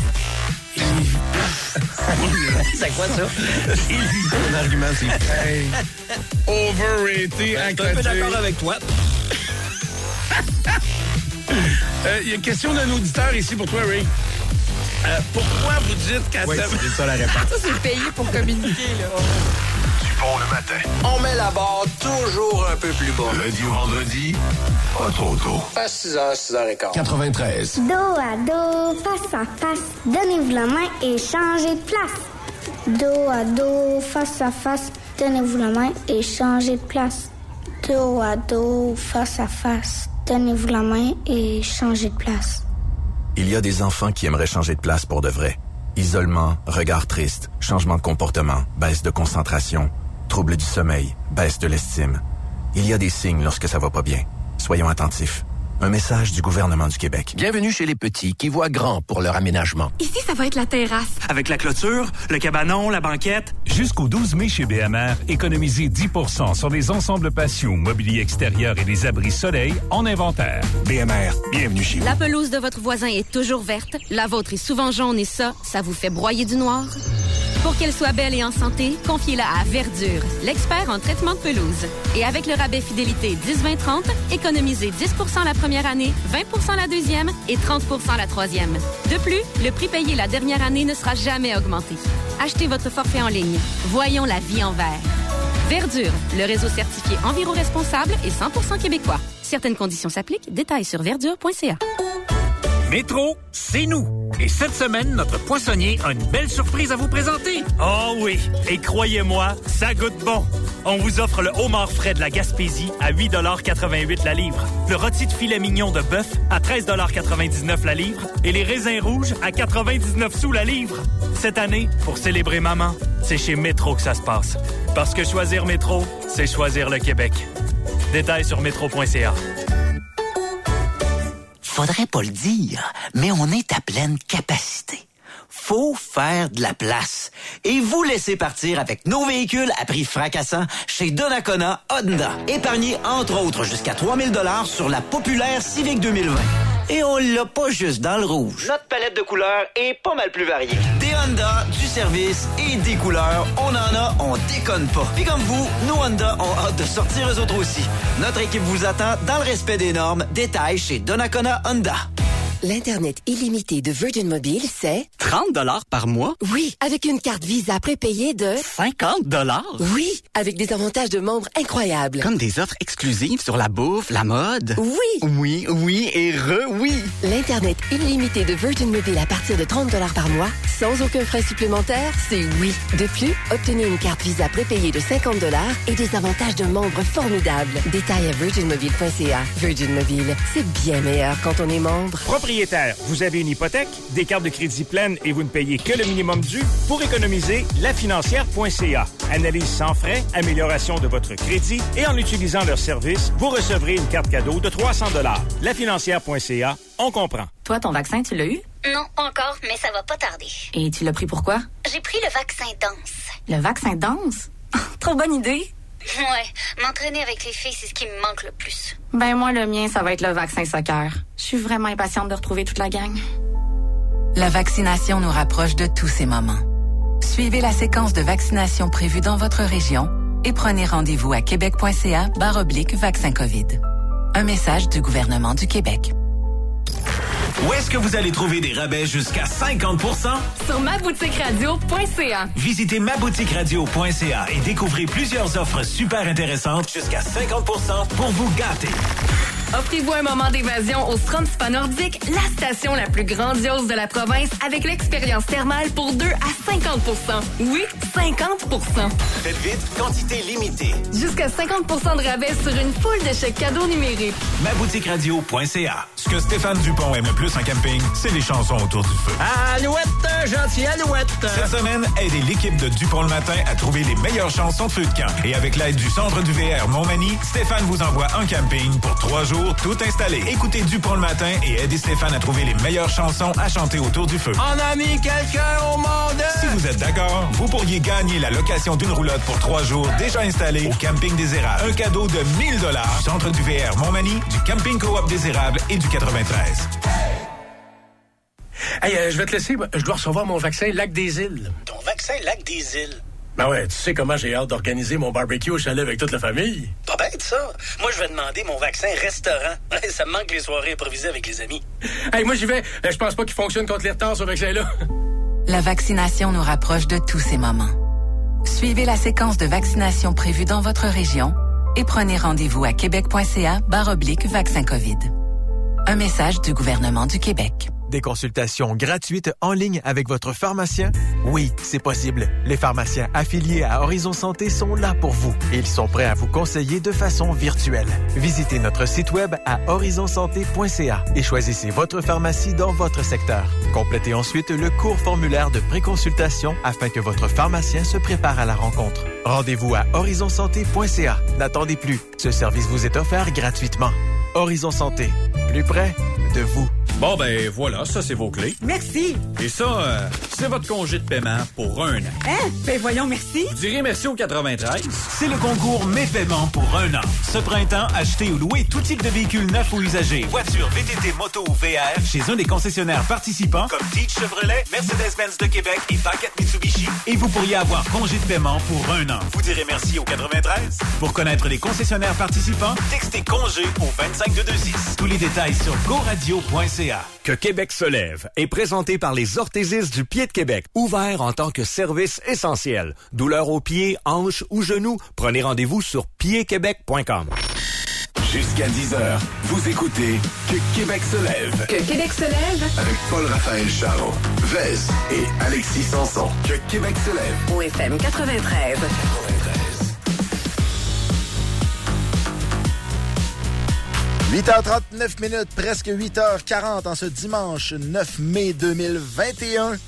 C'est quoi ça? Mon argument, c'est... Hey. Overrated, Je suis un peu incroyable. d'accord avec toi. Euh, Il y a une question d'un auditeur ici pour toi, Ray. Euh, pourquoi vous dites qu'à Oui, ta- c'est ça la réponse. Ça, c'est payé pour communiquer, là. Du bon le matin. On met la barre toujours un peu plus bas. Lundi au vendredi, pas trop tôt. À six heures, six heures quinze. quatre-vingt-treize. Dos à dos, face à face, donnez-vous la main et changez de place. Dos à dos, face à face, donnez-vous la main et changez de place. Dos à dos, face à face, donnez-vous la main et changez de place. Il y a des enfants qui aimeraient changer de place pour de vrai. Isolement, regard triste, changement de comportement, baisse de concentration, trouble du sommeil, baisse de l'estime. Il y a des signes lorsque ça va pas bien. Soyons attentifs. Un message du gouvernement du Québec. Bienvenue chez les petits qui voient grand pour leur aménagement. Ici, ça va être la terrasse. Avec la clôture, le cabanon, la banquette, Jusqu'au douze mai chez B M R, économisez dix pour cent sur les ensembles patio, mobilier extérieur et les abris soleil en inventaire. B M R, bienvenue chez vous. La pelouse de votre voisin est toujours verte, la vôtre est souvent jaune et ça, ça vous fait broyer du noir? Pour qu'elle soit belle et en santé, confiez-la à Verdure, l'expert en traitement de pelouse. Et avec le rabais fidélité dix vingt trente, économisez dix pour cent la première année, vingt pour cent la deuxième et trente pour cent la troisième. De plus, le prix payé la dernière année ne sera jamais augmenté. Achetez votre forfait en ligne. Voyons la vie en vert. Verdure, le réseau certifié enviro-responsable et cent pour cent québécois. Certaines conditions s'appliquent. Détails sur verdure point c a. Métro, c'est nous. Et cette semaine, notre poissonnier a une belle surprise à vous présenter. Oh oui, et croyez-moi, ça goûte bon. On vous offre le homard frais de la Gaspésie à huit dollars quatre-vingt-huit la livre, le rôti de filet mignon de bœuf à treize dollars quatre-vingt-dix-neuf la livre et les raisins rouges à quatre-vingt-dix-neuf sous la livre. Cette année, pour célébrer maman, c'est chez Métro que ça se passe. Parce que choisir Métro, c'est choisir le Québec. Détails sur métro point c a. Faudrait pas le dire, mais on est à pleine capacité. Faut faire de la place. Et vous laisser partir avec nos véhicules à prix fracassant chez Donnacona Honda. Épargnez entre autres jusqu'à trois mille dollars sur la populaire Civic deux mille vingt. Et on l'a pas juste dans le rouge. Notre palette de couleurs est pas mal plus variée. Des Honda, du service et des couleurs, on en a, on déconne pas. Puis comme vous, nos Honda ont hâte de sortir eux autres aussi. Notre équipe vous attend dans le respect des normes. Détails chez Donnacona Honda. L'Internet illimité de Virgin Mobile, c'est... trente dollars par mois? Oui, avec une carte Visa prépayée de... cinquante dollars? Oui, avec des avantages de membres incroyables. Comme des offres exclusives sur la bouffe, la mode? Oui! Oui, oui et re-oui! L'Internet illimité de Virgin Mobile à partir de trente dollars par mois, sans aucun frais supplémentaire, c'est oui. De plus, obtenez une carte Visa prépayée de cinquante dollars et des avantages de membres formidables. Détails à virgin mobile point c a. Virgin Mobile, c'est bien meilleur quand on est membre. Propriétaire, vous avez une hypothèque, des cartes de crédit pleines et vous ne payez que le minimum dû? Pour économiser, la financière point c a. Analyse sans frais, amélioration de votre crédit et en utilisant leur service, vous recevrez une carte cadeau de trois cents dollars. la financière point c a, on comprend. Toi, ton vaccin, tu l'as eu? Non, pas encore, mais ça va pas tarder. Et tu l'as pris pourquoi? J'ai pris le vaccin danse. Le vaccin danse? Trop bonne idée! Ouais, m'entraîner avec les filles, c'est ce qui me manque le plus. Ben moi, le mien, ça va être le vaccin soccer. Je suis vraiment impatiente de retrouver toute la gang. La vaccination nous rapproche de tous ces moments. Suivez la séquence de vaccination prévue dans votre région et prenez rendez-vous à québec point c a barre oblique vaccin COVID. Un message du gouvernement du Québec. Où est-ce que vous allez trouver des rabais jusqu'à cinquante pour cent? Sur ma boutique radio point c a. Visitez ma boutique radio point c a et découvrez plusieurs offres super intéressantes jusqu'à cinquante pour cent pour vous gâter. Offrez-vous un moment d'évasion au Strom Spa Nordique, la station la plus grandiose de la province, avec l'expérience thermale pour deux à cinquante pour cent. Oui, cinquante pour cent. Faites vite, quantité limitée. Jusqu'à cinquante pour cent de rabais sur une foule de chèques cadeaux numériques. ma boutique radio point c a. Ce que Stéphane Dupont aime le plus en camping, c'est les chansons autour du feu. Alouette, gentil Alouette. Cette semaine, aidez l'équipe de Dupont le matin à trouver les meilleures chansons de feu de camp. Et avec l'aide du Centre du V R Montmagny, Stéphane vous envoie un camping pour trois jours, tout installé. Écoutez Dupont le matin et aidez Stéphane à trouver les meilleures chansons à chanter autour du feu. On a mis quelqu'un au monde! Si vous êtes d'accord, vous pourriez gagner la location d'une roulotte pour trois jours déjà installée au Camping des Érables. Un cadeau de mille dollars du Centre du V R Montmagny, du Camping Coop des Érables et du quatre-vingt-treize. Hey, euh, je vais te laisser. Je dois recevoir mon vaccin Lac des Îles. Ton vaccin Lac des Îles? Ben ouais, tu sais comment j'ai hâte d'organiser mon barbecue au chalet avec toute la famille. Pas bête, ça. Moi, je vais demander mon vaccin restaurant. Ça me manque les soirées improvisées avec les amis. Hey, moi, j'y vais. Je pense pas qu'il fonctionne contre les retards, ce vaccin-là. La vaccination nous rapproche de tous ces moments. Suivez la séquence de vaccination prévue dans votre région et prenez rendez-vous à québec point c a barre oblique vaccin COVID. Un message du gouvernement du Québec. Des consultations gratuites en ligne avec votre pharmacien? Oui, c'est possible. Les pharmaciens affiliés à Horizon Santé sont là pour vous et ils sont prêts à vous conseiller de façon virtuelle. Visitez notre site web à horizon santé point c a et choisissez votre pharmacie dans votre secteur. Complétez ensuite le court formulaire de préconsultation afin que votre pharmacien se prépare à la rencontre. Rendez-vous à horizon santé point c a. N'attendez plus, ce service vous est offert gratuitement. Horizon Santé, plus près de vous. Bon, ben voilà, ça, c'est vos clés. Merci. Et ça, euh, c'est votre congé de paiement pour un an. Hein? Ben voyons, merci. Vous direz merci au quatre-vingt-treize. C'est le concours Mes paiements pour un an. Ce printemps, achetez ou louez tout type de véhicules neufs ou usagés. Voitures, V T T, moto ou V R chez un des concessionnaires participants comme Teach Chevrolet, Mercedes-Benz de Québec et Paquette Mitsubishi. Et vous pourriez avoir congé de paiement pour un an. Vous direz merci au quatre-vingt-treize. Pour connaître les concessionnaires participants, textez congé au vingt-cinq deux deux six. Tous les détails sur go radio point c a. Que Québec se lève est présenté par les orthésistes du pied de Québec, ouvert en tant que service essentiel. Douleur aux pieds, hanches ou genoux, prenez rendez-vous sur pied québec point com. Jusqu'à dix heures, vous écoutez Que Québec se lève. Que Québec se lève. Avec Paul-Raphaël Charron, Vez et Alexis Sanson. Que Québec se lève. Au F M quatre-vingt-treize. huit heures trente-neuf minutes, presque huit heures quarante en ce dimanche neuf mai deux mille vingt et un.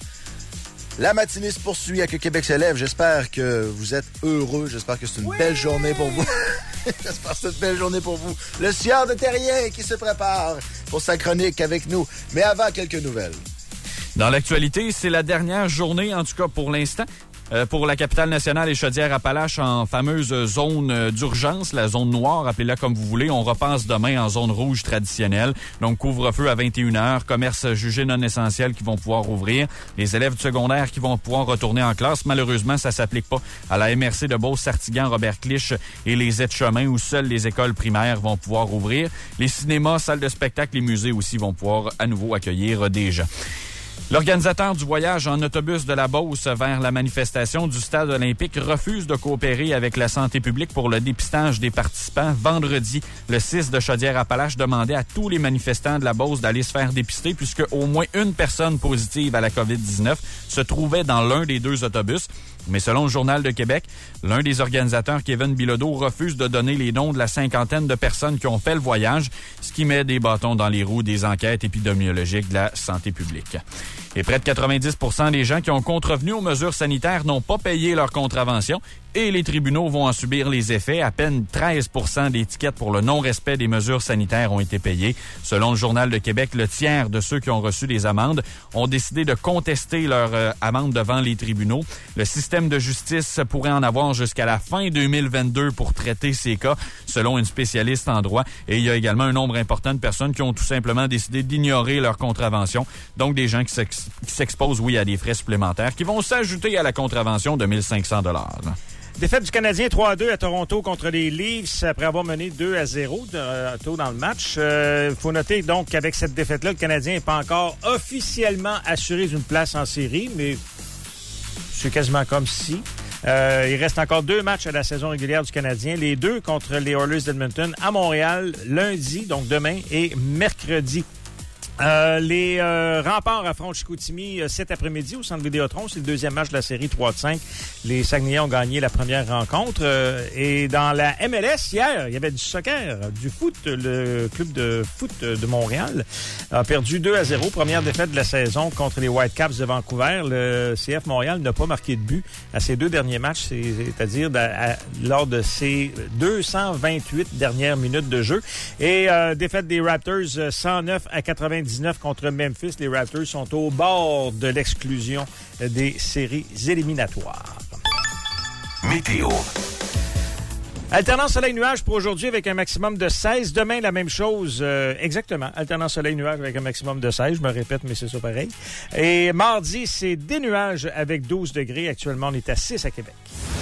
La matinée se poursuit à Que Québec se lève. J'espère que vous êtes heureux. J'espère que c'est une oui! belle journée pour vous. J'espère que c'est une belle journée pour vous. Le Sieur de Terrien qui se prépare pour sa chronique avec nous. Mais avant, quelques nouvelles. Dans l'actualité, c'est la dernière journée, en tout cas pour l'instant, Euh, pour la capitale nationale et Chaudière-Appalaches en fameuse zone euh, d'urgence, la zone noire, appelez-la comme vous voulez. On repasse demain en zone rouge traditionnelle. Donc, couvre-feu à vingt et une heures, commerces jugés non essentiels qui vont pouvoir ouvrir, les élèves du secondaire qui vont pouvoir retourner en classe. Malheureusement, ça s'applique pas à la M R C de Beauce-Sartigan, Robert-Clich et les aides-chemins où seules les écoles primaires vont pouvoir ouvrir. Les cinémas, salles de spectacle, les musées aussi vont pouvoir à nouveau accueillir des gens. L'organisateur du voyage en autobus de la Beauce vers la manifestation du stade olympique refuse de coopérer avec la santé publique pour le dépistage des participants. Vendredi, le six de Chaudière-Appalaches demandait à tous les manifestants de la Beauce d'aller se faire dépister puisque au moins une personne positive à la covid dix-neuf se trouvait dans l'un des deux autobus. Mais selon le Journal de Québec, l'un des organisateurs, Kevin Bilodeau, refuse de donner les noms de la cinquantaine de personnes qui ont fait le voyage, ce qui met des bâtons dans les roues des enquêtes épidémiologiques de la santé publique. Et près de quatre-vingt-dix pour cent des gens qui ont contrevenu aux mesures sanitaires n'ont pas payé leur contravention et les tribunaux vont en subir les effets. À peine treize pour cent des tickets pour le non-respect des mesures sanitaires ont été payés. Selon le Journal de Québec, le tiers de ceux qui ont reçu des amendes ont décidé de contester leur euh, amende devant les tribunaux. Le système de justice pourrait en avoir jusqu'à la fin deux mille vingt-deux pour traiter ces cas, selon une spécialiste en droit. Et il y a également un nombre important de personnes qui ont tout simplement décidé d'ignorer leur contravention. Donc des gens qui s'ex- qui s'exposent, oui, à des frais supplémentaires qui vvont s'ajouter à la contravention de mille cinq cents dollars. Défaite du Canadien trois à deux à Toronto contre les Leafs après avoir mené deux à zéro de, tôt dans le match. Il euh, faut noter donc qu'avec cette défaite-là, le Canadien n'est pas encore officiellement assuré d'une place en série, mais c'est quasiment comme si. Euh, il reste encore deux matchs à la saison régulière du Canadien. Les deux contre les Oilers d'Edmonton à Montréal lundi, donc demain, et mercredi. Euh, les euh, Remparts affrontent Chicoutimi euh, cet après-midi au Centre Vidéotron. C'est le deuxième match de la série trois de cinq. Les Saguenayens ont gagné la première rencontre. Euh, et dans la M L S, hier, il y avait du soccer, du foot. Le club de foot de Montréal a perdu deux à zéro. Première défaite de la saison contre les Whitecaps de Vancouver. Le C F Montréal n'a pas marqué de but à ses deux derniers matchs, c'est-à-dire à, à, lors de ses deux cent vingt-huit dernières minutes de jeu. Et euh, défaite des Raptors cent neuf à quatre-vingt-dix-neuf contre Memphis. Les Raptors sont au bord de l'exclusion des séries éliminatoires. Météo. Alternance soleil-nuage pour aujourd'hui avec un maximum de seize. Demain, la même chose. Euh, exactement. Alternance soleil-nuage avec un maximum de seize. Je me répète, mais c'est ça pareil. Et mardi, c'est des nuages avec douze degrés. Actuellement, on est à six à Québec.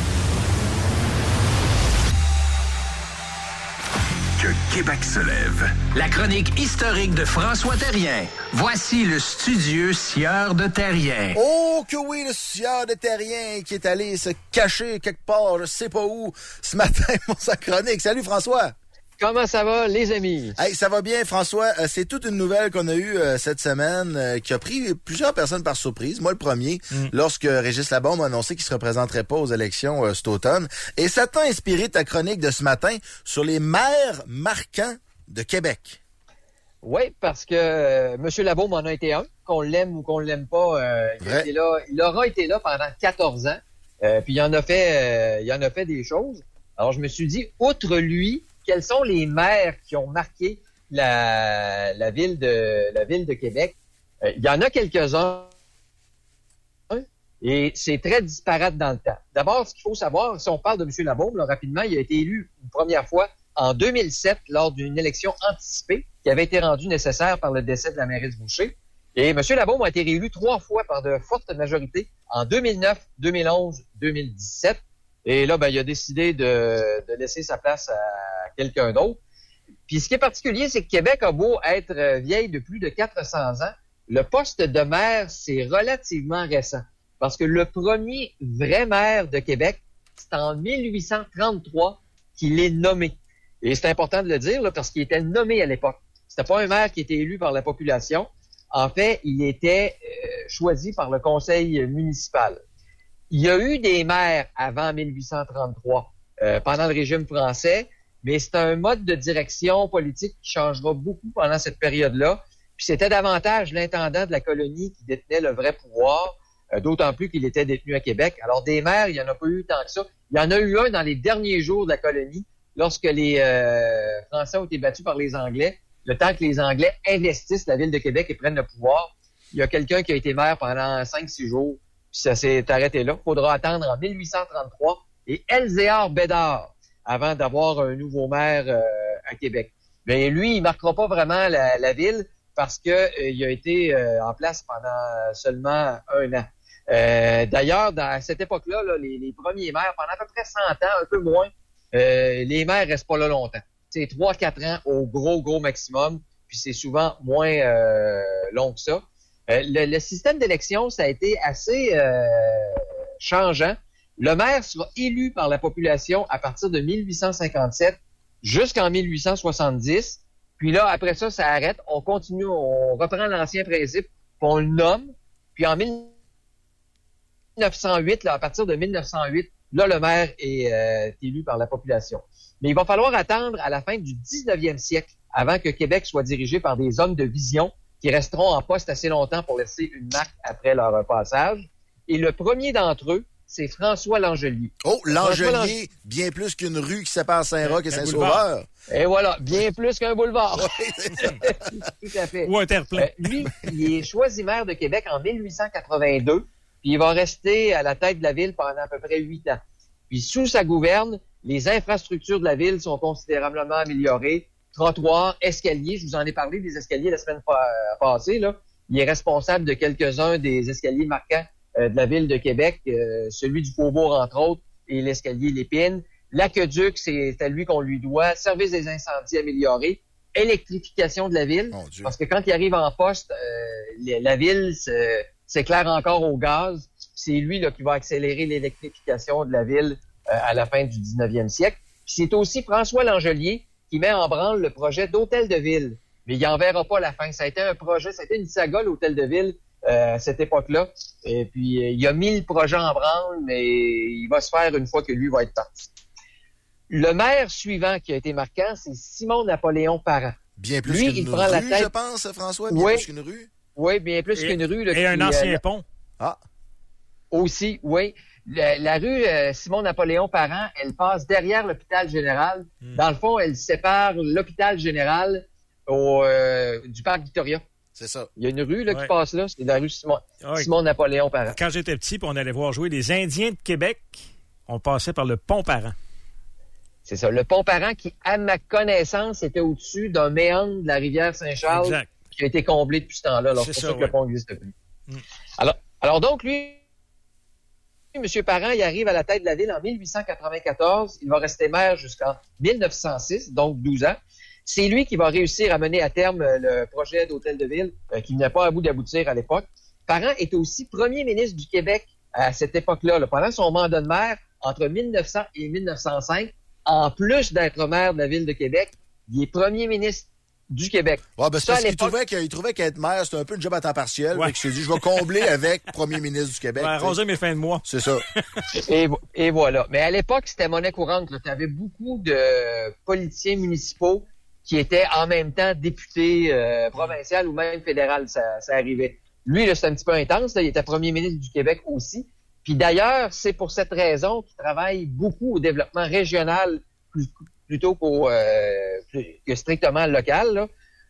Que Québec se lève. La chronique historique de François Terrien. Voici le studieux Sieur de Terrien. Oh que oui, le Sieur de Terrien qui est allé se cacher quelque part, je sais pas où, ce matin pour sa chronique. Salut François! Comment ça va, les amis? Hey, ça va bien, François. Euh, c'est toute une nouvelle qu'on a eue euh, cette semaine euh, qui a pris plusieurs personnes par surprise. Moi, le premier, mm. lorsque Régis Labaume a annoncé qu'il se représenterait pas aux élections euh, cet automne. Et ça t'a inspiré ta chronique de ce matin sur les maires marquants de Québec. Oui, parce que euh, M. Labaume en a été un, qu'on l'aime ou qu'on l'aime pas. Euh, il, a été là, il aura été là pendant quatorze ans. Euh, puis il en a fait, euh, il en a fait des choses. Alors, je me suis dit, outre lui, quels sont les maires qui ont marqué la, la ville de la ville de Québec, euh, il y en a quelques-uns et c'est très disparate dans le temps. D'abord, ce qu'il faut savoir, si on parle de M. Labaume, là, rapidement, il a été élu une première fois en deux mille sept lors d'une élection anticipée qui avait été rendue nécessaire par le décès de la mairesse Boucher. Et M. Labaume a été réélu trois fois par de fortes majorités en deux mille neuf, deux mille onze, deux mille dix-sept. Et là, ben, il a décidé de, de laisser sa place à quelqu'un d'autre. Puis ce qui est particulier, c'est que Québec a beau être vieille de plus de quatre cents ans, le poste de maire, c'est relativement récent. Parce que le premier vrai maire de Québec, c'est en mille huit cent trente-trois qu'il est nommé. Et c'est important de le dire, là, parce qu'il était nommé à l'époque. C'était pas un maire qui était élu par la population. En fait, il était euh, choisi par le conseil municipal. Il y a eu des maires avant mille huit cent trente-trois, euh, pendant le régime français, mais c'est un mode de direction politique qui changera beaucoup pendant cette période-là. Puis c'était davantage l'intendant de la colonie qui détenait le vrai pouvoir, euh, d'autant plus qu'il était détenu à Québec. Alors des maires, il n'y en a pas eu tant que ça. Il y en a eu un dans les derniers jours de la colonie, lorsque les euh, Français ont été battus par les Anglais. Le temps que les Anglais investissent la ville de Québec et prennent le pouvoir, il y a quelqu'un qui a été maire pendant cinq six jours, puis ça s'est arrêté là. Il faudra attendre en mille huit cent trente-trois et Elzéar Bédard avant d'avoir un nouveau maire euh, à Québec. Mais lui, il marquera pas vraiment la, la ville parce que euh, il a été euh, en place pendant seulement un an. Euh, d'ailleurs, dans, à cette époque-là, là, les, les premiers maires, pendant à peu près cent ans, un peu moins, euh, les maires restent pas là longtemps. C'est trois quatre ans au gros, gros maximum, puis c'est souvent moins euh, long que ça. Euh, le, le système d'élection, ça a été assez euh, changeant. Le maire sera élu par la population à partir de mille huit cent cinquante-sept jusqu'en mille huit cent soixante-dix. Puis là, après ça, ça arrête. On continue, on reprend l'ancien principe, puis on le nomme. Puis en mille neuf cent huit, là, à partir de mille neuf cent huit, là, le maire est euh, élu par la population. Mais il va falloir attendre à la fin du dix-neuvième siècle avant que Québec soit dirigé par des hommes de vision qui resteront en poste assez longtemps pour laisser une marque après leur passage. Et le premier d'entre eux, c'est François Langelier. Oh, Langelier, bien plus qu'une rue qui sépare Saint-Roch et Saint-Sauveur. Et voilà, bien plus qu'un boulevard. Tout à fait. Ou un terre-plein. Euh, lui, il est choisi maire de Québec en mille huit cent quatre-vingt-deux, puis il va rester à la tête de la ville pendant à peu près huit ans. Puis sous sa gouverne, les infrastructures de la ville sont considérablement améliorées. Trottoirs, escaliers, je vous en ai parlé des escaliers la semaine passée, là. Il est responsable de quelques-uns des escaliers marquants euh, de la ville de Québec, euh, celui du Faubourg, entre autres, et l'escalier Lépine. L'aqueduc, c'est à lui qu'on lui doit. Service des incendies amélioré. Électrification de la ville. Parce que quand il arrive en poste, euh, la ville s'éclaire encore au gaz. C'est lui là, qui va accélérer l'électrification de la ville euh, à la fin du dix-neuvième siècle. Puis c'est aussi François Langelier qui met en branle le projet d'hôtel de ville. Mais il n'en verra pas la fin. Ça a été un projet, ça a été une saga, l'hôtel de ville, euh, à cette époque-là. Et puis, euh, il y a mille projets en branle, mais il va se faire une fois que lui va être parti. Le maire suivant qui a été marquant, c'est Simon-Napoléon Parent. Bien plus lui, qu'une il prend rue, la tête... je pense, François, bien oui. plus qu'une rue. Oui, bien plus et, qu'une rue. Là, et qui, un ancien euh, pont. Ah. Aussi, oui. La, la rue euh, Simon-Napoléon Parent, elle passe derrière l'hôpital général. Mm. Dans le fond, elle sépare l'hôpital général au, euh, du parc Victoria. C'est ça. Il y a une rue là, ouais. qui passe là, c'est la rue Simon, ouais. Simon-Napoléon Parent. Quand j'étais petit, puis on allait voir jouer les Indiens de Québec, on passait par le pont Parent. C'est ça. Le pont Parent qui, à ma connaissance, était au-dessus d'un méandre de la rivière Saint-Charles exact. Qui a été comblé depuis ce temps-là. Alors, c'est pour ça, ça que ouais. le pont n'existe plus. Mm. Alors, alors donc, lui, M. Parent, il arrive à la tête de la ville en mille huit cent quatre-vingt-quatorze. Il va rester maire jusqu'en mille neuf cent six, donc douze ans. C'est lui qui va réussir à mener à terme le projet d'hôtel de ville euh, qui venait pas à bout d'aboutir à l'époque. Parent était aussi premier ministre du Québec à cette époque-là. Là. Pendant son mandat de maire, entre mille neuf cents et mille neuf cent cinq, en plus d'être maire de la ville de Québec, il est premier ministre du Québec. Ouais, ben c'est ça, parce qu'il trouvait, qu'il trouvait qu'être maire, c'était un peu une job à temps partiel. Ouais. Donc, il s'est dit, je vais combler avec premier ministre du Québec. Ouais, arroser mes fins de mois. C'est ça. et, et voilà. Mais à l'époque, c'était monnaie courante. Tu avais beaucoup de politiciens municipaux qui étaient en même temps députés euh, provinciaux ou même fédéral. Ça, ça arrivait. Lui, là, c'était un petit peu intense. Là, il était premier ministre du Québec aussi. Puis d'ailleurs, c'est pour cette raison qu'il travaille beaucoup au développement régional plus, plutôt qu'au, euh, que strictement local. Là.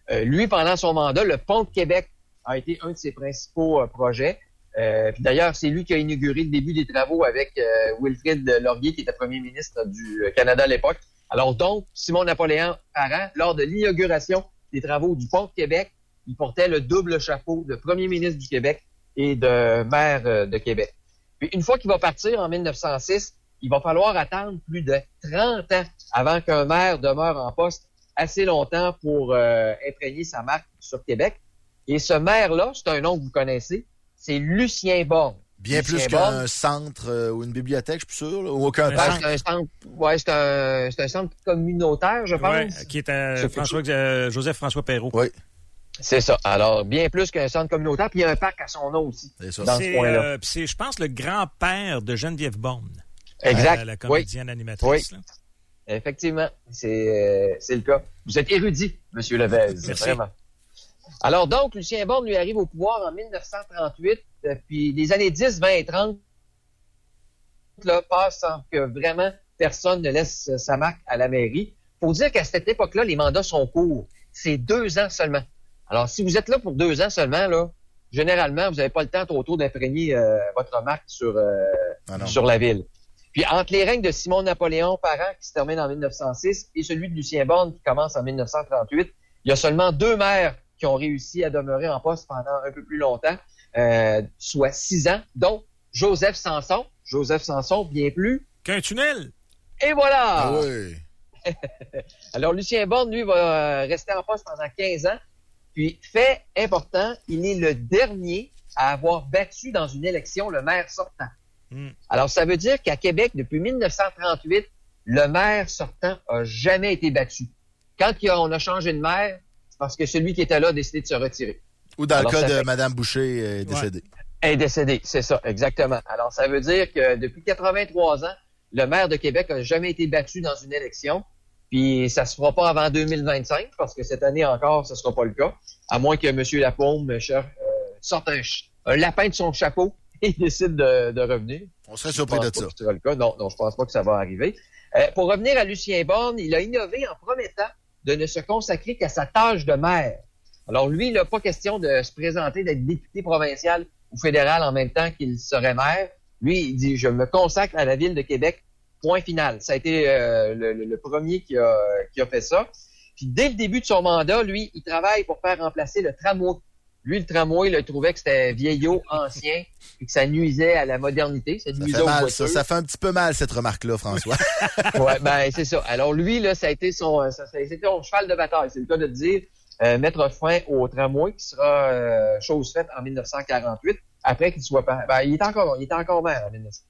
Euh, lui, pendant son mandat, le Pont de Québec a été un de ses principaux euh, projets. Euh, puis d'ailleurs, c'est lui qui a inauguré le début des travaux avec euh, Wilfrid Laurier, qui était premier ministre du Canada à l'époque. Alors donc, Simon-Napoléon Parent, lors de l'inauguration des travaux du Pont de Québec, il portait le double chapeau de premier ministre du Québec et de maire euh, de Québec. Puis une fois qu'il va partir en mille neuf cent six, il va falloir attendre plus de trente ans avant qu'un maire demeure en poste assez longtemps pour euh, imprégner sa marque sur Québec. Et ce maire-là, c'est un nom que vous connaissez, c'est Lucien Borne. Bien Lucien plus Borne, qu'un centre euh, ou une bibliothèque, je suis sûr, là, ou aucun ben, parc. c'est un centre, ouais, c'est un, c'est un centre communautaire, je pense. Ouais, qui est à François, euh, Joseph-François Perrault. Oui. C'est ça. Alors, bien plus qu'un centre communautaire, puis il y a un parc à son nom aussi, c'est ça. dans c'est, ce coin-là. Euh, c'est, je pense, le grand-père de Geneviève Borne. Exact. Euh, la comédienne oui. animatrice. Oui. Là. Effectivement, c'est, euh, c'est le cas. Vous êtes érudit, M. Levez. Merci. Vraiment. Alors donc, Lucien Borne lui arrive au pouvoir en mille neuf cent trente-huit, euh, puis les années dix, vingt et trente là, passent sans que vraiment personne ne laisse euh, sa marque à la mairie. Faut dire qu'à cette époque-là, les mandats sont courts. C'est deux ans seulement. Alors, si vous êtes là pour deux ans seulement, là, généralement, vous n'avez pas le temps trop tôt d'imprégner euh, votre marque sur, euh, ah sur la ville. Puis entre les règnes de Simon-Napoléon Parent, qui se termine en mille neuf cent six, et celui de Lucien Borne, qui commence en mille neuf cent trente-huit, il y a seulement deux maires qui ont réussi à demeurer en poste pendant un peu plus longtemps, euh, soit six ans, dont Joseph Sanson. Joseph Sanson, bien plus qu'un tunnel. Et voilà! Ah oui. Alors, Lucien Borne, lui, va rester en poste pendant quinze ans. Puis, fait important, il est le dernier à avoir battu dans une élection le maire sortant. Mm. Alors, ça veut dire qu'à Québec, depuis mille neuf cent trente-huit, le maire sortant a jamais été battu. Quand on a changé de maire, c'est parce que celui qui était là a décidé de se retirer. Ou dans Alors, le cas de fait... Mme Boucher, est décédée. Ouais. Est décédée, c'est ça, exactement. Alors, ça veut dire que depuis quatre-vingt-trois ans, le maire de Québec a jamais été battu dans une élection. Puis ça se fera pas avant deux mille vingt-cinq, parce que cette année encore, ce sera pas le cas. À moins que M. Lapaume euh, sorte un, un lapin de son chapeau et décide de, de revenir. On serait surpris de ça. Ce sera le cas. Non, non, je pense pas que ça va arriver. Euh, pour revenir à Lucien Borne, il a innové en promettant de ne se consacrer qu'à sa tâche de maire. Alors lui, il n'a pas question de se présenter, d'être député provincial ou fédéral en même temps qu'il serait maire. Lui, il dit, je me consacre à la ville de Québec. Point final. Ça a été euh, le, le, le premier qui a, qui a fait ça. Puis dès le début de son mandat, lui, il travaille pour faire remplacer le tramway. Lui, le tramway, il trouvait que c'était vieillot, ancien, et que ça nuisait à la modernité. Ça, ça fait mal, ça. Ça fait un petit peu mal, cette remarque-là, François. Ouais, ben c'est ça. Alors lui, là, ça a été son, ça, ça a été son cheval de bataille. C'est le cas de dire euh, mettre fin au tramway, qui sera euh, chose faite en mille neuf cent quarante-huit, après qu'il soit... Ben, il est encore, il est encore maire en mille neuf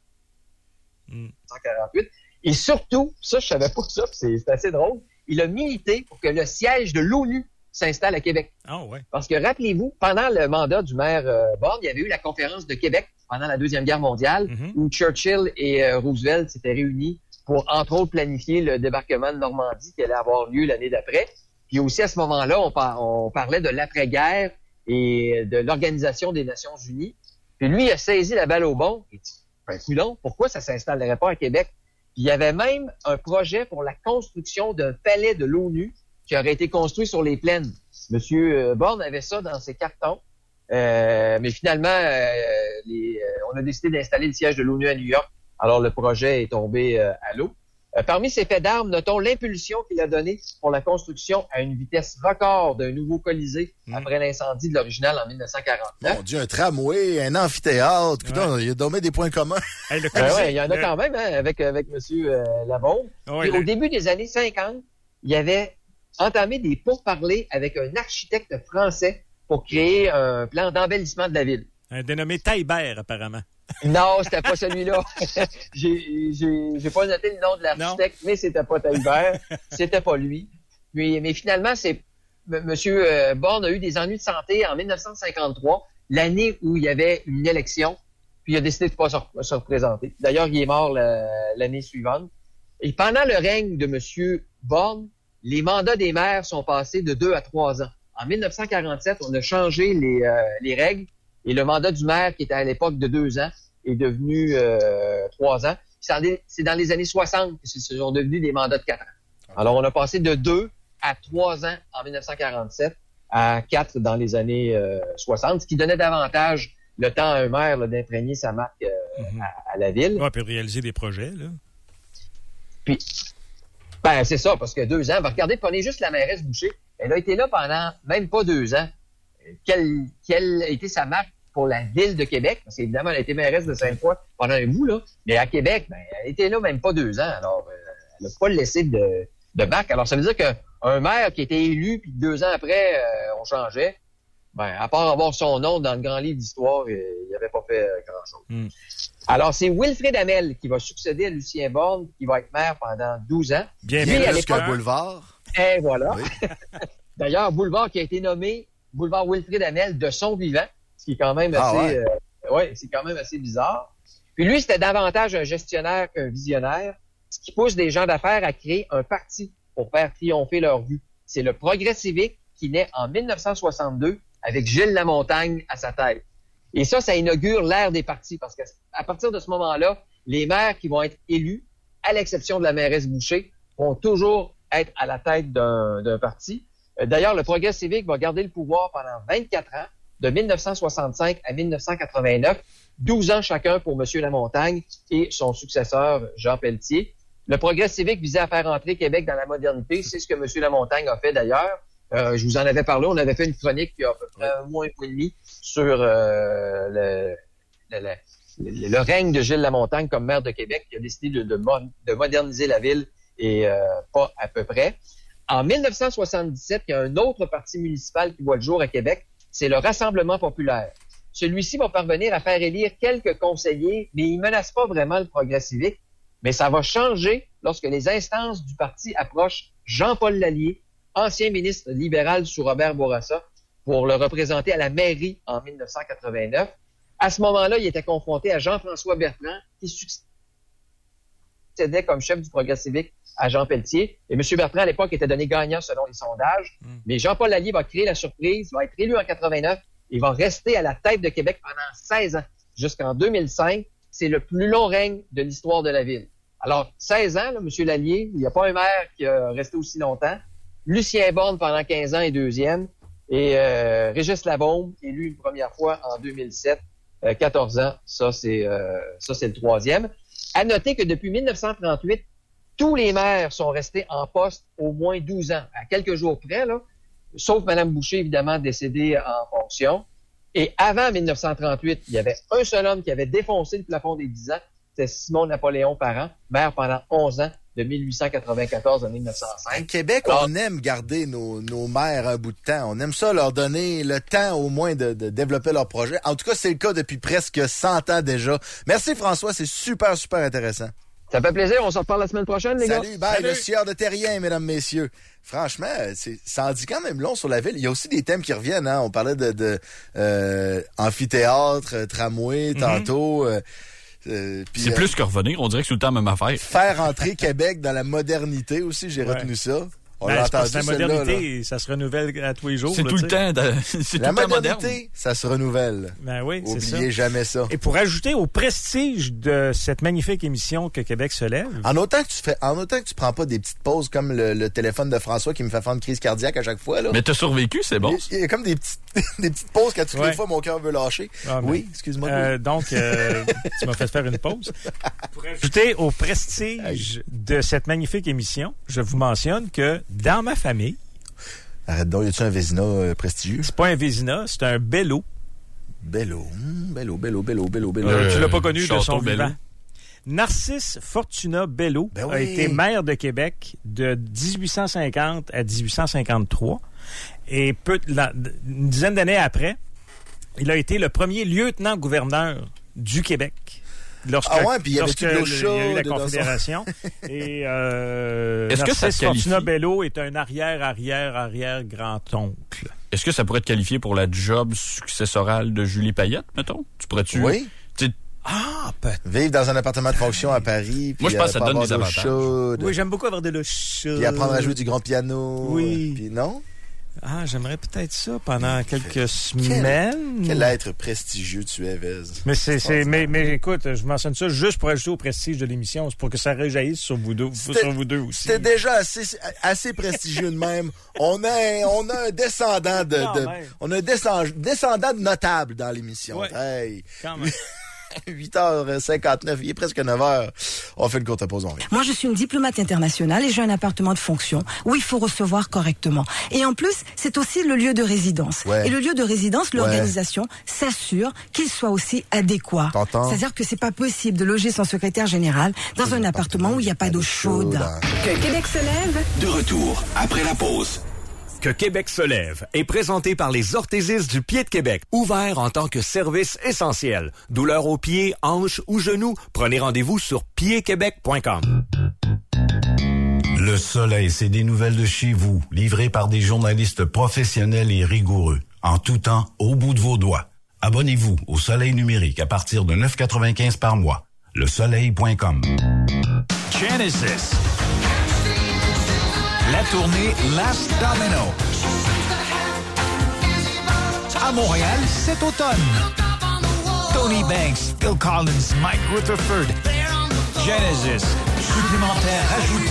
cent quarante-huit. Et surtout, ça, je savais pas ça, c'est, c'est assez drôle, il a milité pour que le siège de l'ONU s'installe à Québec. Oh, ouais. Parce que, rappelez-vous, pendant le mandat du maire euh, Borne, il y avait eu la conférence de Québec pendant la Deuxième Guerre mondiale, mm-hmm. où Churchill et euh, Roosevelt s'étaient réunis pour, entre autres, planifier le débarquement de Normandie qui allait avoir lieu l'année d'après. Puis aussi, à ce moment-là, on, par- on parlait de l'après-guerre et de l'Organisation des Nations Unies. Puis lui, il a saisi la balle au bon. Il dit, ben, coudonc, pourquoi ça s'installerait pas à Québec? Puis il y avait même un projet pour la construction d'un palais de l'ONU qui aurait été construit sur les plaines. Monsieur Borne avait ça dans ses cartons. Euh, mais finalement, euh, les, euh, on a décidé d'installer le siège de l'ONU à New York. Alors, le projet est tombé euh, à l'eau. Euh, parmi ces faits d'armes, notons l'impulsion qu'il a donnée pour la construction à une vitesse record d'un nouveau Colisée mmh. après l'incendie de l'original en dix-neuf cent quarante-neuf. Mon Dieu, un tramway, un amphithéâtre. Putain, ouais. Il a donné des points communs. Hey, le Colisée, euh, ouais, il y en a quand même, hein, avec, avec M. Euh, Labaume. Ouais, le... Au début des années cinquante, il y avait entamé des pourparlers avec un architecte français pour créer un plan d'embellissement de la ville. Un dénommé Taillebert, apparemment. Non, c'était pas celui-là. j'ai, j'ai, j'ai pas noté le nom de l'architecte, non. Mais c'était pas Taillebert. C'était pas lui. Puis, mais finalement, c'est Monsieur euh, Borne a eu des ennuis de santé en dix-neuf cent cinquante-trois, l'année où il y avait une élection, puis il a décidé de pas se, se représenter. D'ailleurs, il est mort la, l'année suivante. Et pendant le règne de Monsieur Borne, les mandats des maires sont passés de deux à trois ans. En dix-neuf cent quarante-sept, on a changé les, euh, les règles et le mandat du maire, qui était à l'époque de deux ans, est devenu euh, trois ans. C'est dans les années soixante que ce sont devenus des mandats de quatre ans. Alors, on a passé de deux à trois ans en dix-neuf cent quarante-sept à quatre dans les années euh, soixante, ce qui donnait davantage le temps à un maire là, d'imprégner sa marque euh, mm-hmm. à, à la ville. Ouais, puis de réaliser des projets, là. Puis, ben c'est ça, parce que deux ans, ben, regardez, prenez juste la mairesse Boucher. Elle a été là pendant même pas deux ans. Quelle, quelle a été sa marque pour la ville de Québec? Parce qu'évidemment, elle a été mairesse de Sainte-Foy pendant un bout, là. Mais à Québec, ben, elle était là même pas deux ans. Alors, euh, elle n'a pas laissé de, de marque. Alors, ça veut dire qu'un maire qui a été élu, puis deux ans après, euh, on changeait, ben, à part avoir son nom dans le grand livre d'histoire, il n'avait pas fait euh, grand-chose. Mm. Alors, c'est Wilfrid Hamel qui va succéder à Lucien Borne, qui va être maire pendant douze ans. Bien plus qu'un boulevard. Et voilà. Oui. D'ailleurs, boulevard qui a été nommé boulevard Wilfrid Hamel de son vivant, ce qui est quand même assez, ah ouais. euh, ouais, c'est quand même assez bizarre. Puis lui, c'était davantage un gestionnaire qu'un visionnaire, ce qui pousse des gens d'affaires à créer un parti pour faire triompher leur vue. C'est le Progrès civique qui naît en dix-neuf cent soixante-deux avec Gilles Lamontagne à sa tête. Et ça, ça inaugure l'ère des partis parce que à partir de ce moment-là, les maires qui vont être élus, à l'exception de la mairesse Boucher, vont toujours être à la tête d'un, d'un parti. D'ailleurs, le Progrès civique va garder le pouvoir pendant vingt-quatre ans, de dix-neuf cent soixante-cinq à dix-neuf cent quatre-vingt-neuf, douze ans chacun pour M. Lamontagne et son successeur, Jean Pelletier. Le Progrès civique visait à faire entrer Québec dans la modernité. C'est ce que M. Lamontagne a fait d'ailleurs. Euh, je vous en avais parlé. On avait fait une chronique il y a à peu près un mois et demi sur euh, le, le, le, le règne de Gilles Lamontagne comme maire de Québec qui a décidé de, de, de moderniser la ville et euh, pas à peu près. En dix-neuf cent soixante-dix-sept, il y a un autre parti municipal qui voit le jour à Québec. C'est le Rassemblement populaire. Celui-ci va parvenir à faire élire quelques conseillers, mais il menace pas vraiment le Progrès civique. Mais ça va changer lorsque les instances du parti approchent Jean-Paul Lallier, ancien ministre libéral sous Robert Bourassa, pour le représenter à la mairie en dix-neuf cent quatre-vingt-neuf. À ce moment-là, il était confronté à Jean-François Bertrand, qui succédait comme chef du Progrès civique à Jean Pelletier. Et M. Bertrand, à l'époque, était donné gagnant selon les sondages. Mm. Mais Jean-Paul Lallier va créer la surprise, va être élu en quatre-vingt-neuf et va rester à la tête de Québec pendant seize ans, jusqu'en deux mille cinq. C'est le plus long règne de l'histoire de la ville. Alors, seize ans, là, M. Lallier, il n'y a pas un maire qui a resté aussi longtemps. Lucien Borne pendant quinze ans et deuxième. Et euh, Régis Labaume, élu une première fois en deux mille sept, euh, quatorze ans. Ça, c'est euh, ça c'est le troisième. À noter que depuis dix-neuf cent trente-huit, tous les maires sont restés en poste au moins douze ans, à quelques jours près, là, sauf Mme Boucher, évidemment, décédée en fonction. Et avant dix-neuf cent trente-huit, il y avait un seul homme qui avait défoncé le plafond des dix ans. C'était Simon-Napoléon Parent, maire pendant onze ans, de mille huit cent quatre-vingt-quatorze à mille neuf cent cinq. À Québec, Alors, on aime garder nos, nos maires un bout de temps. On aime ça, leur donner le temps au moins de, de développer leur projet. En tout cas, c'est le cas depuis presque cent ans déjà. Merci François, c'est super, super intéressant. Ça fait plaisir, on se reparle la semaine prochaine, les Salut, gars. Bye, Salut, le sieur de Terrien, mesdames, messieurs. Franchement, c'est, ça en dit quand même long sur la ville. Il y a aussi des thèmes qui reviennent. Hein? On parlait de, de euh, amphithéâtre, tramway, mm-hmm. tantôt... Euh, Euh, c'est euh, plus que revenir, on dirait que c'est tout le temps la même affaire. Faire entrer Québec dans la modernité aussi, j'ai ouais. retenu ça. On ben, l'a entendu, la modernité, là. Ça se renouvelle à tous les jours. C'est là, tout le temps, de, c'est la tout le temps moderne. La modernité, ça se renouvelle. Ben oui, c'est ça. Oubliez jamais ça. Et pour ajouter au prestige de cette magnifique émission que Québec se lève. En autant que tu fais, en autant que tu prends pas des petites pauses comme le, le téléphone de François qui me fait faire une crise cardiaque à chaque fois, là. Mais t'as survécu, c'est bon. Il y a, il y a comme des petites, des petites pauses quand toutes ouais. les fois mon cœur veut lâcher. Ah, oui, excuse-moi. Euh, donc, euh, tu m'as fait faire une pause. Pour ajouter au prestige de cette magnifique émission, je vous mentionne que dans ma famille, arrête donc, y a-tu un Vézina euh, prestigieux? C'est pas un Vézina, c'est un Bello. Bello, mmh, Bello, Bello, Bello, Bello, Bello. Euh, tu l'as pas connu de son Bello. Vivant. Narcisse Fortuna Bello ben oui. a été maire de Québec de dix-huit cent cinquante à dix-huit cent cinquante-trois. Et peu, la, une dizaine d'années après, il a été le premier lieutenant-gouverneur du Québec. Lorsque, ah ouais, puis il y avait tout l'eau chaude. Il y a eu la Confédération. Et euh, Est-ce que ça se qualifie? Fortuna Bello est un arrière-arrière-arrière-grand-oncle. Est-ce que ça pourrait être qualifié pour la job successorale de Julie Payette, mettons? Tu pourrais-tu... Oui. Tu... Ah, peut-être. Vivre dans un appartement de fonction à Paris. Moi, je pense que ça donne des avantages. Chaude. Oui, j'aime beaucoup avoir de l'eau chaude. Puis apprendre à jouer du grand piano. Oui. Puis non? Ah, j'aimerais peut-être ça pendant quelques semaines. Quel, quel être prestigieux tu es, Vez. Mais c'est, c'est, mais, mais écoute, je mentionne ça juste pour ajouter au prestige de l'émission. C'est pour que ça réjaillisse sur vous deux, sur vous deux aussi. C'était déjà assez, assez prestigieux de même. On a, on a un descendant de, de on a un descend, descendant de notable dans l'émission. Ouais. Hey. Quand même. huit heures cinquante-neuf, il est presque neuf heures. On fait une courte pause, on revient. Moi, je suis une diplomate internationale et j'ai un appartement de fonction où il faut recevoir correctement. Et en plus, c'est aussi le lieu de résidence. Ouais. Et le lieu de résidence, l'organisation ouais. s'assure qu'il soit aussi adéquat. T'entends? C'est-à-dire que c'est pas possible de loger son secrétaire général dans un, un appartement où il n'y a pas d'eau chaude. Que Québec se lève. De retour après la pause. Que Québec se lève est présenté par les orthésistes du Pied de Québec, ouvert en tant que service essentiel. Douleur aux pieds, hanches ou genoux, prenez rendez-vous sur pied québec point com. Le Soleil, c'est des nouvelles de chez vous, livrées par des journalistes professionnels et rigoureux, en tout temps, au bout de vos doigts. Abonnez-vous au Soleil numérique à partir de neuf quatre-vingt-quinze par mois. le soleil point com. Genesis. La tournée Last Domino. À Montréal cet automne. Tony Banks, Phil Collins, Mike Rutherford. Genesis, supplémentaire ajouté.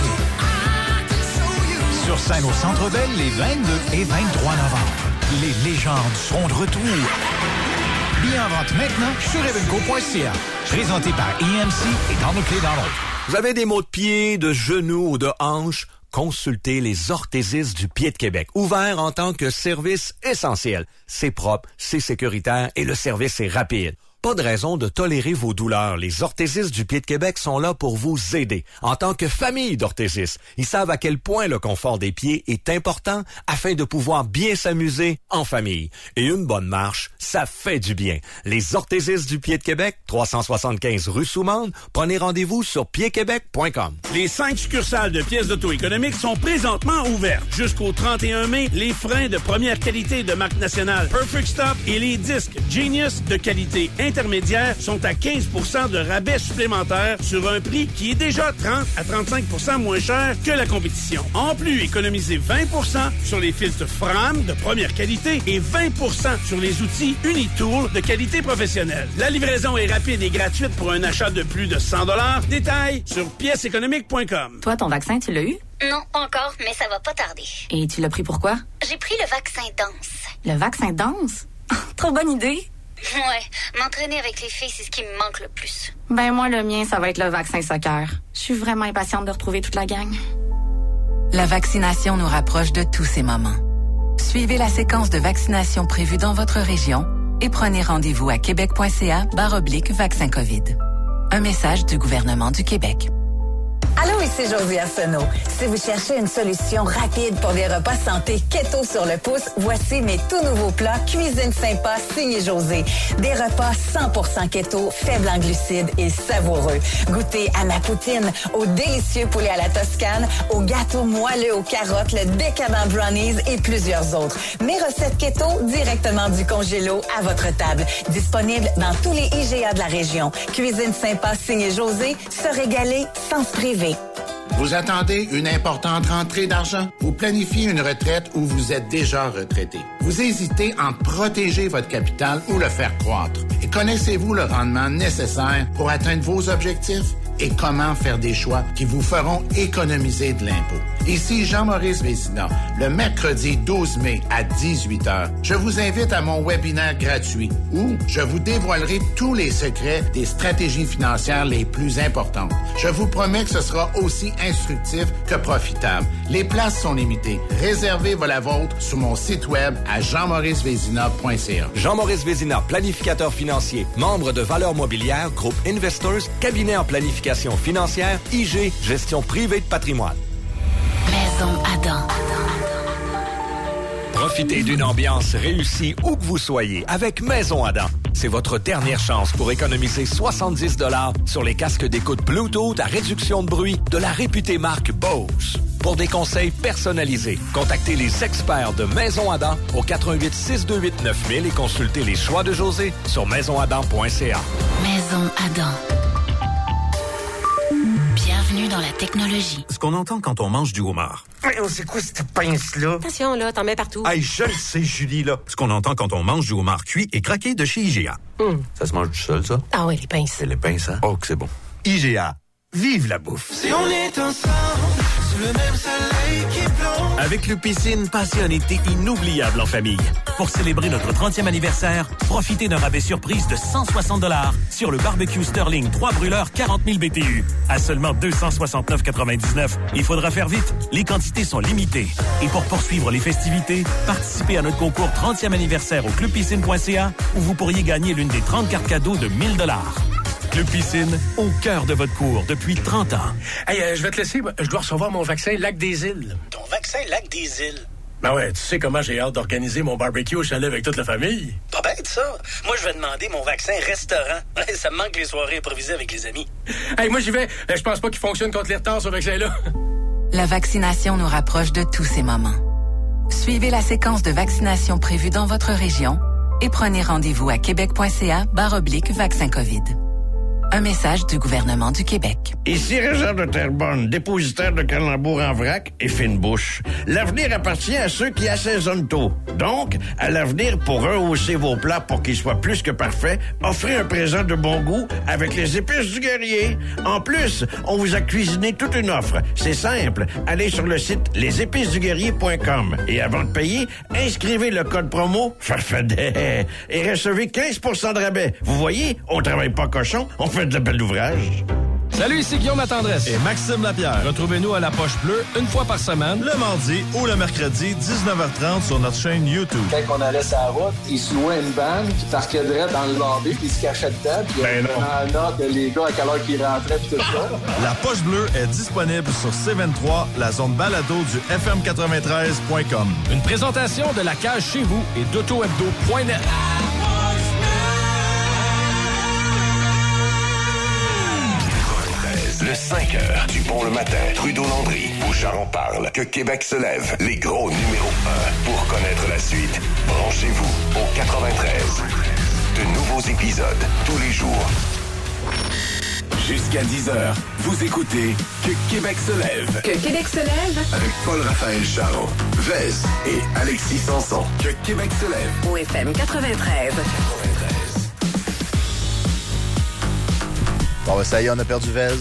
Sur scène au Centre Bell les vingt-deux et vingt-trois novembre. Les légendes seront de retour. Billets en vente maintenant sur evenco point c a. Présenté par E M C et Donald Clé Donald. Vous avez des maux de pied, de genoux ou de hanches? Consultez les orthésistes du Pied de Québec, ouvert en tant que service essentiel. C'est propre, c'est sécuritaire et le service est rapide. Pas de raison de tolérer vos douleurs. Les orthésistes du Pied de Québec sont là pour vous aider. En tant que famille d'orthésistes, ils savent à quel point le confort des pieds est important afin de pouvoir bien s'amuser en famille. Et une bonne marche, ça fait du bien. Les orthésistes du Pied de Québec, trois cent soixante-quinze rue Soumande, prenez rendez-vous sur pied québec point com. Les cinq succursales de pièces d'auto économiques sont présentement ouvertes. Jusqu'au trente et un mai, les freins de première qualité de marque nationale Perfect Stop et les disques Genius de qualité intermédiaire sont à quinze pour cent de rabais supplémentaire sur un prix qui est déjà trente à trente-cinq pour cent moins cher que la compétition. En plus, économisez vingt pour cent sur les filtres Fram de première qualité et vingt pour cent sur les outils Unitool de qualité professionnelle. La livraison est rapide et gratuite pour un achat de plus de cent dollars. Détails sur pièces économiques point com. Toi, ton vaccin, tu l'as eu? Non, pas encore, mais ça va pas tarder. Et tu l'as pris pourquoi? J'ai pris le vaccin danse. Le vaccin danse? Trop bonne idée! Ouais, m'entraîner avec les filles, c'est ce qui me manque le plus. Ben moi, le mien, ça va être le vaccin soccer. Je suis vraiment impatiente de retrouver toute la gang. La vaccination nous rapproche de tous ces moments. Suivez la séquence de vaccination prévue dans votre région et prenez rendez-vous à québec point c a barre oblique vaccin COVID. Un message du gouvernement du Québec. Allô, ici Josie Arsenault. Si vous cherchez une solution rapide pour des repas santé keto sur le pouce, voici mes tout nouveaux plats Cuisine Sympa signé José. Des repas cent pour cent keto, faibles en glucides et savoureux. Goûtez à ma poutine, au délicieux poulet à la Toscane, au gâteau moelleux aux carottes, le décadent brownies et plusieurs autres. Mes recettes keto directement du congélo à votre table. Disponible dans tous les I G A de la région. Cuisine Sympa signé José, se régaler sans se priver. Vous attendez une importante rentrée d'argent? Vous planifiez une retraite ou vous êtes déjà retraité? Vous hésitez entre protéger votre capital ou le faire croître? Et connaissez-vous le rendement nécessaire pour atteindre vos objectifs? Et comment faire des choix qui vous feront économiser de l'impôt? Ici Jean-Maurice Vézina, le mercredi douze mai à dix-huit heures. Je vous invite à mon webinaire gratuit où je vous dévoilerai tous les secrets des stratégies financières les plus importantes. Je vous promets que ce sera aussi instructif que profitable. Les places sont limitées. Réservez la vôtre sur mon site web à jean maurice vézina point c a. Jean-Maurice Vézina, planificateur financier, membre de Valeurs Mobilières, groupe Investors, cabinet en planification financière, I G, gestion privée de patrimoine. Maison Adam. Profitez d'une ambiance réussie où que vous soyez avec Maison Adam. C'est votre dernière chance pour économiser soixante-dix dollars sur les casques d'écoute Bluetooth à réduction de bruit de la réputée marque Bose. Pour des conseils personnalisés, contactez les experts de Maison Adam au quatre un huit, six deux huit, neuf mille et consultez les choix de José sur maison adam point c a. Maison Adam. Bienvenue dans la technologie. Ce qu'on entend quand on mange du homard, C'est quoi cette pince-là? Attention, là, t'en mets partout. Hey, je le sais, Julie, là. Ce qu'on entend quand on mange du homard cuit et craqué de chez I G A. Mm. Ça se mange du seul, ça? Ah oui, les pinces. Et les pinces, hein? Oh, que c'est bon. I G A. Vive la bouffe! Si on est ensemble, sous le même soleil qui plombe. Avec le Piscine, passez un été inoubliable en famille. Pour célébrer notre trentième anniversaire, profitez d'un rabais surprise de cent soixante dollars sur le barbecue Sterling trois brûleurs quarante mille B T U à seulement deux cent soixante-neuf quatre-vingt-dix-neuf. Il faudra faire vite, les quantités sont limitées. Et pour poursuivre les festivités, participez à notre concours trentième anniversaire au club piscine point c a où vous pourriez gagner l'une des trente cartes cadeaux de mille dollars. Club Piscine, au cœur de votre cours depuis trente ans. Hey, euh, je vais te laisser. Je dois recevoir mon vaccin Lac des Îles. Ton vaccin Lac des Îles? Ben ouais, tu sais comment j'ai hâte d'organiser mon barbecue au chalet avec toute la famille. Pas bête, ça. Moi, je vais demander mon vaccin restaurant. Ça me manque les soirées improvisées avec les amis. Hey, moi, j'y vais. Je pense pas qu'il fonctionne contre les retards, ce vaccin-là. La vaccination nous rapproche de tous ces moments. Suivez la séquence de vaccination prévue dans votre région et prenez rendez-vous à québec point c a barre oblique vaccin COVID. Un message du gouvernement du Québec. Ici Régent de Terrebonne, dépositaire de calembours en vrac et fine bouche. L'avenir appartient à ceux qui assaisonnent tôt. Donc, à l'avenir, pour rehausser vos plats pour qu'ils soient plus que parfaits, offrez un présent de bon goût avec les épices du guerrier. En plus, on vous a cuisiné toute une offre. C'est simple. Allez sur le site les épices du guerrier point com et avant de payer, inscrivez le code promo Farfadet et recevez quinze pour cent de rabais. Vous voyez, on travaille pas cochon, on fait de bel ouvrage. Salut, ici Guillaume Latendresse et Maxime Lapierre. Retrouvez-nous à La Poche Bleue une fois par semaine, le mardi ou le mercredi, dix-neuf heures trente sur notre chaîne YouTube. Quand on allait sur la route, ils se louaient une bande qui parquait dans le lobby puis ils se cachaient dedans puis il y avait un ordre de les gars à quelle heure qu'ils rentraient puis tout ça. La Poche Bleue est disponible sur C vingt-trois, la zone balado du F M quatre-vingt-treize point com. Une présentation de La Cage chez vous et d'auto hebdo point net. Le cinq heures du Bon le matin, Trudeau-Landry, Bouchard en parle, que Québec se lève, les gros numéros un. Pour connaître la suite, branchez-vous au quatre-vingt-treize. De nouveaux épisodes tous les jours. Jusqu'à dix heures, vous écoutez Que Québec se lève. Que Québec se lève. Avec Paul-Raphaël Charon, Vez et Alexis Sanson. Que Québec se lève. Au F M quatre-vingt-treize. Bon, ben ça y est, on a perdu Vez.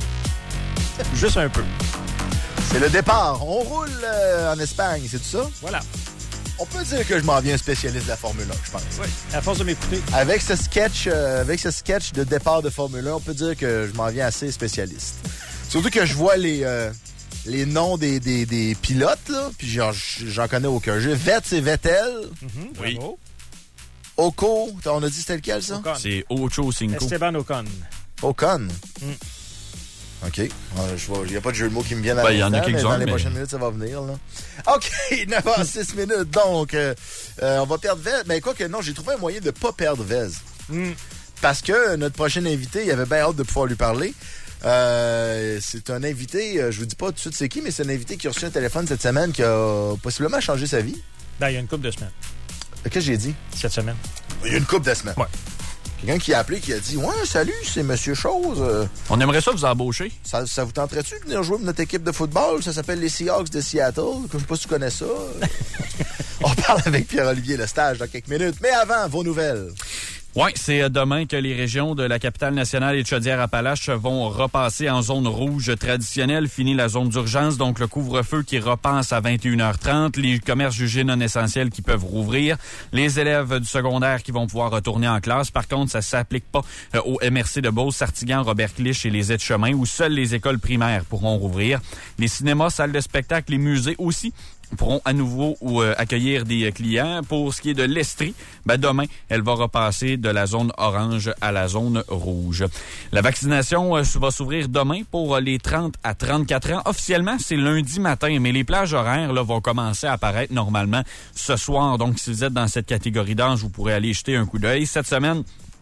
Juste un peu. C'est le départ. On roule euh, en Espagne, c'est tout ça? Voilà. On peut dire que je m'en viens un spécialiste de la Formule un, je pense. Oui, à force de m'écouter. Avec ce sketch, euh, avec ce sketch de départ de Formule un, on peut dire que je m'en viens assez spécialiste. Surtout que je vois les, euh, les noms des, des, des pilotes, là, puis j'en, j'en connais aucun. J'ai Vettel, c'est Vettel. Mm-hmm, oui. Bravo. Ocon, on a dit c'était lequel, ça? Ocon. C'est Ocho Cinco. Esteban Ocon. Ocon. Mm. OK. Il n'y a pas de jeu de mots qui me viennent à ben, l'instant, mais dans les mais... prochaines minutes, ça va venir. Là. OK, neuf heures six minutes. Donc, euh, euh, on va perdre Vez. Mais quoi que non, j'ai trouvé un moyen de ne pas perdre Vez. Mm. Parce que notre prochain invité, il avait bien hâte de pouvoir lui parler. Euh, c'est un invité, euh, je vous dis pas tout de suite c'est qui, mais c'est un invité qui a reçu un téléphone cette semaine qui a possiblement changé sa vie. Ben, il y a une couple de semaines. Qu'est-ce que j'ai dit? Cette semaine. Il y a une couple de semaines. Ouais. Quelqu'un qui a appelé, qui a dit « Ouais, salut, c'est Monsieur Chose. Euh, On aimerait ça vous embaucher. Ça, ça vous tenterait-tu de venir jouer pour notre équipe de football? Ça s'appelle les Seahawks de Seattle. Je sais pas si tu connais ça. » On parle avec Pierre-Olivier Lestage dans quelques minutes. Mais avant, vos nouvelles. Oui, c'est demain que les régions de la Capitale-Nationale et de Chaudière-Appalaches vont repasser en zone rouge traditionnelle. Fini la zone d'urgence, donc le couvre-feu qui repasse à vingt et une heures trente. Les commerces jugés non essentiels qui peuvent rouvrir. Les élèves du secondaire qui vont pouvoir retourner en classe. Par contre, ça s'applique pas au M R C de Beauce, Sartiguan, Robert-Clich et les aides-chemins où seules les écoles primaires pourront rouvrir. Les cinémas, salles de spectacle, les musées aussi pourront à nouveau ou, euh, accueillir des clients. Pour ce qui est de l'Estrie, ben demain, elle va repasser de la zone orange à la zone rouge. La vaccination euh, va s'ouvrir demain pour euh, les trente à trente-quatre ans. Officiellement, c'est lundi matin, mais les plages horaires là, vont commencer à apparaître normalement ce soir. Donc, si vous êtes dans cette catégorie d'âge, vous pourrez aller jeter un coup d'œil. Cette semaine,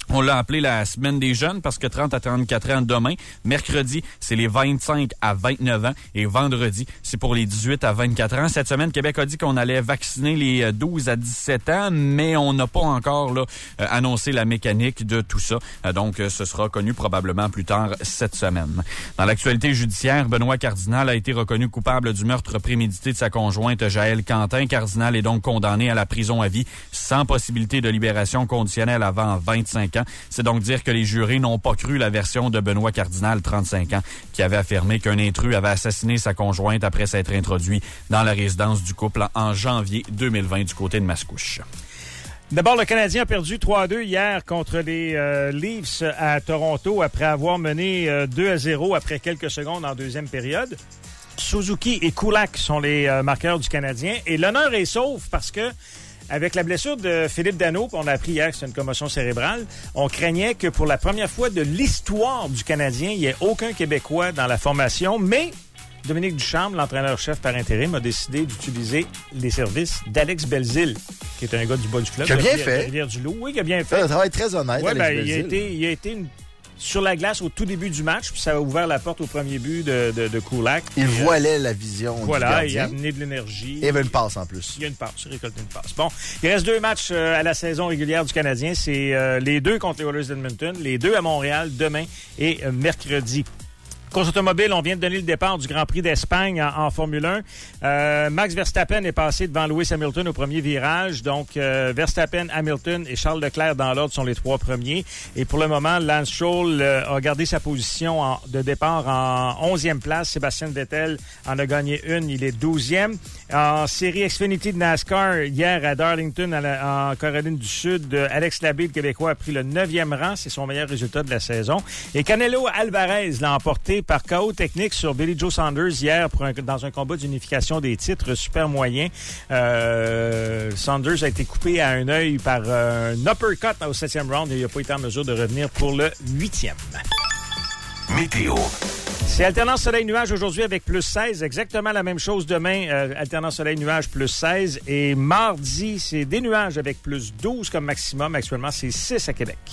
On l'a appelé la semaine des jeunes parce que trente à trente-quatre ans demain. Mercredi, c'est les vingt-cinq à vingt-neuf ans. Et vendredi, c'est pour les dix-huit à vingt-quatre ans. Cette semaine, Québec a dit qu'on allait vacciner les douze à dix-sept ans, mais on n'a pas encore là euh, annoncé la mécanique de tout ça. Euh, donc, euh, ce sera connu probablement plus tard cette semaine. Dans l'actualité judiciaire, Benoît Cardinal a été reconnu coupable du meurtre prémédité de sa conjointe Jaëlle Quentin. Cardinal est donc condamné à la prison à vie sans possibilité de libération conditionnelle avant vingt-cinq ans. C'est donc dire que les jurés n'ont pas cru la version de Benoît Cardinal, trente-cinq ans, qui avait affirmé qu'un intrus avait assassiné sa conjointe après s'être introduit dans la résidence du couple en janvier deux mille vingt du côté de Mascouche. D'abord, le Canadien a perdu trois à deux hier contre les euh, Leafs à Toronto après avoir mené euh, deux à zéro après quelques secondes en deuxième période. Suzuki et Kulak sont les euh, marqueurs du Canadien. Et l'honneur est sauf parce que avec la blessure de Philippe Danault, on a appris hier que c'est une commotion cérébrale, on craignait que pour la première fois de l'histoire du Canadien, il n'y ait aucun Québécois dans la formation, mais Dominique Ducharme, l'entraîneur-chef par intérim, a décidé d'utiliser les services d'Alex Belzile, qui est un gars du bas du club. Qui a bien de, fait. De Rivière-du-Loup. Oui, qui a bien fait. C'est un travail très honnête, ouais, Alex ben, Belzile. il a été, il a été une... sur la glace au tout début du match, puis ça a ouvert la porte au premier but de, de, de Kulak. Il puis, voilait euh, la vision voilà, du gardien. il a amené de l'énergie. Et il y avait une passe en plus. Il y a une passe, il a récolté une passe. Bon, il reste deux matchs euh, à la saison régulière du Canadien. C'est euh, les deux contre les Oilers d'Edmonton, les deux à Montréal demain et euh, mercredi. Course automobile, on vient de donner le départ du Grand Prix d'Espagne en, en Formule un. Euh, Max Verstappen est passé devant Lewis Hamilton au premier virage. Donc, euh, Verstappen, Hamilton et Charles Leclerc dans l'ordre sont les trois premiers. Et pour le moment, Lance Stroll euh, a gardé sa position en, de départ en onzième place. Sébastien Vettel en a gagné une, il est douzième. En série Xfinity de NASCAR, hier à Darlington, à la, en Caroline du Sud, Alex Labé, le Québécois, a pris le neuvième rang. C'est son meilleur résultat de la saison. Et Canelo Alvarez l'a emporté par K O technique sur Billy Joe Saunders hier pour un, dans un combat d'unification des titres super moyen. Euh, Saunders a été coupé à un œil par euh, un uppercut au septième round et il n'a pas été en mesure de revenir pour le huitième. Météo. C'est alternance soleil-nuage aujourd'hui avec plus seize. Exactement la même chose demain. Euh, alternance soleil-nuage plus seize. Et mardi, c'est des nuages avec plus douze comme maximum. Actuellement, c'est six à Québec.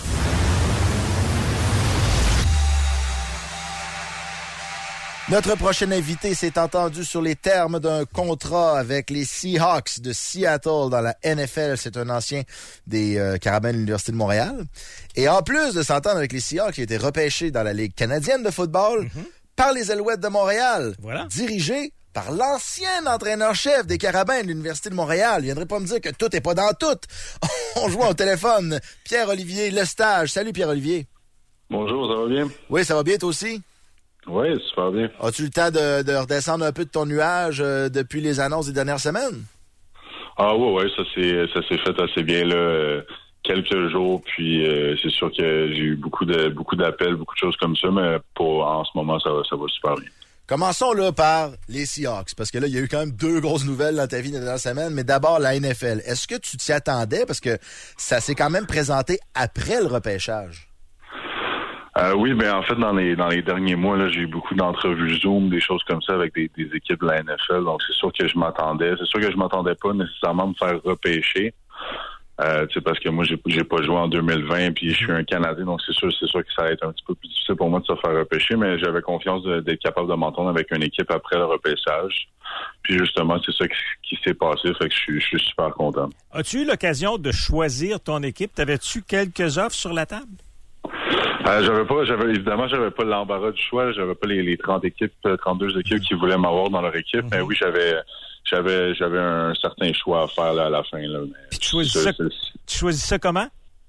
Notre prochain invité s'est entendu sur les termes d'un contrat avec les Seahawks de Seattle dans la N F L. C'est un ancien des euh, Carabins de l'Université de Montréal. Et en plus de s'entendre avec les Seahawks, il a été repêché dans la Ligue canadienne de football mm-hmm. par les Alouettes de Montréal, voilà. dirigé par l'ancien entraîneur-chef des Carabins de l'Université de Montréal. Il viendrait pas me dire que tout est pas dans tout. On joue au téléphone. Pierre-Olivier Lestage. Salut Pierre-Olivier. Bonjour, ça va bien? Oui, ça va bien toi aussi? Oui, super bien. As-tu le temps de, de redescendre un peu de ton nuage euh, depuis les annonces des dernières semaines? Ah oui, oui, ça s'est ça s'est fait assez bien là. Euh, quelques jours, puis euh, c'est sûr que j'ai eu beaucoup de beaucoup d'appels, beaucoup de choses comme ça, mais pour en ce moment, ça va, ça va super bien. Commençons là par les Seahawks, parce que là, il y a eu quand même deux grosses nouvelles dans ta vie dans la semaine, mais d'abord la N F L. Est-ce que tu t'y attendais? Parce que ça s'est quand même présenté après le repêchage. Euh, oui, mais en fait, dans les dans les derniers mois, là, j'ai eu beaucoup d'entrevues Zoom, des choses comme ça avec des, des équipes de la N F L. Donc, c'est sûr que je m'attendais. C'est sûr que je m'attendais pas nécessairement à me faire repêcher. Euh, tu sais, parce que moi, j'ai j'ai pas joué en deux mille vingt, puis je suis un Canadien, donc c'est sûr, c'est sûr que ça va être un petit peu plus difficile pour moi de se faire repêcher, mais j'avais confiance de, d'être capable de m'entendre avec une équipe après le repêchage. Puis justement, c'est ça qui, qui s'est passé, fait que je suis, je suis super content. As-tu eu l'occasion de choisir ton équipe? T'avais-tu quelques offres sur la table? Euh, j'avais pas, j'avais évidemment, j'avais pas l'embarras du choix, j'avais pas les, les trente équipes, trente-deux équipes qui voulaient m'avoir dans leur équipe, mm-hmm. mais oui, j'avais, j'avais, j'avais un certain choix à faire là, à la fin là. Mais Puis tu choisis ça, ça tu choisis ça comment?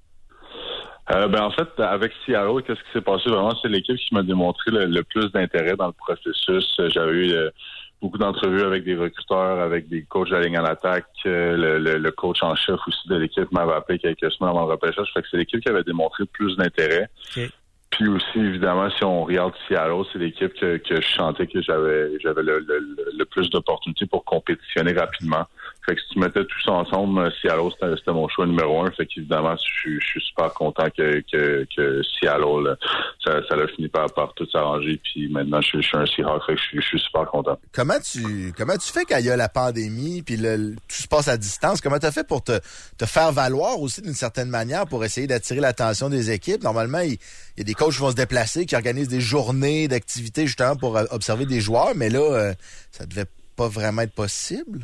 Euh, ben en fait, avec Seattle, qu'est-ce qui s'est passé vraiment, c'est l'équipe qui m'a démontré le, le plus d'intérêt dans le processus. J'avais eu euh, beaucoup d'entrevues avec des recruteurs, avec des coachs de la ligne en attaque. Euh, le, le, le coach en chef aussi de l'équipe m'avait appelé quelques semaines avant le repêchage. Fait que c'est l'équipe qui avait démontré plus d'intérêt. Okay. Puis aussi, évidemment, si on regarde Seattle, c'est l'équipe que, que je sentais que j'avais j'avais le, le, le plus d'opportunités pour compétitionner rapidement. Fait que si tu mettais tout ça ensemble, Seattle, c'était, c'était mon choix numéro un. Fait qu'évidemment, je, je suis super content que, que, que Seattle, là, ça, ça a fini par, par tout s'arranger. Puis maintenant, je, je suis un Seahawk. Fait que je, je suis super content. Comment tu comment tu fais quand il y a la pandémie puis le, le, tout se passe à distance? Comment tu as fait pour te, te faire valoir aussi d'une certaine manière pour essayer d'attirer l'attention des équipes? Normalement, il, il y a des coachs qui vont se déplacer, qui organisent des journées d'activités justement pour observer des joueurs. Mais là, euh, ça devait pas vraiment être possible.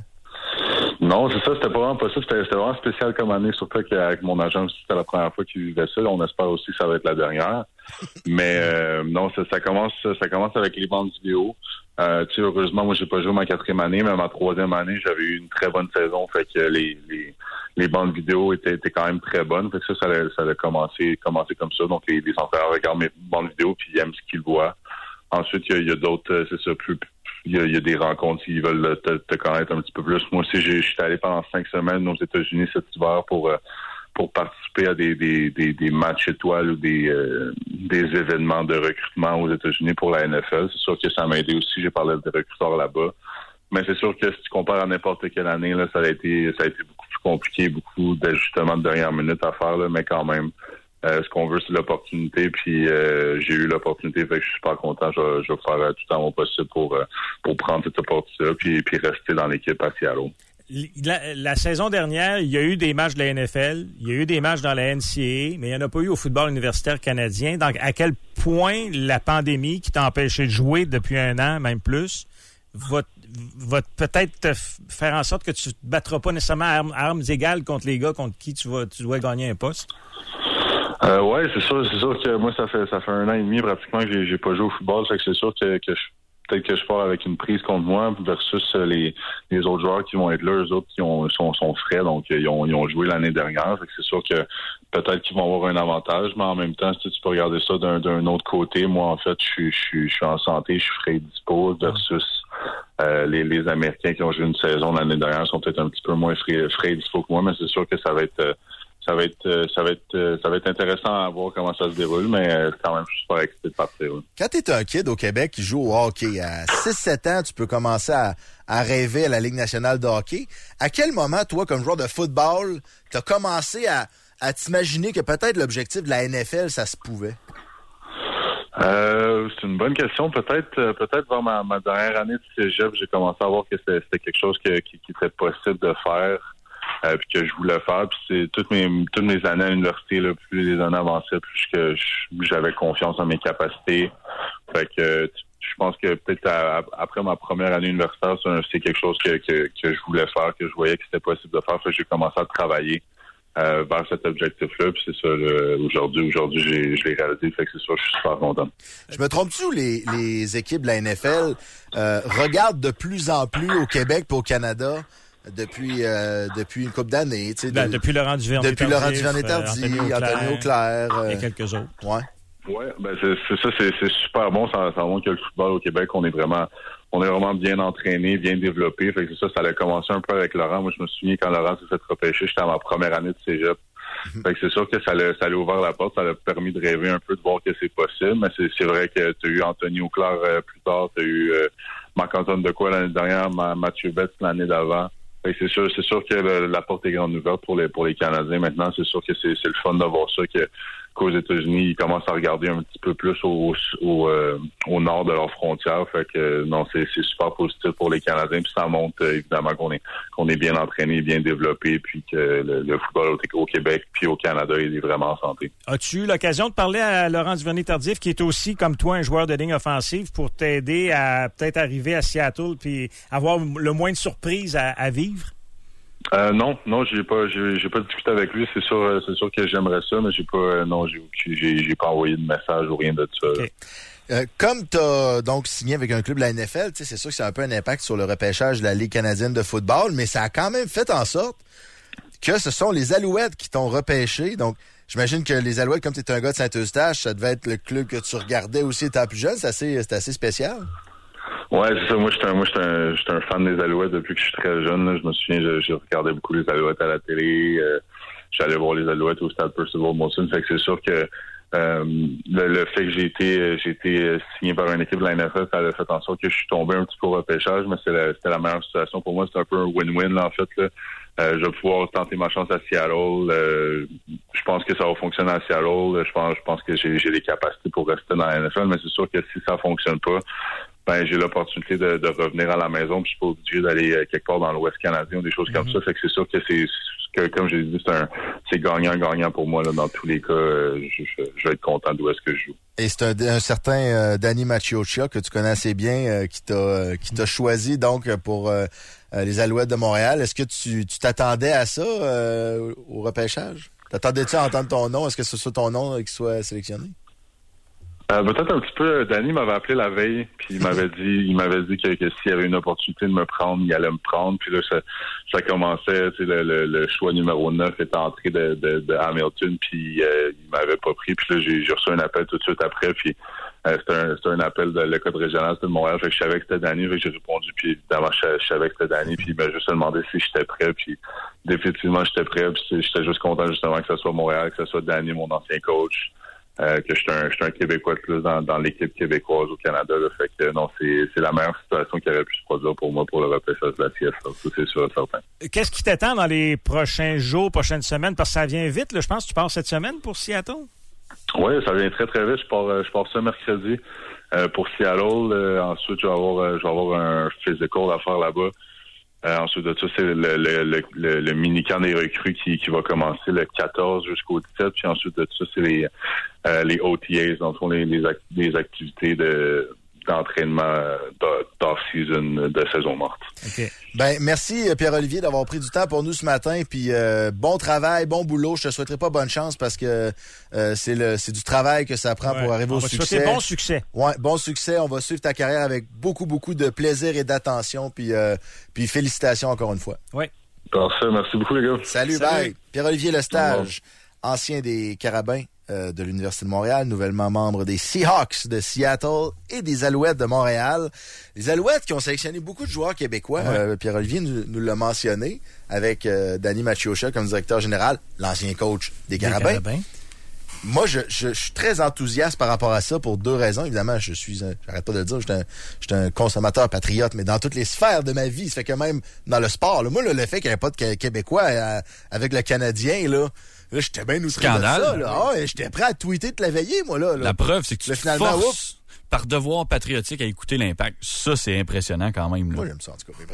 Non, c'est ça, c'était pas vraiment possible. C'était, c'était vraiment spécial comme année, surtout qu'avec mon agent aussi, c'était la première fois qu'il vivait ça. On espère aussi que ça va être la dernière. Mais euh, non, ça, ça commence ça commence avec les bandes vidéo. Euh, tu sais, heureusement, moi, j'ai pas joué ma quatrième année, mais ma troisième année, j'avais eu une très bonne saison. Fait que les les, les bandes vidéo étaient, étaient quand même très bonnes. Fait que ça, ça a, ça a commencé, commencé comme ça. Donc, les, les entraîneurs regardent mes bandes vidéo puis ils aiment ce qu'ils voient. Ensuite, il y a, il y a d'autres, c'est ça, plus... Il y, a, il y a des rencontres s'ils veulent te, te connaître un petit peu plus. Moi aussi, je suis allé pendant cinq semaines aux États-Unis cet hiver pour pour participer à des des, des, des matchs étoiles ou des euh, des événements de recrutement aux États-Unis pour la N F L. C'est sûr que ça m'a aidé aussi. J'ai parlé de recruteurs là-bas. Mais c'est sûr que si tu compares à n'importe quelle année, là, ça a été ça a été beaucoup plus compliqué, beaucoup d'ajustements de dernière minute à faire, là, mais quand même. Euh, ce qu'on veut, c'est l'opportunité, puis euh, j'ai eu l'opportunité, fait que je suis super content. Je vais, je vais faire euh, tout le temps mon possible pour, euh, pour prendre cette opportunité-là, puis, puis rester dans l'équipe à Seattle. La, la saison dernière, il y a eu des matchs de la N F L, il y a eu des matchs dans la N C A A, mais il n'y en a pas eu au football universitaire canadien. Donc, à quel point la pandémie qui t'a empêché de jouer depuis un an, même plus, va, va peut-être te faire en sorte que tu ne te battras pas nécessairement à armes, à armes égales contre les gars contre qui tu, vas, tu dois gagner un poste? Euh, ouais, c'est sûr, c'est sûr que moi, ça fait ça fait un an et demi pratiquement que j'ai, j'ai pas joué au football, fait que c'est sûr que, que je, peut-être que je pars avec une prise contre moi versus les, les autres joueurs qui vont être là, eux autres qui ont, sont, sont frais, donc ils ont, ils ont joué l'année dernière, fait que c'est sûr que peut-être qu'ils vont avoir un avantage, mais en même temps, si tu peux regarder ça d'un, d'un autre côté, moi, en fait, je suis, je suis, je suis en santé, je suis frais et dispo versus euh, les, les Américains qui ont joué une saison l'année dernière sont peut-être un petit peu moins frais, frais et dispo que moi, mais c'est sûr que ça va être... Euh, Ça va être ça va être ça va être intéressant à voir comment ça se déroule, mais quand même je suis super excité de partir. Oui. Quand tu es un kid au Québec qui joue au hockey, à six sept ans, tu peux commencer à, à rêver à la Ligue nationale de hockey. À quel moment, toi, comme joueur de football, tu as commencé à, à t'imaginer que peut-être l'objectif de la N F L, ça se pouvait? Euh, c'est une bonne question. Peut-être peut-être vers ma, ma dernière année de cégep, j'ai commencé à voir que c'était, c'était quelque chose que, qui, qui était possible de faire. Euh, puis que je voulais faire, puis c'est toutes mes toutes mes années à l'université, là, plus les années avançaient, plus que je, j'avais confiance en mes capacités. Fait que je pense que peut-être à, après ma première année universitaire, c'est, c'est quelque chose que, que que je voulais faire, que je voyais que c'était possible de faire. Fait que j'ai commencé à travailler euh, vers cet objectif-là, puis c'est ça. Là, aujourd'hui, aujourd'hui, j'ai, je l'ai réalisé. Fait que c'est ça, je suis super content. Je me trompe-tu ou les les équipes de la N F L euh, regardent de plus en plus au Québec et au Canada? Depuis euh, depuis une couple d'années, tu sais, ben, de, depuis Laurent Duvernay depuis Laurent Duvernay-Tardif, euh, Anthony Auclair euh, et quelques autres. Ouais. Ouais, ben c'est, c'est ça, c'est, c'est super bon. Ça, ça montre que le football au Québec, on est vraiment, on est vraiment bien entraîné, bien développé. Fait que c'est ça, ça a commencé un peu avec Laurent. Moi, je me souviens quand Laurent s'est fait repêcher, j'étais à ma première année de cégep. Mm-hmm. Fait que c'est sûr que ça l'a, ça l'a ouvert la porte, ça l'a permis de rêver un peu, de voir que c'est possible. Mais c'est, c'est vrai que tu as eu Anthony Auclair euh, plus tard, tu as eu euh, Marc-Antoine Dequoy l'année dernière, Ma, Mathieu Betts l'année d'avant. C'est sûr, c'est sûr que le, la porte est grande ouverte pour les pour les Canadiens. Maintenant, c'est sûr que c'est, c'est le fun de voir ça que qu'aux États-Unis, ils commencent à regarder un petit peu plus au au, euh, au nord de leurs frontières. Fait que non, c'est, c'est super positif pour les Canadiens. Puis ça montre euh, évidemment qu'on est qu'on est bien entraîné, bien développé, puis que le, le football au, au Québec puis au Canada, il est vraiment en santé. As-tu eu l'occasion de parler à Laurent Duvernay-Tardif, qui est aussi comme toi un joueur de ligne offensive, pour t'aider à peut-être arriver à Seattle puis avoir le moins de surprises à, à vivre? Euh, non, non, j'ai pas, j'ai, j'ai pas discuté avec lui. C'est sûr, c'est sûr que j'aimerais ça, mais j'ai pas, euh, non, j'ai, j'ai, j'ai pas envoyé de message ou rien de ça. Okay. Euh, comme tu as donc signé avec un club de la N F L, c'est sûr que ça a un peu un impact sur le repêchage de la Ligue canadienne de football, mais ça a quand même fait en sorte que ce sont les Alouettes qui t'ont repêché. Donc, j'imagine que les Alouettes, comme tu es un gars de Saint-Eustache, ça devait être le club que tu regardais aussi étant plus jeune. C'est assez, c'est assez spécial. Ouais, c'est ça. Moi, j'étais un, moi, j'étais un, j'étais un fan des Alouettes depuis que je suis très jeune. Là. Je me souviens, je, je regardais beaucoup les Alouettes à la télé. Euh, j'allais voir les Alouettes au stade Percival Molson. Fait que c'est sûr que Euh, le, le fait que j'ai été j'ai été signé par une équipe de la N F L, ça a fait en sorte que je suis tombé un petit peu au repêchage, mais c'est la, c'était la meilleure situation pour moi. C'est un peu un win-win, là, en fait. Là. Euh, je vais pouvoir tenter ma chance à Seattle. Euh, je pense que ça va fonctionner à Seattle. Je pense, je pense que j'ai, j'ai les capacités pour rester dans la N F L, mais c'est sûr que si ça fonctionne pas, ben j'ai l'opportunité de, de revenir à la maison, puis je suis pas obligé d'aller quelque part dans l'Ouest canadien ou des choses mm-hmm. comme ça. Fait que c'est sûr que c'est que, comme je l'ai dit, c'est un c'est gagnant-gagnant pour moi. Là, dans tous les cas, euh, je, je, je vais être content d'où est-ce que je joue. Et c'est un, un certain euh, Danny Maciocia que tu connais assez bien, euh, qui t'a euh, qui t'a choisi donc pour euh, les Alouettes de Montréal. Est-ce que tu, tu t'attendais à ça euh, au repêchage? T'attendais-tu à entendre ton nom? Est-ce que ce soit ton nom euh, qui soit sélectionné? Euh, peut-être un petit peu. Danny m'avait appelé la veille, puis il m'avait dit, il m'avait dit que, que s'il y avait une opportunité de me prendre, il allait me prendre. Puis là, ça, ça commençait. Tu sais, le, le, le choix numéro neuf était entré de, de, de Hamilton, puis euh, il m'avait pas pris. Puis là, j'ai, j'ai reçu un appel tout de suite après. Puis euh, c'était un, c'était un appel de le code régional, c'était de Montréal. Fait que je savais que c'était Danny, fait que j'ai répondu. Puis évidemment, je, je savais que c'était Danny. Puis il m'a juste demandé si j'étais prêt. Puis définitivement, j'étais prêt. Puis j'étais juste content justement que ce soit Montréal, que ce soit Danny, mon ancien coach. Euh, que je suis un, un Québécois de plus dans, dans l'équipe québécoise au Canada. Là, fait que non, c'est, c'est la meilleure situation qui aurait pu se produire pour moi pour le repêchage de la C F L. Ça, c'est sûr et certain. Qu'est-ce qui t'attend dans les prochains jours, prochaines semaines? Parce que ça vient vite, là. Je pense que tu pars cette semaine pour Seattle. Oui, ça vient très, très vite. Je pars, je pars ce mercredi euh, pour Seattle. Euh, ensuite, je vais avoir, je vais avoir un physical à faire là-bas. Euh, ensuite de ça, c'est le, le, le, le, le mini-camp des recrues qui, qui va commencer le quatorze jusqu'au dix-sept. Puis ensuite de ça, c'est les, euh, les O T As, donc les, les, act- les activités de, d'entraînement d'off-season de saison morte. Okay. Ben merci Pierre-Olivier d'avoir pris du temps pour nous ce matin. Puis euh, bon travail, bon boulot. Je te souhaiterais pas bonne chance parce que euh, c'est le c'est du travail que ça prend ouais, pour arriver au succès. On va te souhaiter bon succès. Ouais, bon succès. On va suivre ta carrière avec beaucoup beaucoup de plaisir et d'attention. Puis euh, puis félicitations encore une fois. Oui. Parfait. Merci beaucoup les gars. Salut, Salut. Bye. Pierre-Olivier Lestage, ancien des Carabins Euh, de l'Université de Montréal, nouvellement membre des Seahawks de Seattle et des Alouettes de Montréal. Les Alouettes qui ont sélectionné beaucoup de joueurs québécois. Ouais. Euh, Pierre-Olivier nous, nous l'a mentionné avec euh, Danny Maciocia comme directeur général, l'ancien coach des Carabins. Des Carabins. Moi, je, je, je suis très enthousiaste par rapport à ça pour deux raisons. Évidemment, je suis, un, j'arrête pas de le dire, je suis un, je suis un consommateur patriote, mais dans toutes les sphères de ma vie, ça fait que même dans le sport, là, moi, là, le fait qu'il n'y ait pas de Québécois à, avec le Canadien, là, Là, j'étais bien outré de ça. Là. Ah, ouais, j'étais prêt à tweeter toute la veillée, moi. Là, là. La preuve, c'est que tu te forces oups. par devoir patriotique à écouter l'Impact. Ça, c'est impressionnant quand même. Là. Moi, j'aime ça, en tout cas. Mais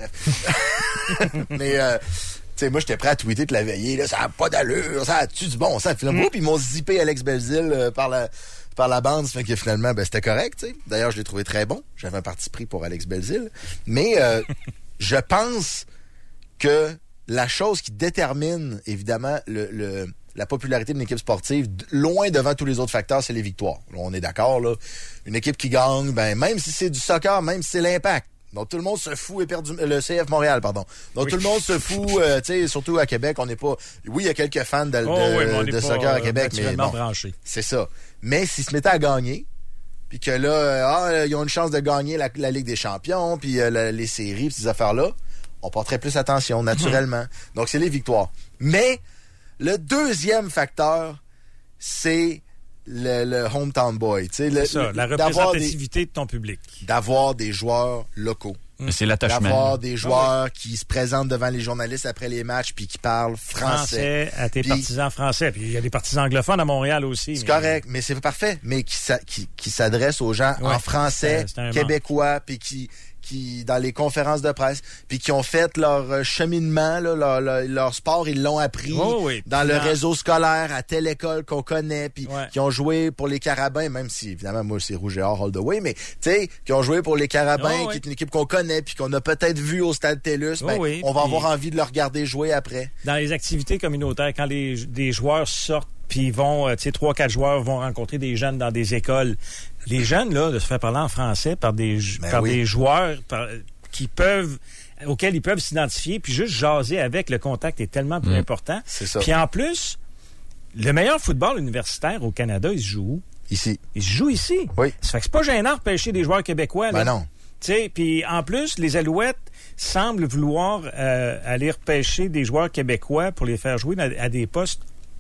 bref. mais, euh, tu sais, moi, j'étais prêt à tweeter toute la veillée. Là, ça n'a pas d'allure. Ça a-tu du bon sens? Finalement, mm. Puis ils m'ont zippé Alex Belzile euh, par la... par la bande, ça fait que finalement, ben, c'était correct. T'sais. D'ailleurs, je l'ai trouvé très bon. J'avais un parti pris pour Alex Belzile. Mais euh, je pense que la chose qui détermine, évidemment, le... le la popularité d'une équipe sportive, loin devant tous les autres facteurs, c'est les victoires. Là, on est d'accord, là. Une équipe qui gagne, ben, même si c'est du soccer, même si c'est l'Impact. Donc, tout le monde se fout éperdu... Le C F Montréal, pardon. Donc, oui. Tout le monde se fout, euh, tu sais, surtout à Québec, on n'est pas... Oui, il y a quelques fans de, oh, de, oui, de pas, soccer à Québec, euh, mais bon, branché. C'est ça. Mais s'ils se mettaient à gagner, puis que là, euh, ah, ils ont une chance de gagner la, la Ligue des champions, puis euh, la, les séries, puis ces affaires-là, on porterait plus attention, naturellement. Donc, c'est les victoires. Mais... Le deuxième facteur, c'est le, le hometown boy. C'est le, ça, la représentativité des, de ton public. D'avoir des joueurs locaux. Mais c'est l'attachement. D'avoir des joueurs qui se présentent devant les journalistes après les matchs puis qui parlent français. Français à tes puis, partisans français. Puis il y a des partisans anglophones à Montréal aussi. C'est mais... correct, mais c'est parfait. Mais qui, qui, qui s'adressent aux gens ouais, en français, c'est un, c'est un québécois, puis qui... qui dans les conférences de presse, puis qui ont fait leur cheminement, là, leur, leur, leur sport, ils l'ont appris oh oui, dans le réseau scolaire, à telle école qu'on connaît, puis ouais. qui ont joué pour les Carabins, même si, évidemment, moi, c'est Rouge et Or all the way, mais, tu sais, qui ont joué pour les Carabins, oh oui. qui est une équipe qu'on connaît, puis qu'on a peut-être vu au Stade TELUS, ben, oh oui, on va puis... avoir envie de le regarder jouer après. Dans les activités communautaires, quand les, des joueurs sortent, puis ils vont, tu sais, trois, quatre joueurs vont rencontrer des jeunes dans des écoles. Les jeunes, là, de se faire parler en français par des, ben par oui. des joueurs par, qui peuvent, auxquels ils peuvent s'identifier, puis juste jaser avec, le contact est tellement plus mmh. important. C'est ça. Puis en plus, le meilleur football universitaire au Canada, il se joue où? Ici. Il se joue ici. Oui. Ça fait que c'est pas gênant de repêcher des joueurs québécois. Là. Ben non. Tu sais, puis en plus, les Alouettes semblent vouloir euh, aller repêcher des joueurs québécois pour les faire jouer à, à des postes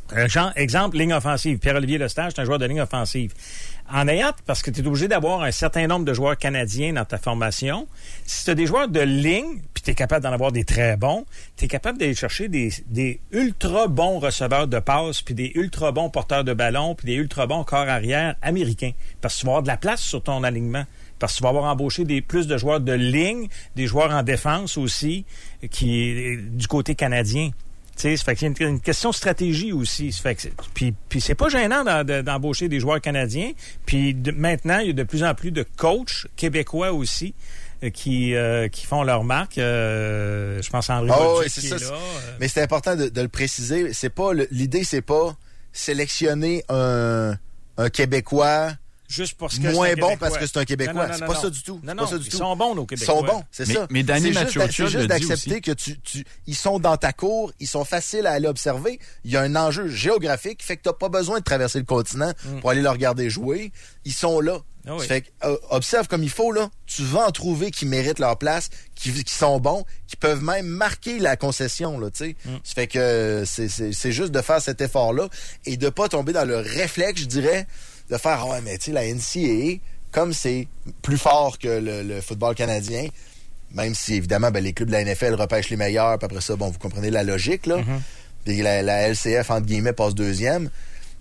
Euh, genre, exemple, ligne offensive. Pierre-Olivier Lestage, c'est un joueur de ligne offensive. En ayant, parce que tu es obligé d'avoir un certain nombre de joueurs canadiens dans ta formation, si tu as des joueurs de ligne, puis tu es capable d'en avoir des très bons, tu es capable d'aller chercher des, des ultra bons receveurs de passes, puis des ultra bons porteurs de ballon, puis des ultra bons corps arrière américains. Parce que tu vas avoir de la place sur ton alignement. Parce que tu vas avoir embauché des, plus de joueurs de ligne, des joueurs en défense aussi, qui du côté canadien. Tu sais, ça fait qu'il y a une, une question de stratégie aussi. Ça fait que c'est, puis, puis c'est pas gênant d'en, de, d'embaucher des joueurs canadiens. Puis de, maintenant, il y a de plus en plus de coachs québécois aussi euh, qui euh, qui font leur marque. Euh, je pense à André oh, Bolduc oui, c'est qui ça, est là. C'est... Euh... Mais c'est important de, de le préciser. C'est pas le, l'idée, c'est pas sélectionner un, un Québécois juste parce que moins c'est un bon Québécois. parce que c'est un Québécois. Non, non, non, c'est non, pas non. ça du tout. Non, non, pas ça du ils tout. sont bons, nos Québécois. Ils sont bons, c'est mais, ça. Mais Danny c'est Machocha juste, c'est juste d'accepter que tu, tu, ils sont dans ta cour, ils sont faciles à aller observer. Il y a un enjeu géographique qui fait que tu n'as pas besoin de traverser le continent mm. pour aller les regarder jouer. Ils sont là. Ah oui. Ça fait que, euh, observe comme il faut, là. Tu vas en trouver qui méritent leur place, qui, qui sont bons, qui peuvent même marquer la concession, là, tu sais. Mm. Ça fait que c'est, c'est, c'est juste de faire cet effort-là et de pas tomber dans le réflexe, je dirais, de faire, ouais, mais tu sais, la N C A A, comme c'est plus fort que le, le football canadien, même si, évidemment, ben, les clubs de la N F L repêchent les meilleurs, puis après ça, bon, vous comprenez la logique, là. Mm-hmm. Puis la, la L C F, entre guillemets, passe deuxième.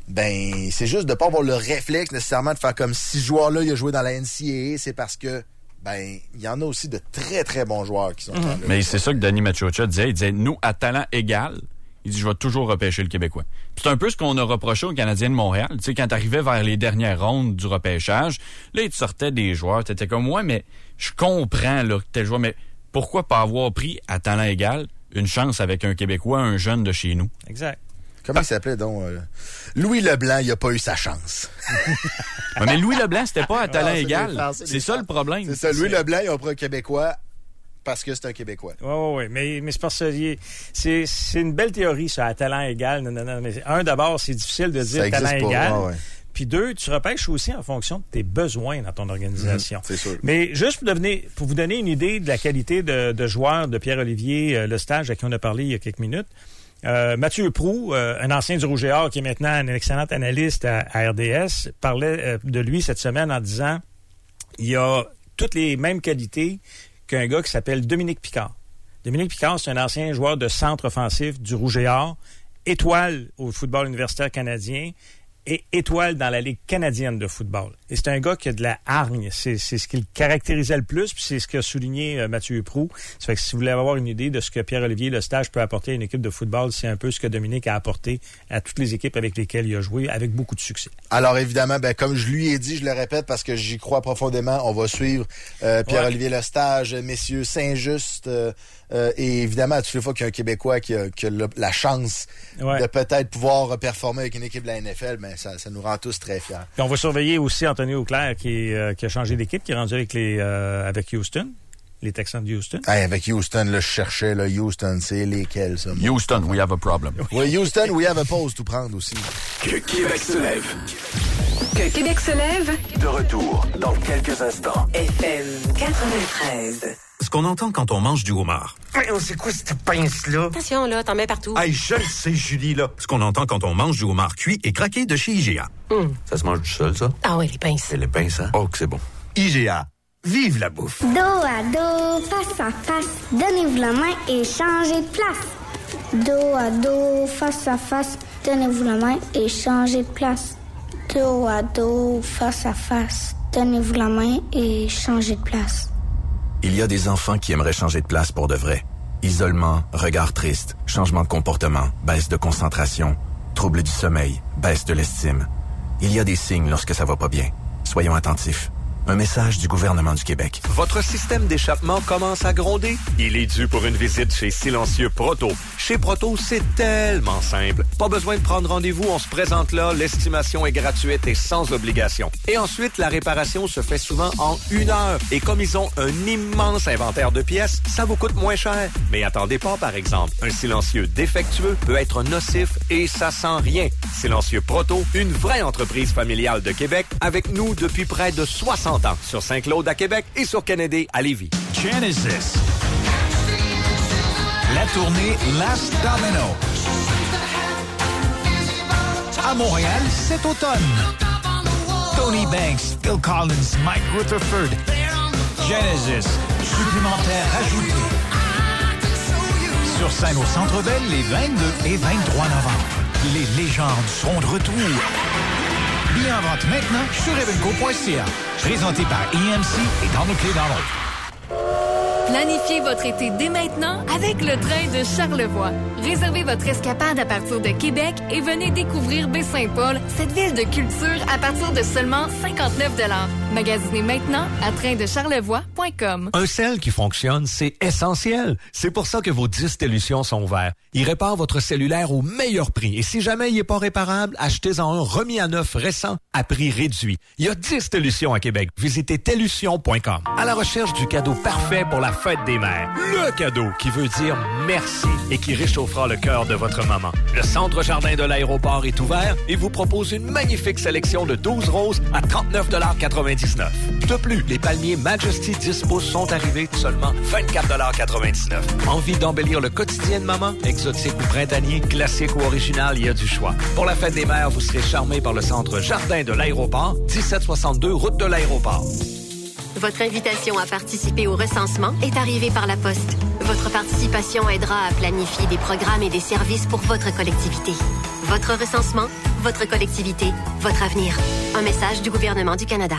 Ben, c'est juste de pas avoir le réflexe, nécessairement, de faire comme si ce joueur-là, il a joué dans la N C A A, c'est parce que, ben, il y en a aussi de très, très bons joueurs qui sont mm-hmm. là. Mais c'est ça que Danny Machocha disait. Il disait, nous, à talent égal, il dit, je vais toujours repêcher le Québécois. Puis c'est un peu ce qu'on a reproché aux Canadiens de Montréal. Tu sais, quand t'arrivais vers les dernières rondes du repêchage, là, ils te sortaient des joueurs. T'étais comme, moi, mais je comprends, là, que t'es joueur, mais pourquoi pas avoir pris, à talent égal, une chance avec un Québécois, un jeune de chez nous? Exact. Comment il s'appelait donc? Euh... Louis Leblanc, il a pas eu sa chance. Ouais, mais Louis Leblanc, c'était pas à talent ah, c'est égal. Frères, c'est c'est ça frères. Le problème. C'est ça. Louis c'est... Leblanc, il a pris un Québécois parce que c'est un Québécois. Oui, oui, oui. Mais, mais c'est parce que c'est, c'est une belle théorie, ça, à talent égal. Non, non, non. Mais un, d'abord, c'est difficile de dire talent pas. égal. Ah, ouais. Puis deux, tu repêches aussi en fonction de tes besoins dans ton organisation. Mmh, c'est sûr. Mais juste pour, devenir, pour vous donner une idée de la qualité de, de joueur de Pierre-Olivier euh, Lestage, à qui on a parlé il y a quelques minutes, Euh, Mathieu Proulx, euh, un ancien du Rouge et Or qui est maintenant un excellent analyste à, à R D S, parlait euh, de lui cette semaine en disant il a toutes les mêmes qualités qu'un gars qui s'appelle Dominique Picard. Dominique Picard, c'est un ancien joueur de centre offensif du Rouge et Or, étoile au football universitaire canadien et étoile dans la Ligue canadienne de football. Et c'est un gars qui a de la hargne. C'est, c'est ce qui le caractérisait le plus, puis c'est ce qu'a souligné euh, Mathieu Proulx. Ça fait que si vous voulez avoir une idée de ce que Pierre-Olivier Lestage peut apporter à une équipe de football, c'est un peu ce que Dominique a apporté à toutes les équipes avec lesquelles il a joué, avec beaucoup de succès. Alors évidemment, ben comme je lui ai dit, je le répète parce que j'y crois profondément, on va suivre euh, Pierre-Olivier ouais. Lestage, messieurs Saint-Just, euh, euh, et évidemment, à toutes les fois qu'il y a un Québécois qui a, qui a la chance ouais. de peut-être pouvoir performer avec une équipe de la N F L, ben ça, ça nous rend tous très fiers. Puis on va surveiller aussi Anthony Auclair qui, euh, qui a changé d'équipe, qui est rendu avec les euh, avec Houston, les Texans de Houston. Hey, avec Houston, là, je cherchais, là, Houston, c'est lesquels, ça? Moi? Houston, we have a problem. Oui, Houston, we have a pause tout prendre aussi. Que Québec se lève. Que Québec se lève. De retour dans quelques instants. F M quatre-vingt-treize. Ce qu'on entend quand on mange du homard. Hey, c'est quoi cette pince-là? Attention, là, t'en mets partout. Hey, je le sais, Julie, là. Ce qu'on entend quand on mange du homard cuit et craqué de chez I G A. Mm. Ça se mange du sol, ça? Ah oui, les pinces. Et les pinces, hein? Oh, que c'est bon. I G A. Vive la bouffe! Dos à dos, face à face, donnez-vous la main et changez de place. Dos à dos, face à face, donnez-vous la main et changez de place. Dos à dos, face à face, donnez-vous la main et changez de place. Il y a des enfants qui aimeraient changer de place pour de vrai. Isolement, regard triste, changement de comportement, baisse de concentration, trouble du sommeil, baisse de l'estime. Il y a des signes lorsque ça va pas bien. Soyons attentifs. Un message du gouvernement du Québec. Votre système d'échappement commence à gronder? Il est dû pour une visite chez Silencieux Proto. Chez Proto, c'est tellement simple. Pas besoin de prendre rendez-vous, on se présente là, l'estimation est gratuite et sans obligation. Et ensuite, la réparation se fait souvent en une heure. Et comme ils ont un immense inventaire de pièces, ça vous coûte moins cher. Mais attendez pas, par exemple, un silencieux défectueux peut être nocif et ça sent rien. Silencieux Proto, une vraie entreprise familiale de Québec, avec nous depuis près de soixante ans, sur Saint-Claude à Québec et sur Kennedy à Lévis. Genesis. La tournée Last Domino. à Montréal cet automne. Tony Banks, Phil Collins, Mike Rutherford, Genesis, supplémentaire ajouté. Sur scène au Centre Bell les vingt-deux et vingt-trois novembre. Les légendes seront de retour. Billets en vente maintenant sur evenco point c a. Présenté par E M C et Donald K. Donald. Planifiez votre été dès maintenant avec le train de Charlevoix. Réservez votre escapade à partir de Québec et venez découvrir Baie-Saint-Paul, cette ville de culture à partir de seulement cinquante-neuf dollars. Magasinez maintenant à train de charlevoix point com. Un sel qui fonctionne, c'est essentiel. C'est pour ça que vos dix Tellutions sont ouverts. Ils réparent votre cellulaire au meilleur prix. Et si jamais il n'est pas réparable, achetez-en un remis à neuf récent à prix réduit. Il y a dix Tellutions à Québec. Visitez tellution point com. À la recherche du cadeau parfait pour la fête des mères. Le cadeau qui veut dire merci et qui réchauffera le cœur de votre maman. Le Centre Jardin de l'aéroport est ouvert et vous propose une magnifique sélection de douze roses à trente-neuf quatre-vingt-dix-neuf. De plus, les palmiers Majesty dix pouces sont arrivés seulement vingt-quatre quatre-vingt-dix-neuf. Envie d'embellir le quotidien de maman? Exotique ou printanier, classique ou original, il y a du choix. Pour la fête des mères, vous serez charmé par le Centre Jardin de l'aéroport, dix-sept soixante-deux route de l'aéroport. Votre invitation à participer au recensement est arrivée par la poste. Votre participation aidera à planifier des programmes et des services pour votre collectivité. Votre recensement, votre collectivité, votre avenir. Un message du gouvernement du Canada.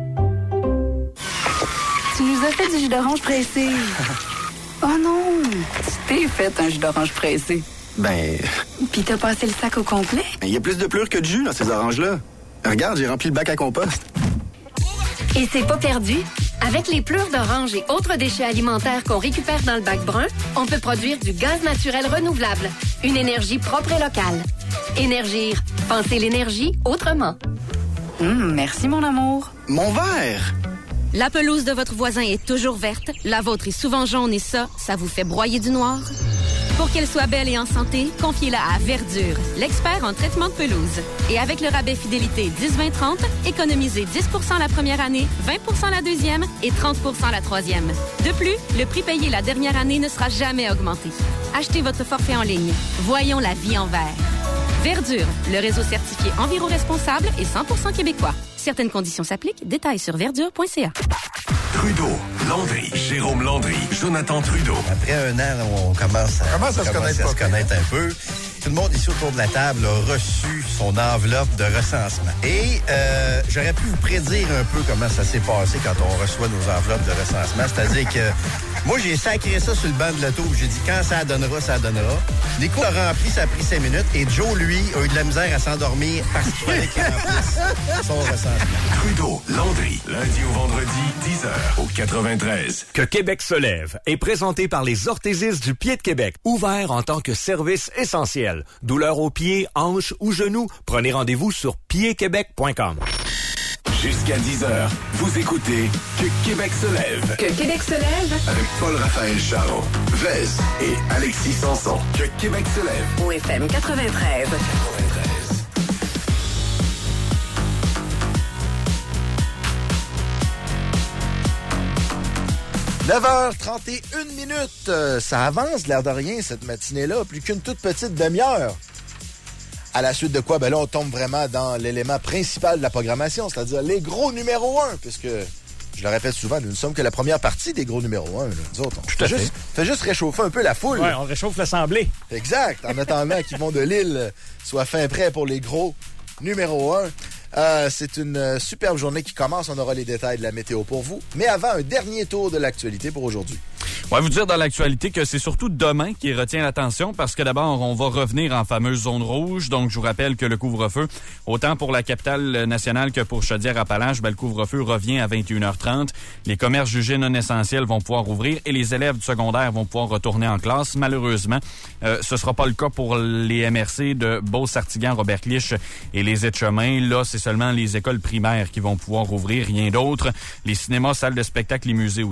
Tu nous as fait du jus d'orange pressé. Oh non, tu t'es fait un jus d'orange pressé. Ben... Puis t'as passé le sac au complet? Il y a plus de pleurs que de jus dans ces oranges-là. Regarde, j'ai rempli le bac à compost. Et c'est pas perdu. Avec les pleurs d'orange et autres déchets alimentaires qu'on récupère dans le bac brun, on peut produire du gaz naturel renouvelable. Une énergie propre et locale. Énergir. Pensez l'énergie autrement. Hum, merci mon amour. Mon verre! La pelouse de votre voisin est toujours verte, la vôtre est souvent jaune et ça, ça vous fait broyer du noir? Pour qu'elle soit belle et en santé, confiez-la à Verdure, l'expert en traitement de pelouse. Et avec le rabais fidélité dix vingt trente, économisez dix pour cent la première année, vingt pour cent la deuxième et trente pour cent la troisième. De plus, le prix payé la dernière année ne sera jamais augmenté. Achetez votre forfait en ligne. Voyons la vie en vert. Verdure, le réseau certifié enviro-responsable et cent pour cent québécois. Certaines conditions s'appliquent. Détails sur verdure point c a. Trudeau, Landry, Jérôme Landry, Jonathan Trudeau. Après un an, on commence à, on commence à, se, commence connaître à se connaître un peu. Tout le monde ici autour de la table a reçu son enveloppe de recensement. Et euh, j'aurais pu vous prédire un peu comment ça s'est passé quand on reçoit nos enveloppes de recensement. C'est-à-dire que moi, j'ai sacré ça sur le banc de l'auto. J'ai dit, quand ça donnera, ça donnera. Nico a rempli, ça a pris cinq minutes. Et Joe, lui, a eu de la misère à s'endormir parce qu'il fallait qu'il remplisse son recensement. Trudeau, Landry, lundi au vendredi, dix heures, au quatre-vingt-treize. Que Québec se lève est présenté par les orthésistes du pied de Québec, ouvert en tant que service essentiel. Douleur aux pieds, hanches ou genoux, prenez rendez-vous sur pied québec point com. Jusqu'à dix heures, vous écoutez Que Québec se lève. Que Québec se lève. Avec Paul-Raphaël Charon, Vez et Alexis Sanson. Que Québec se lève. Au F M quatre-vingt-treize. quatre-vingt-treize. neuf heures trente et une minutes. Ça avance, l'air de rien, cette matinée-là. Plus qu'une toute petite demi-heure. À la suite de quoi, ben là, on tombe vraiment dans l'élément principal de la programmation, c'est-à-dire les gros numéros un, puisque, je le répète souvent, nous ne sommes que la première partie des gros numéros un. Là. Nous autres, on Tout à fait, fait. Juste, fait juste réchauffer un peu la foule. Oui, on réchauffe l'Assemblée. Exact, en attendant qu'Yvon de Lille soit fin prêt pour les gros numéros un. Euh, c'est une euh, superbe journée qui commence. On aura les détails de la météo pour vous. Mais avant, un dernier tour de l'actualité pour aujourd'hui. On va vous dire dans l'actualité que c'est surtout demain qui retient l'attention parce que d'abord, on va revenir en fameuse zone rouge. Donc, je vous rappelle que le couvre-feu, autant pour la capitale nationale que pour Chaudière-Appalaches, ben, le couvre-feu revient à vingt et une heures trente. Les commerces jugés non essentiels vont pouvoir ouvrir et les élèves du secondaire vont pouvoir retourner en classe. Malheureusement, euh, ce sera pas le cas pour les M R C de Beauce-Sartiguan, Robert-Clich et les Etchemins. Là, c'est seulement les écoles primaires qui vont pouvoir ouvrir, rien d'autre. Les cinémas, salles de spectacle, les musées aussi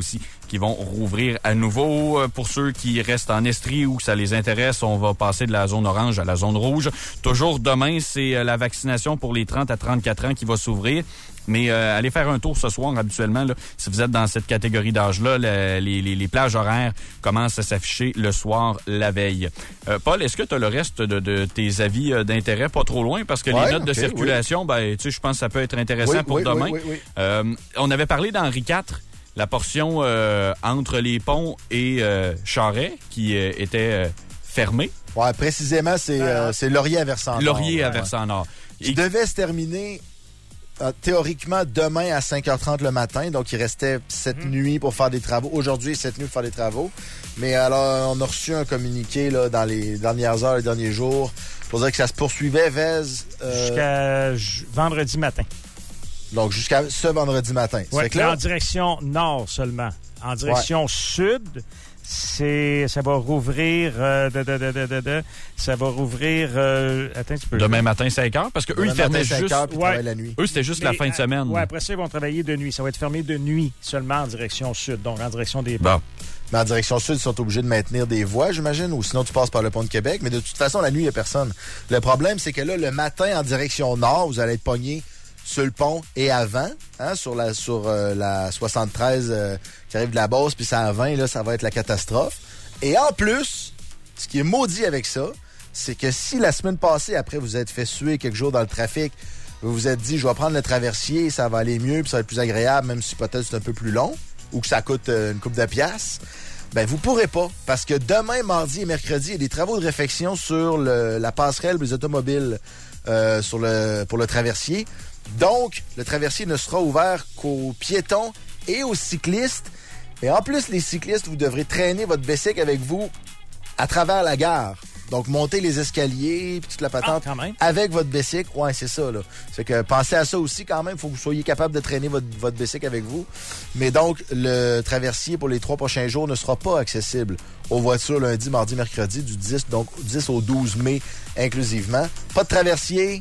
qui vont rouvrir à nouveau. Pour ceux qui restent en Estrie ou que ça les intéresse, on va passer de la zone orange à la zone rouge. Toujours demain, c'est la vaccination pour les trente à trente-quatre ans qui va s'ouvrir. Mais euh, allez faire un tour ce soir, habituellement, là, si vous êtes dans cette catégorie d'âge-là, le, les, les, les plages horaires commencent à s'afficher le soir, la veille. Euh, Paul, est-ce que tu as le reste de, de tes avis euh, d'intérêt? Pas trop loin, parce que ouais, les notes okay, de circulation, oui. ben, tu sais, je pense que ça peut être intéressant oui, pour oui, demain. Oui, oui, oui. Euh, on avait parlé d'Henri quatre, la portion euh, entre les ponts et euh, Charest, qui euh, était euh, fermée. Ouais, précisément, c'est, euh, c'est Laurier à Versant-Nord. Laurier à ouais. Versant-Nord. Qui devait se terminer... Euh, théoriquement, demain à cinq heures trente le matin. Donc, il restait cette mmh. nuit pour faire des travaux. Aujourd'hui, cette nuit pour faire des travaux. Mais alors, on a reçu un communiqué là, dans les dernières heures, les derniers jours, pour dire que ça se poursuivait, Vez... Euh... Jusqu'à j- vendredi matin. Donc, jusqu'à ce vendredi matin. Oui, en direction nord seulement. En direction ouais. sud... C'est, ça va rouvrir, euh, de, de, de, de, de, de, ça va rouvrir, euh, attends un petit peu. Demain matin, cinq heures, parce que eux, ils fermaient juste, heures, ouais. la nuit. Eux, c'était juste Mais, la fin de semaine. Ouais, après ça, ils vont travailler de nuit. Ça va être fermé de nuit seulement en direction sud, donc en direction des ponts. Bon. Mais en direction sud, ils sont obligés de maintenir des voies, j'imagine, ou sinon tu passes par le pont de Québec. Mais de toute façon, la nuit, il n'y a personne. Le problème, c'est que là, le matin, en direction nord, vous allez être pogné sur le pont et avant, hein, sur la sur euh, la soixante-treize euh, qui arrive de la Beauce, puis ça à vingt, là, ça va être la catastrophe. Et en plus, ce qui est maudit avec ça, c'est que si la semaine passée, après vous êtes fait suer quelques jours dans le trafic, vous vous êtes dit, je vais prendre le traversier, ça va aller mieux, puis ça va être plus agréable, même si peut-être c'est un peu plus long, ou que ça coûte euh, une couple de piastres, ben vous pourrez pas, parce que demain, mardi et mercredi, il y a des travaux de réfection sur le, la passerelle pour les automobiles euh, sur le, pour le traversier. Donc, le traversier ne sera ouvert qu'aux piétons et aux cyclistes. Et en plus, les cyclistes, vous devrez traîner votre bicycle avec vous à travers la gare. Donc, monter les escaliers, puis toute la patente ah, quand même. avec votre bicycle. Ouais, c'est ça, là. C'est que pensez à ça aussi quand même. Il faut que vous soyez capable de traîner votre, votre bicycle avec vous. Mais donc, le traversier pour les trois prochains jours ne sera pas accessible aux voitures lundi, mardi, mercredi, du dix, donc dix au douze mai inclusivement. Pas de traversier.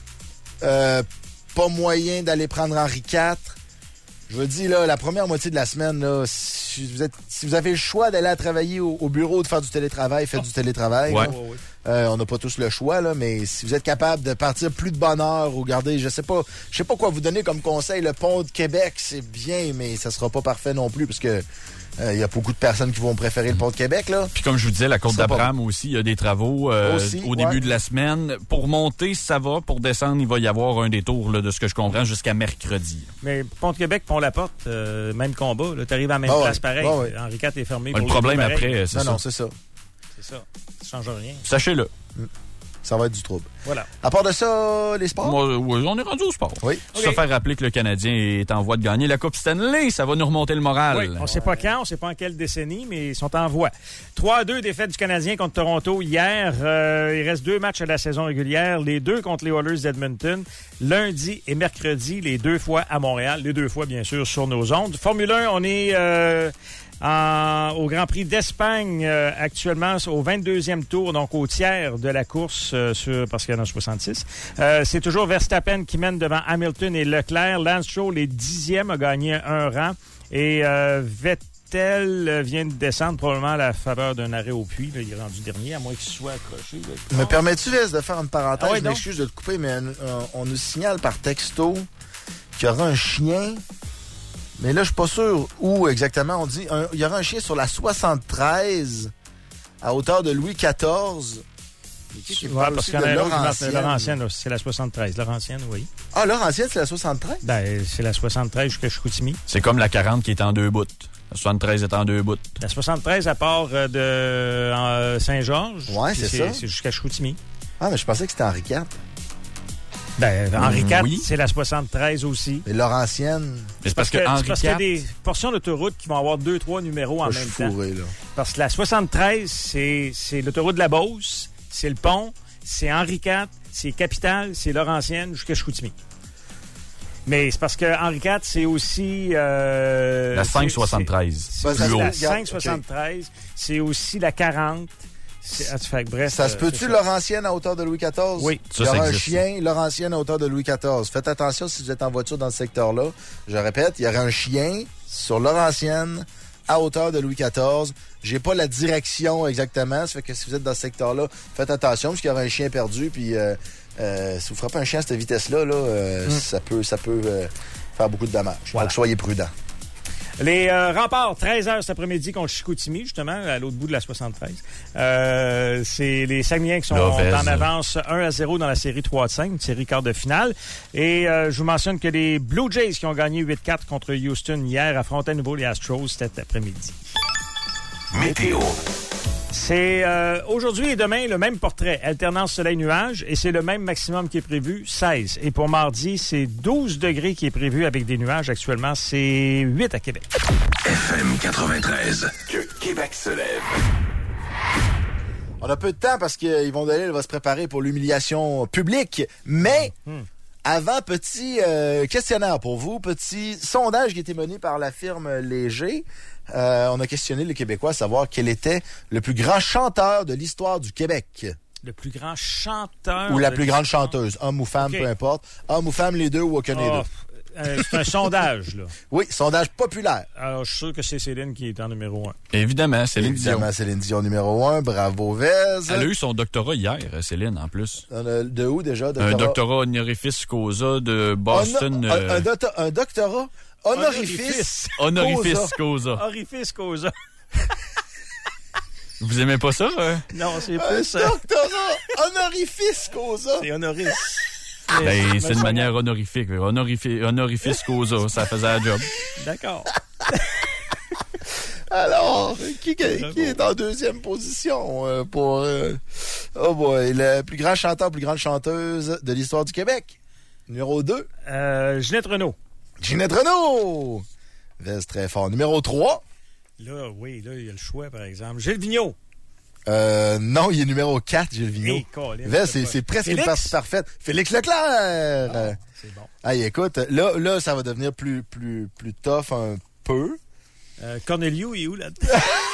Euh, pas moyen d'aller prendre Henri quatre. Je vous dis, là, la première moitié de la semaine, là, si vous êtes, si vous avez le choix d'aller à travailler au, au bureau, de faire du télétravail, faites oh. du télétravail. Ouais. Ouais, ouais. Euh, on n'a pas tous le choix, là, mais si vous êtes capable de partir plus de bonne heure ou garder, je sais pas, je sais pas quoi vous donner comme conseil. Le pont de Québec, c'est bien, mais ça sera pas parfait non plus, parce que il euh, y a beaucoup de personnes qui vont préférer le pont de Québec, là. Puis comme je vous disais, la Côte d'Abraham pas... aussi, il y a des travaux euh, aussi, au début ouais. de la semaine. Pour monter, ça va. Pour descendre, il va y avoir un détour, là, de ce que je comprends, jusqu'à mercredi. Mais pont de Québec, pont La Porte, euh, même combat. Tu arrives à la même oh, place pareil. Oh, ouais. Henri quatre est fermé. Le pour problème les après, c'est non, ça. Non, c'est ça. C'est ça. Ça change rien. Sachez-le. Mm. Ça va être du trouble. Voilà. À part de ça, les sports? Moi, oui, on est rendu au sport. Oui. Okay. Se faire rappeler que le Canadien est en voie de gagner la Coupe Stanley, ça va nous remonter le moral. Oui. On ne sait pas quand, on ne sait pas en quelle décennie, mais ils sont en voie. trois à deux défaite du Canadien contre Toronto hier. Euh, il reste deux matchs à la saison régulière, les deux contre les Oilers d'Edmonton, lundi et mercredi, les deux fois à Montréal, les deux fois, bien sûr, sur nos ondes. Formule un, on est... Euh, En, au Grand Prix d'Espagne, euh, actuellement, au vingt-deuxième tour, donc au tiers de la course, euh, sur, parce qu'il y en a soixante-six. Euh, c'est toujours Verstappen qui mène devant Hamilton et Leclerc. Lance Stroll est dixième, a gagné un rang. Et euh, Vettel vient de descendre probablement à la faveur d'un arrêt au puits. Là, il est rendu dernier, à moins qu'il soit accroché. Là. Me permets-tu, Vez, de faire une parenthèse? Ah ouais, je m'excuse de te couper, mais euh, on nous signale par texto qu'il y aura un chien... Mais là, je suis pas sûr où exactement. On dit il y aura un chien sur la soixante-treize à hauteur de Louis quatorze. Qui ouais, parce qu'il y en a Laurentienne. Laurentienne, c'est la soixante-treize. Laurentienne, oui. Ah, Laurentienne, c'est la soixante-treize? Ben, c'est la soixante-treize jusqu'à Chicoutimi. C'est comme la quarante qui est en deux bouts. La soixante-treize est en deux bouts. La soixante-treize, à part de euh, Saint-Georges. Ouais, c'est, c'est ça. C'est jusqu'à Chicoutimi. Ah, mais je pensais que c'était Henri quatre. Ben, Henri quatre, oui. c'est la soixante-treize aussi. Et Laurentienne. Mais c'est parce, parce que, que Henri c'est parce quatre... qu'il y a des portions d'autoroute qui vont avoir deux, trois numéros en oh, même je suis fourré, temps. Là. Parce que la soixante-treize, c'est, c'est l'autoroute de la Beauce, c'est le pont, c'est Henri quatre, c'est Capitale, c'est Laurentienne jusqu'à Chicoutimi. Mais c'est parce que Henri quatre, c'est aussi... Euh, la cinq soixante-treize. C'est, c'est, c'est la cinq soixante-treize. Okay. C'est aussi la quarante. C'est, fait, bref, ça se peut-tu, Laurentienne à hauteur de Louis quatorze? Oui. Ça, il y aura un chien, Laurentienne à hauteur de Louis quatorze. Faites attention si vous êtes en voiture dans ce secteur-là. Je répète, il y aura un chien sur Laurentienne à hauteur de Louis quatorze. J'ai pas la direction exactement. Ça fait que si vous êtes dans ce secteur-là, faites attention parce qu'il y aura un chien perdu. Puis euh, euh, si vous frappez un chien à cette vitesse-là, là, euh, mm. ça peut, ça peut euh, faire beaucoup de dommages. Voilà. Donc, soyez prudents. Les euh, remparts, treize heures cet après-midi contre Chicoutimi, justement, à l'autre bout de la soixante-treize. Euh, c'est les Saguenayens qui sont Lovez. en avance un à zéro dans la série trois de cinq, une série quart de finale. Et euh, je vous mentionne que les Blue Jays qui ont gagné huit quatre contre Houston hier affrontaient à nouveau les Astros cet après-midi. Météo. C'est euh, aujourd'hui et demain le même portrait, alternance soleil-nuage, et c'est le même maximum qui est prévu, seize. Et pour mardi, c'est douze degrés qui est prévu avec des nuages. Actuellement, c'est huit à Québec. F M quatre-vingt-treize, que Québec se lève. On a peu de temps parce qu'Yvon Delisle va se préparer pour l'humiliation publique, mais... Mmh. Avant, petit euh, questionnaire pour vous, petit sondage qui a été mené par la firme Léger. Euh, on a questionné les Québécois à savoir quel était le plus grand chanteur de l'histoire du Québec. Le plus grand chanteur? Ou la plus grande chanteuse, homme ou femme, okay. peu importe. Homme ou femme, les deux ou aucun des oh, deux. Euh, c'est un sondage, là. Oui, sondage populaire. Alors, je suis sûr que c'est Céline qui est en numéro un. Évidemment, Céline Dion. Évidemment, Céline Dion numéro un. Bravo, Vez. Elle a eu son doctorat hier, Céline, en plus. Euh, de où, déjà? Doctorat? Un doctorat honorifice causa de Boston. Un, un, euh... un, do- un doctorat honorifice honorifice causa. Honorifice causa. Vous aimez pas ça? Hein? Non, c'est un plus... Un doctorat honorifice causa. C'est honoris. Ben, c'est une manière honorifique. Honorifique, honorifice causa, ça faisait la job. D'accord. Alors, qui, qui est en deuxième position euh, pour... Euh, oh boy, le plus grand chanteur, plus grande chanteuse de l'histoire du Québec? Numéro deux. Euh, Ginette Renault. Ginette Renault! Veste très fort. Numéro trois. Là, oui, là, il y a le choix, par exemple. Gilles Vigneault. Euh, non, il est numéro quatre, Gilles Vigneault. Hey, Colin, c'est, c'est presque Félix? Une passe parfaite. Félix Leclerc! Ah, c'est bon. Hey, écoute, là, là, ça va devenir plus, plus, plus tough un peu. Euh, Corneliu, il est où là-dedans?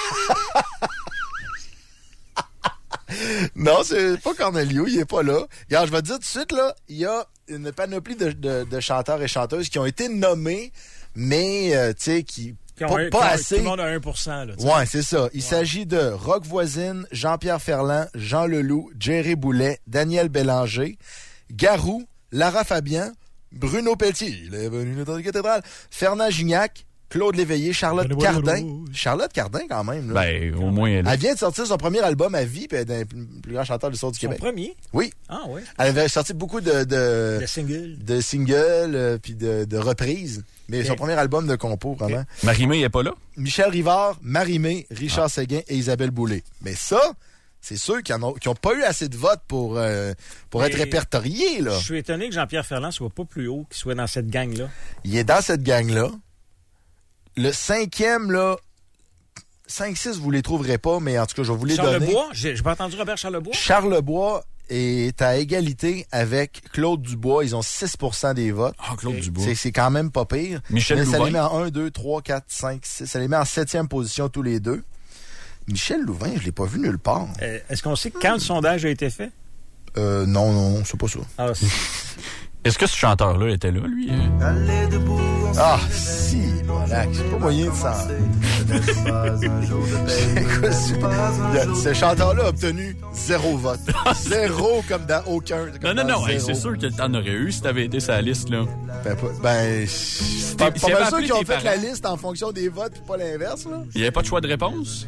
Non, c'est pas Corneliu, il est pas là. Regarde, je vais te dire tout de suite, là, il y a une panoplie de, de, de chanteurs et chanteuses qui ont été nommés, mais, euh, tu sais, qui... Pas, un, pas assez. Tout le monde a un pour cent. Là, ouais, c'est ça. Il ouais. s'agit de Rock Voisine, Jean-Pierre Ferland, Jean Leloup, Jerry Boulet, Daniel Bélanger, Garou, Lara Fabian, Bruno Pelletier, il est venu dans la cathédrale, Fernand Gignac, Claude Léveillé, Charlotte Cardin. Charlotte Cardin, quand même. Là. Ben, au moins, elle... elle vient de sortir son premier album à vie, puis elle est un plus grand chanteur de l'histoire du son Québec. Son premier? Oui. Ah, oui. Elle avait sorti beaucoup de... De, de singles. De singles, euh, puis de, de reprises. Mais okay. son premier album de compo, vraiment. Okay. Marie-Mé n'est pas là? Michel Rivard, Marie-Mé, Richard ah. Séguin et Isabelle Boulay. Mais ça, c'est ceux qui n'ont pas eu assez de votes pour, euh, pour être répertoriés, là. Je suis étonné que Jean-Pierre Ferland soit pas plus haut, qu'il soit dans cette gang-là. Il est dans cette gang-là. Le cinquième, là, cinq six, vous les trouverez pas, mais en tout cas, je vais vous les Charles donner. Charlebois? J'ai, j'ai pas entendu Robert Charlebois? Charlebois est à égalité avec Claude Dubois. Ils ont six pour cent des votes. Ah, Claude okay. Dubois. C'est, c'est quand même pas pire. Michel Louvain. Ça les met en un, deux, trois, quatre, cinq, six. Ça les met en septième position tous les deux. Michel Louvain, je l'ai pas vu nulle part. Euh, est-ce qu'on sait quand le sondage a été fait? Euh, non, non, c'est pas ça. Ah, c'est... Est-ce que ce chanteur-là était là, lui? Ah, si, voilà, c'est pas moyen de s'en... Ce chanteur-là a obtenu zéro vote. Zéro comme dans aucun. Comme non, non, non, hey, c'est sûr que t'en aurais eu si t'avais été sur la liste, là. Ben, ben c'est pas, pas mal sûr qu'ils ont fait parents. La liste en fonction des votes puis pas l'inverse, là. Il n'y avait pas de choix de réponse?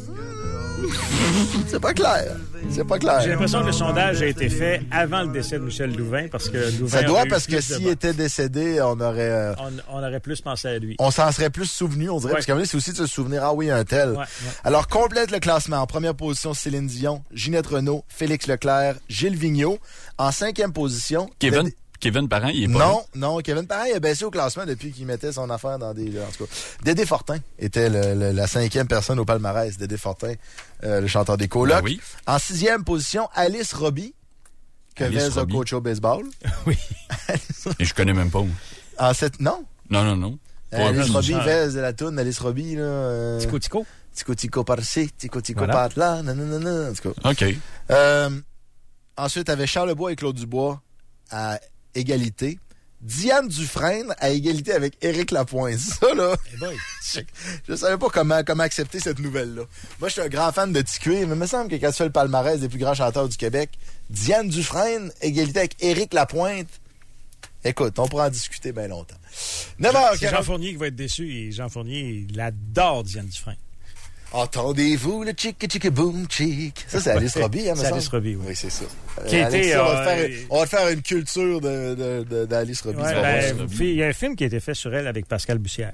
C'est pas clair. C'est pas clair. J'ai l'impression que le sondage a été fait avant le décès de Michel Louvain, parce que Louvain ça doit, parce que s'il était décédé, on aurait... Euh, on, on aurait plus pensé à lui. On s'en serait plus souvenu, on dirait, ouais. Parce qu'à un moment, c'est aussi de se souvenir, ah oui, un tel. Ouais, ouais. Alors, complète le classement. En première position, Céline Dion, Ginette Renault, Félix Leclerc, Gilles Vigneault. En cinquième position... Kevin... Dédé... Kevin Parent, il est pas Non, là. non, Kevin Parent, il a baissé au classement depuis qu'il mettait son affaire dans des... En tout cas, Dédé Fortin était le, le, la cinquième personne au palmarès. Dédé Fortin, euh, le chanteur des Colocs. Ben oui. En sixième position, Alice Robbie, que Vez a coach au baseball. Oui. Et je connais même pas. En sept... Non? Non, non, non. Euh, Alice Robbie, Vez, la toune, Alice Robbie, là... Euh... Tico Tico. Tico Tico par-ci, Tico Tico voilà. par-là, non, non, non, non, en tout cas. OK. Euh, ensuite, avait Charlebois et Claude Dubois à égalité. Diane Dufresne à égalité avec Éric Lapointe. Ça, là, hey boy. je, je savais pas comment, comment accepter cette nouvelle-là. Moi, je suis un grand fan de T Q, mais il me semble que quand tu fais le palmarès des plus grands chanteurs du Québec, Diane Dufresne, égalité avec Éric Lapointe, écoute, on pourra en discuter bien longtemps. neuf heures quarante. C'est Jean Fournier qui va être déçu. Et Jean Fournier, il adore Diane Dufresne. Entendez-vous le chick chick boom chick. Ça, c'est Alice Robbie, hein, me C'est semble? Alice Robbie, oui. Oui, c'est ça. Qui Euh, a été, Alexis, on, va euh, te faire, on va te faire une culture de, de, de, d'Alice Robbie. Ouais, ben, il y a un film qui a été fait sur elle avec Pascal Bussière.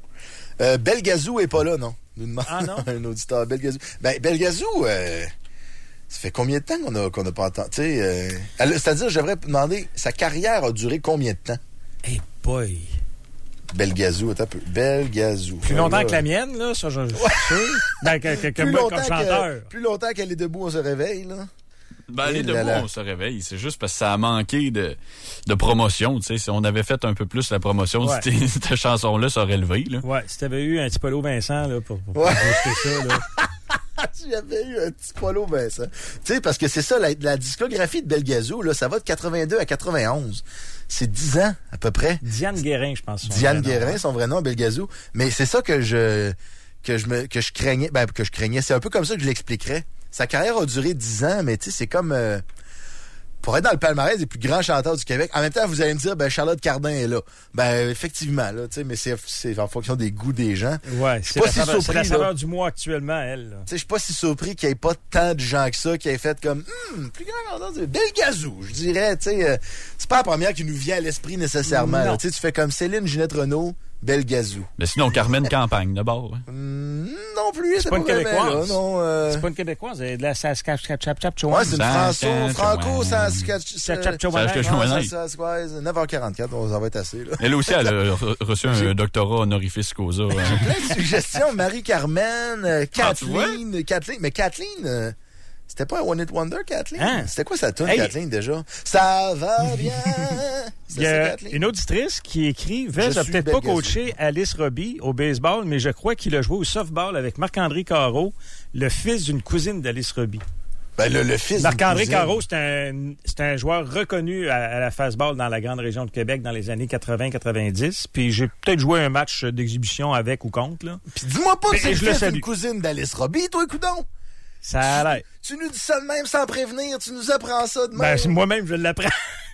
Euh, Belgazou est pas là, non? Nous demande Ah non? un auditeur. Belgazou. Ben, Belgazou, euh, ça fait combien de temps qu'on a, qu'on a pas entendu? Euh, elle- c'est-à-dire, je devrais demander, sa carrière a duré combien de temps? Hey boy! Belgazou, attends un peu. Belgazou. Plus longtemps Là, que la mienne, là, ça, je je suis sûr. Ben, que, que, que plus moi, longtemps comme que- chanteur. plus longtemps qu'elle est debout, on se réveille, là. Ben, les Et deux là, mois, là. on se réveille. C'est juste parce que ça a manqué de, de promotion. Tu sais, si on avait fait un peu plus la promotion Ouais. de cette, cette chanson-là, ça aurait levé. Là. Ouais, si t'avais eu un petit Polo Vincent, là, pour, pour, Ouais. pour booster ça, là. Tu avais eu un petit polo, ben ça. Tu sais, parce que c'est ça, la, la discographie de Belgazou, là, ça va de quatre-vingt-deux à quatre-vingt-onze. C'est dix ans, à peu près. Diane Guérin, je pense. son Diane vrai nom. Guérin, son vrai nom, Belgazou. Mais c'est ça que je, que je me, que je craignais, ben, que je craignais. C'est un peu comme ça que je l'expliquerais. Sa carrière a duré dix ans, mais tu sais, c'est comme, euh, pour être dans le palmarès des plus grands chanteurs du Québec. En même temps, vous allez me dire, ben, Charlotte Cardin est là. Ben, effectivement, là, tu sais, mais c'est, c'est en fonction des goûts des gens. Ouais, Je suis c'est pas la, si saveur, c'est surpris, la là. saveur du mois actuellement, elle. là. Tu sais, je suis pas si surpris qu'il n'y ait pas tant de gens que ça qui aient fait comme hum, plus grand chanteur du Belgazou, je dirais. Tu sais, euh, c'est pas la première qui nous vient à l'esprit nécessairement. Non. là. Tu sais, tu fais comme Céline Ginette Renaud, Belgazou. Mais sinon, Carmen Campagne, d'abord. hein. Hum, non plus, C'est pas une vraiment, québécoise. là, non, euh, C'est pas une québécoise, c'est de la Saskatchewan. Ouais, c'est une Franco, Saskatchewan. Franco, Saskatchewan. Saskatchewan. neuf heures quarante-quatre, on ça va être assez, là. Elle aussi, elle a re- reçu un doctorat honorifique causa. hein. Plein de suggestions. Marie-Carmen, euh, Ah, tu vois? Kathleen, Kathleen. Mais Kathleen, euh, c'était pas un One Hit Wonder, Kathleen? Hein? C'était quoi sa tune, Hey. Kathleen, déjà? Ça va bien. Il y a une auditrice qui écrit Vez Je a suis peut-être pas Belgazou. coaché Alice Robbie au baseball, mais je crois qu'il a joué au softball avec Marc-André Carreau, le fils d'une cousine d'Alice Robbie. Ben, le, le fils Marc-André d'une Carreau, cousine. c'est un, c'est un joueur reconnu à, à la fastball dans la grande région de Québec dans les années quatre-vingts quatre-vingt-dix. Puis j'ai peut-être joué un match d'exhibition avec ou contre. Là. Puis dis-moi pas que Mais c'est le je le fils salue. d'une cousine d'Alice Robbie, toi, coudon. Ça a l'air. Tu nous dis ça de même sans prévenir, tu nous apprends ça de même. Ben, c'est moi-même, je l'apprends.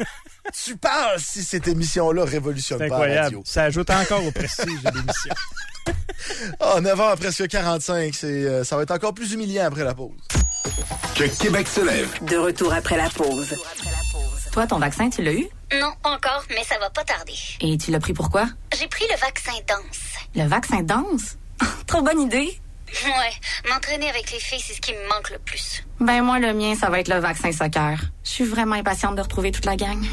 Tu parles si cette émission-là révolutionne C'est pas la incroyable. radio. Ça ajoute encore au prestige de l'émission. Ah, neuf heures presque quarante-cinq, c'est, euh, ça va être encore plus humiliant après la pause. Que Québec se lève. De retour après la pause. Toi, ton vaccin, tu l'as eu? Non, pas encore, mais ça va pas tarder. Et tu l'as pris pourquoi? J'ai pris le vaccin danse. Le vaccin danse? Trop bonne idée! Ouais, m'entraîner avec les filles, c'est ce qui me manque le plus. Ben moi, le mien, ça va être le vaccin soccer. Je suis vraiment impatiente de retrouver toute la gang.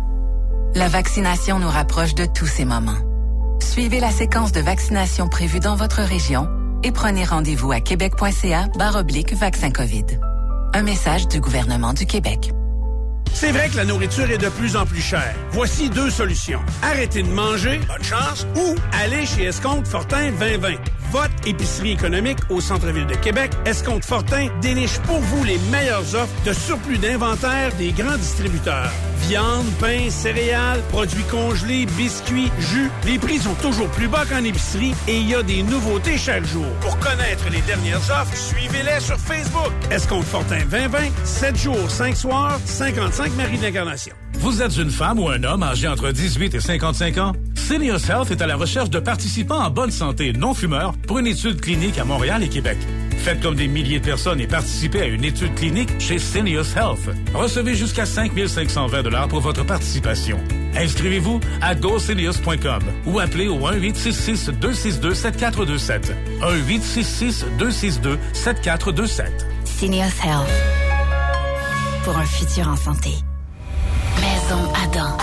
La vaccination nous rapproche de tous ces moments. Suivez la séquence de vaccination prévue dans votre région et prenez rendez-vous à québec.ca barre oblique vaccin COVID. Un message du gouvernement du Québec. C'est vrai que la nourriture est de plus en plus chère. Voici deux solutions. Arrêtez de manger, bonne chance, ou aller chez Escompte Fortin vingt vingt. Votre épicerie économique au centre-ville de Québec, Escompte Fortin déniche pour vous les meilleures offres de surplus d'inventaire des grands distributeurs. Viande, pain, céréales, produits congelés, biscuits, jus. Les prix sont toujours plus bas qu'en épicerie et il y a des nouveautés chaque jour. Pour connaître les dernières offres, suivez-les sur Facebook. Escompte Fortin vingt vingt, sept jours, cinq soirs, cinquante-cinq Marie de l'Incarnation. Vous êtes une femme ou un homme âgé entre dix-huit et cinquante-cinq ans? Seniors Health est à la recherche de participants en bonne santé non-fumeurs pour une étude clinique à Montréal et Québec. Faites comme des milliers de personnes et participez à une étude clinique chez Seniors Health. Recevez jusqu'à cinq mille cinq cent vingt dollars pour votre participation. Inscrivez-vous à go seniors point com ou appelez au un huit six six deux six deux sept quatre deux sept. un huit six six deux six deux sept quatre deux sept. Seniors Health. Pour un futur en santé. Maison Adam.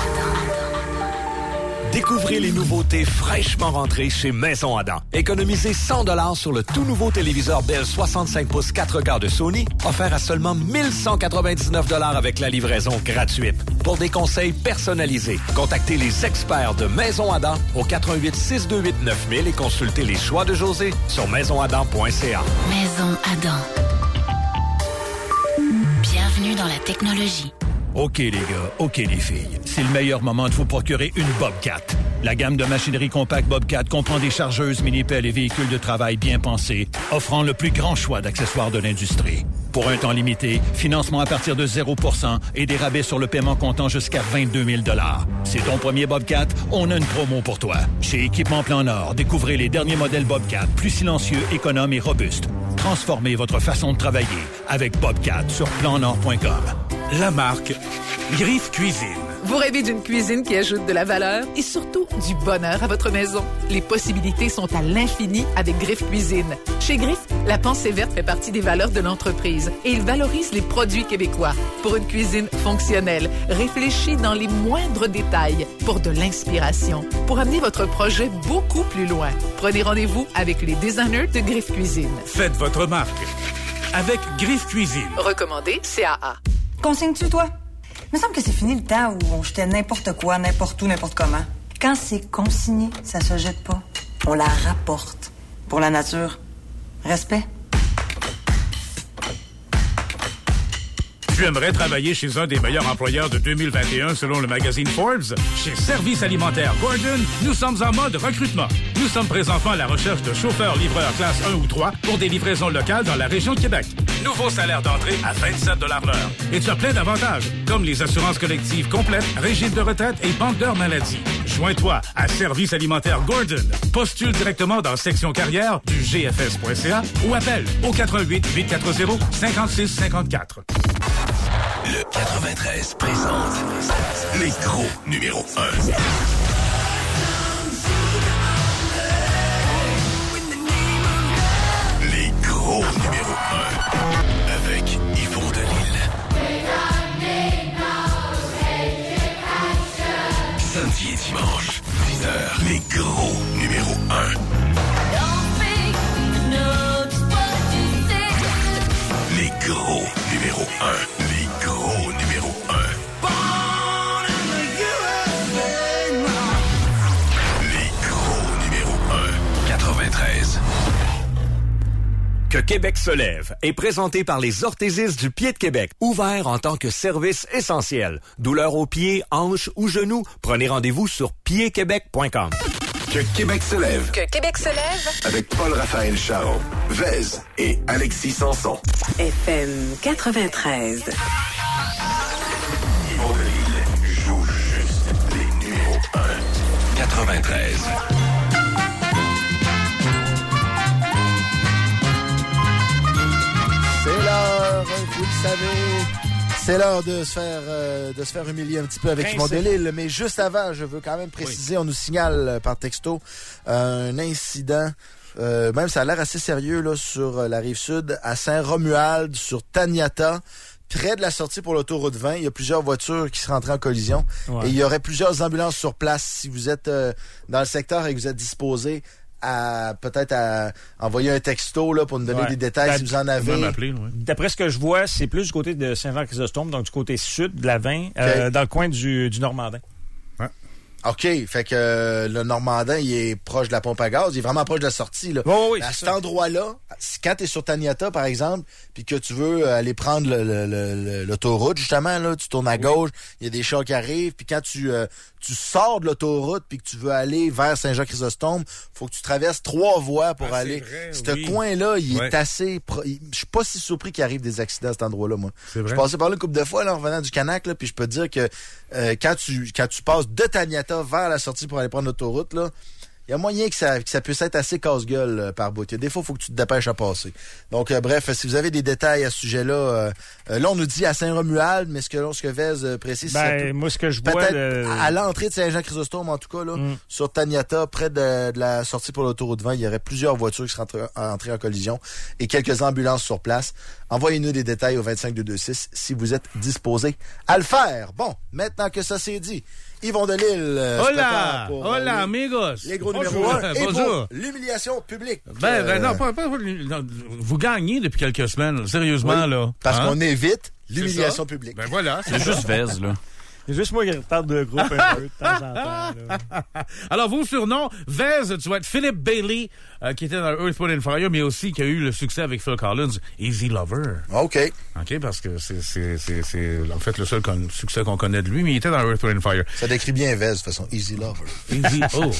Découvrez les nouveautés fraîchement rentrées chez Maison Adam. Économisez cent dollars sur le tout nouveau téléviseur Bell soixante-cinq pouces quatre K de Sony, offert à seulement mille cent quatre-vingt-dix-neuf dollars avec la livraison gratuite. Pour des conseils personnalisés, contactez les experts de Maison Adam au quatre un huit six deux huit neuf mille et consultez les choix de José sur maison adam point c a. Maison Adam. Bienvenue dans la technologie. OK les gars, OK les filles, c'est le meilleur moment de vous procurer une Bobcat. La gamme de machinerie compacte Bobcat comprend des chargeuses, mini-pelles et véhicules de travail bien pensés, offrant le plus grand choix d'accessoires de l'industrie. Pour un temps limité, financement à partir de zéro pour cent et des rabais sur le paiement comptant jusqu'à vingt-deux mille dollars. C'est ton premier Bobcat? On a une promo pour toi. Chez Équipement Plan Nord, découvrez les derniers modèles Bobcat, plus silencieux, économes et robustes. Transformez votre façon de travailler avec Bobcat sur plan nord point com. La marque Griffe Cuisine. Vous rêvez d'une cuisine qui ajoute de la valeur et surtout du bonheur à votre maison? Les possibilités sont à l'infini avec Griffe Cuisine. Chez Griffe, la pensée verte fait partie des valeurs de l'entreprise et il valorise les produits québécois. Pour une cuisine fonctionnelle, réfléchie dans les moindres détails pour de l'inspiration, pour amener votre projet beaucoup plus loin. Prenez rendez-vous avec les designers de Griffe Cuisine. Faites votre marque avec Griffe Cuisine. Recommandé C A A. Consignes-tu, toi? Il me semble que c'est fini le temps où on jetait n'importe quoi, n'importe où, n'importe comment. Quand c'est consigné, ça se jette pas. On la rapporte. Pour la nature. Respect. Tu aimerais travailler chez un des meilleurs employeurs de deux mille vingt et un selon le magazine Forbes? Chez Service Alimentaire Gordon, nous sommes en mode recrutement. Nous sommes présentement à la recherche de chauffeurs-livreurs classe un ou trois pour des livraisons locales dans la région de Québec. Nouveau salaire d'entrée à vingt-sept dollars l'heure. Et tu as plein d'avantages, comme les assurances collectives complètes, régime de retraite et banque d'heures maladie. Joins-toi à Service Alimentaire Gordon. Postule directement dans section carrière du G F S point C A ou appelle au quatre un huit, huit quatre zéro, cinq six cinq quatre. Le quatre-vingt-treize présente les gros numéros un. Les gros numéros un avec Yvon Delisle. Samedi et dimanche, dix heures, les gros numéros un. Les gros numéros un. Les gros numéros un. Les gros numéros un. quatre-vingt-treize. Que Québec se lève est présenté par les orthésistes du pied de Québec, ouvert en tant que service essentiel. Douleur aux pieds, hanches ou genoux, prenez rendez-vous sur pied québec point com. Que Québec se lève. Que Québec se lève. Avec Paul-Raphaël Charon, Vez et Alexis Sanson. F M quatre-vingt-treize. Yvon Delisle joue juste les numéros un. quatre-vingt-treize. C'est l'heure, vous le savez. C'est l'heure de se faire euh, de se faire humilier un petit peu avec Yvon Delisle. Mais juste avant, je veux quand même préciser, oui. On nous signale euh, par texto euh, un incident. Euh, même ça a l'air assez sérieux là sur euh, la rive sud, à Saint-Romuald, sur Taniata, près de la sortie pour l'autoroute vingt. Il y a plusieurs voitures qui se rentraient en collision. Ouais. Et il y aurait plusieurs ambulances sur place. Si vous êtes euh, dans le secteur et que vous êtes disposé à peut-être à envoyer un texto là, pour nous donner ouais. des détails, si vous en avez. Appeler, ouais. D'après ce que je vois, c'est plus du côté de Saint-Jean-Chrysostome, donc du côté sud de la vingt, okay. euh, dans le coin du, du Normandin. Ouais. OK, fait que euh, le Normandin, il est proche de la pompe à gaz, il est vraiment proche de la sortie. Là. Oh, oui, à cet endroit-là, quand tu es sur Taniata, par exemple, puis que tu veux aller prendre le, le, le, l'autoroute, justement, là, tu tournes à gauche, il y a des chars qui arrivent, puis quand tu, euh, tu sors de l'autoroute puis que tu veux aller vers Saint-Jean-Chrysostome, faut que tu traverses trois voies pour ah, aller. Ce oui. coin-là, il ouais. est assez... Pro... Je suis pas si surpris qu'il arrive des accidents à cet endroit-là, moi. Je suis passé par là une couple de fois là, en revenant du Canac, là, puis je peux te dire que euh, quand tu quand tu passes de Taniata vers la sortie pour aller prendre l'autoroute, là, il y a moyen que ça, que ça puisse être assez casse-gueule euh, par bout. Il y a des fois, il faut que tu te dépêches à passer. Donc, euh, bref, si vous avez des détails à ce sujet-là, euh, euh, là, on nous dit à Saint-Romuald, mais ce que, ce que Vez euh, précise, ben, c'est... moi, ce que je vois... Le... À, à l'entrée de Saint-Jean-Chrysostome, en tout cas, là, mm. sur Taniata, près de, de la sortie pour l'autoroute vingt, il y aurait plusieurs voitures qui seraient entrées en collision et quelques ambulances sur place. Envoyez-nous des détails au vingt-cinq deux deux six si vous êtes disposés à le faire. Bon, maintenant que ça c'est dit, Yvon Delisle. Euh, Hola, pour, hola, euh, amigos. Les gros bonjour, numéros un. Et bonjour. pour l'humiliation publique. Ben, ben euh, non, pas, pas, pas, non, vous gagnez depuis quelques semaines, sérieusement, oui, là. Parce hein? qu'on évite l'humiliation publique. Ben voilà. C'est juste Vez, là. Il y a juste moi qui retarde le groupe un peu de temps en temps. Là. Alors, vos surnoms, Vez, tu vas être Philip Bailey, euh, qui était dans Earth, Wind and Fire, mais aussi qui a eu le succès avec Phil Collins, Easy Lover. OK. OK, parce que c'est, c'est, c'est, c'est en fait le seul con- succès qu'on connaît de lui, mais il était dans Earth, Wind and Fire. Ça décrit bien Vez, de toute façon. Easy Lover. Easy, oh.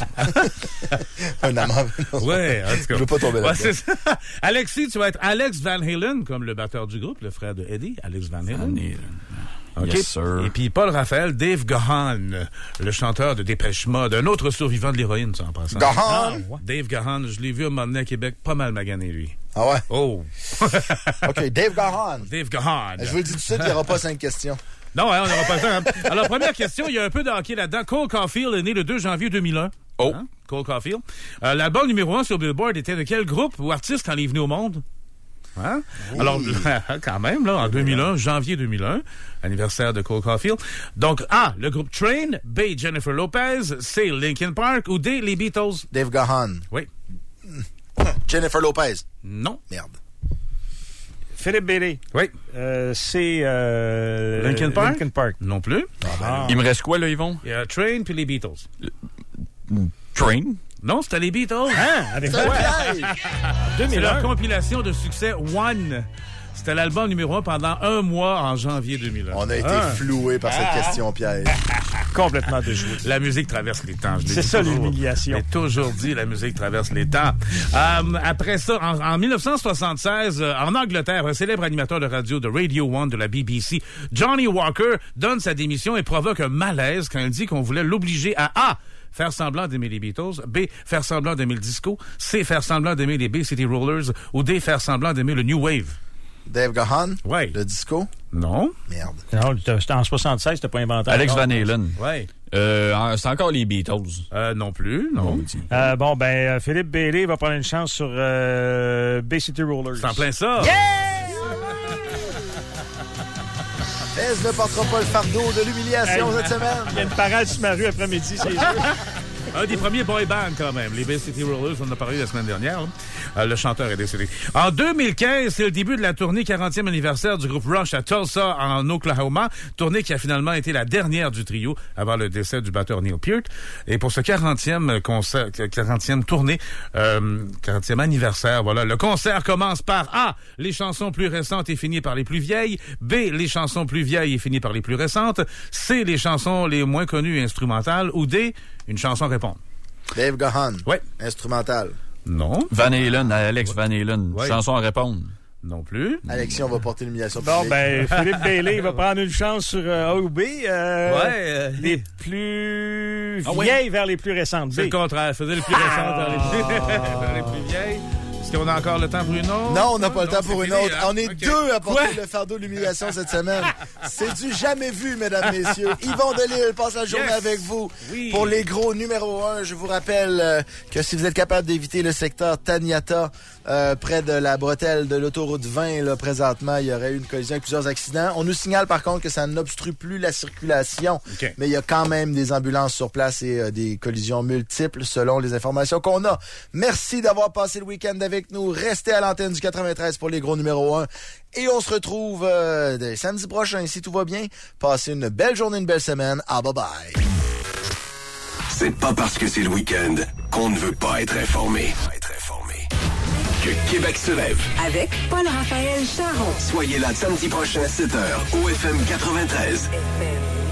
Un amant. Ouais, en tout cas. Je veux pas tomber là. Ouais, Alexis, tu vas être Alex Van Halen, comme le batteur du groupe, le frère de Eddie, Alex Van Halen. Van Halen. Okay. Yes, sir. Et puis Paul Raphaël, Dave Gahan, le chanteur de Dépêche Mode, un autre survivant de l'héroïne, ça en passant. Gahan? Ah, ouais. Dave Gahan, je l'ai vu à un moment donné à Québec, pas mal magané, lui. Ah ouais? Oh! OK, Dave Gahan. Dave Gahan. Je vous le dis tout de suite, il n'y aura pas cinq questions. Non, hein, on n'aura pas le temps. Hein. Alors, première question, il y a un peu de hockey là-dedans. Cole Caulfield est né le deux janvier deux mille un. Oh! Hein? Cole Caulfield. Euh, l'album numéro un sur Billboard était de quel groupe ou artiste quand il est venu au monde? Hein? Oui. Alors, quand même, là, en deux mille un, janvier deux mille un, anniversaire de Cole Caulfield. Donc, A, le groupe Train, B, Jennifer Lopez, C, Linkin Park, ou D, les Beatles? Dave Gahan. Oui. Jennifer Lopez. Non. Merde. Philippe Bailey. Oui. Euh, c'est... Euh, Linkin Park? Linkin Park. Non plus. Ah. Il me reste quoi, là, Yvon? Il y a Train puis les Beatles. Le... Train? Non, c'était les Beatles. Hein? Avec quoi? C'est leur compilation de succès One. C'était l'album numéro un pendant un mois en janvier deux mille un. On a été ah. floués par cette ah. question, Pierre. Complètement déjoué. La musique traverse les temps. C'est ça toujours. L'humiliation. J'ai toujours dit, la musique traverse les temps. Euh, après ça, en, en dix-neuf cent soixante-seize, euh, en Angleterre, un célèbre animateur de radio de Radio One de la B B C, Johnny Walker, donne sa démission et provoque un malaise quand il dit qu'on voulait l'obliger à A, faire semblant d'aimer les Beatles, B, faire semblant d'aimer le disco, C, faire semblant d'aimer les Bay City Rollers, ou D, faire semblant d'aimer le New Wave. Dave Gahan? Oui. Le disco? Non. Merde. Non, c'était en soixante-seize, c'était pas inventé. Alex Van Halen. Oui. Euh, c'est encore les Beatles. Euh, non plus, non. Euh, bon, ben, Philippe Bailey va prendre une chance sur euh, Bay City Rollers. C'est en plein ça. Yeah! Est-ce ne portera pas le fardeau de l'humiliation hey, cette semaine? Il y a une parade sur ma rue après-midi, c'est sûr. Un des premiers boy bands, quand même. Les Bay City Rollers, on en a parlé la semaine dernière. Hein? Euh, le chanteur est décédé. En deux mille quinze, c'est le début de la tournée quarantième anniversaire du groupe Rush à Tulsa, en Oklahoma. Tournée qui a finalement été la dernière du trio avant le décès du batteur Neil Peart. Et pour ce quarantième concert, quarantième tournée, euh, quarantième anniversaire, voilà. Le concert commence par A, les chansons plus récentes et finies par les plus vieilles. B, les chansons plus vieilles et finies par les plus récentes. C, les chansons les moins connues et instrumentales. Ou D, une chanson répond. Dave Gahan. Oui. Instrumental. Non. Van Halen, Alex Van Halen. Ouais. Chanson à répondre. Non plus. Alexis, on va porter l'humiliation. Bon, ben, Philippe Bailey va prendre une chance sur euh, A ou B. Euh, ouais. Euh, les plus ah, vieilles ouais. vers les plus récentes. B. C'est le contraire. Faisait les plus récentes vers les plus, vers les plus vieilles. Est-ce qu'on a encore le temps pour une autre? Non, on n'a pas le temps pour une fini, autre. hein? On est okay. deux à porter Quoi? le fardeau de l'humiliation cette semaine. C'est du jamais vu, mesdames, messieurs. Yvon Delisle passe la journée yes. avec vous oui. pour les gros numéro un. Je vous rappelle euh, que si vous êtes capable d'éviter le secteur Taniata, euh, près de la bretelle de l'autoroute vingt, là, présentement, il y aurait eu une collision avec plusieurs accidents. On nous signale par contre que ça n'obstrue plus la circulation. Okay. Mais il y a quand même des ambulances sur place et euh, des collisions multiples selon les informations qu'on a. Merci d'avoir passé le week-end avec nous. Restez à l'antenne du quatre-vingt-treize pour les gros numéro un. Et on se retrouve euh, samedi prochain, si tout va bien. Passez une belle journée, une belle semaine. Ah, bye-bye. C'est pas parce que c'est le week-end qu'on ne veut pas être informé. Être informé. Que Québec se lève. Avec Paul-Raphaël Charon. Soyez là samedi prochain à sept heures au F M quatre-vingt-treize. F M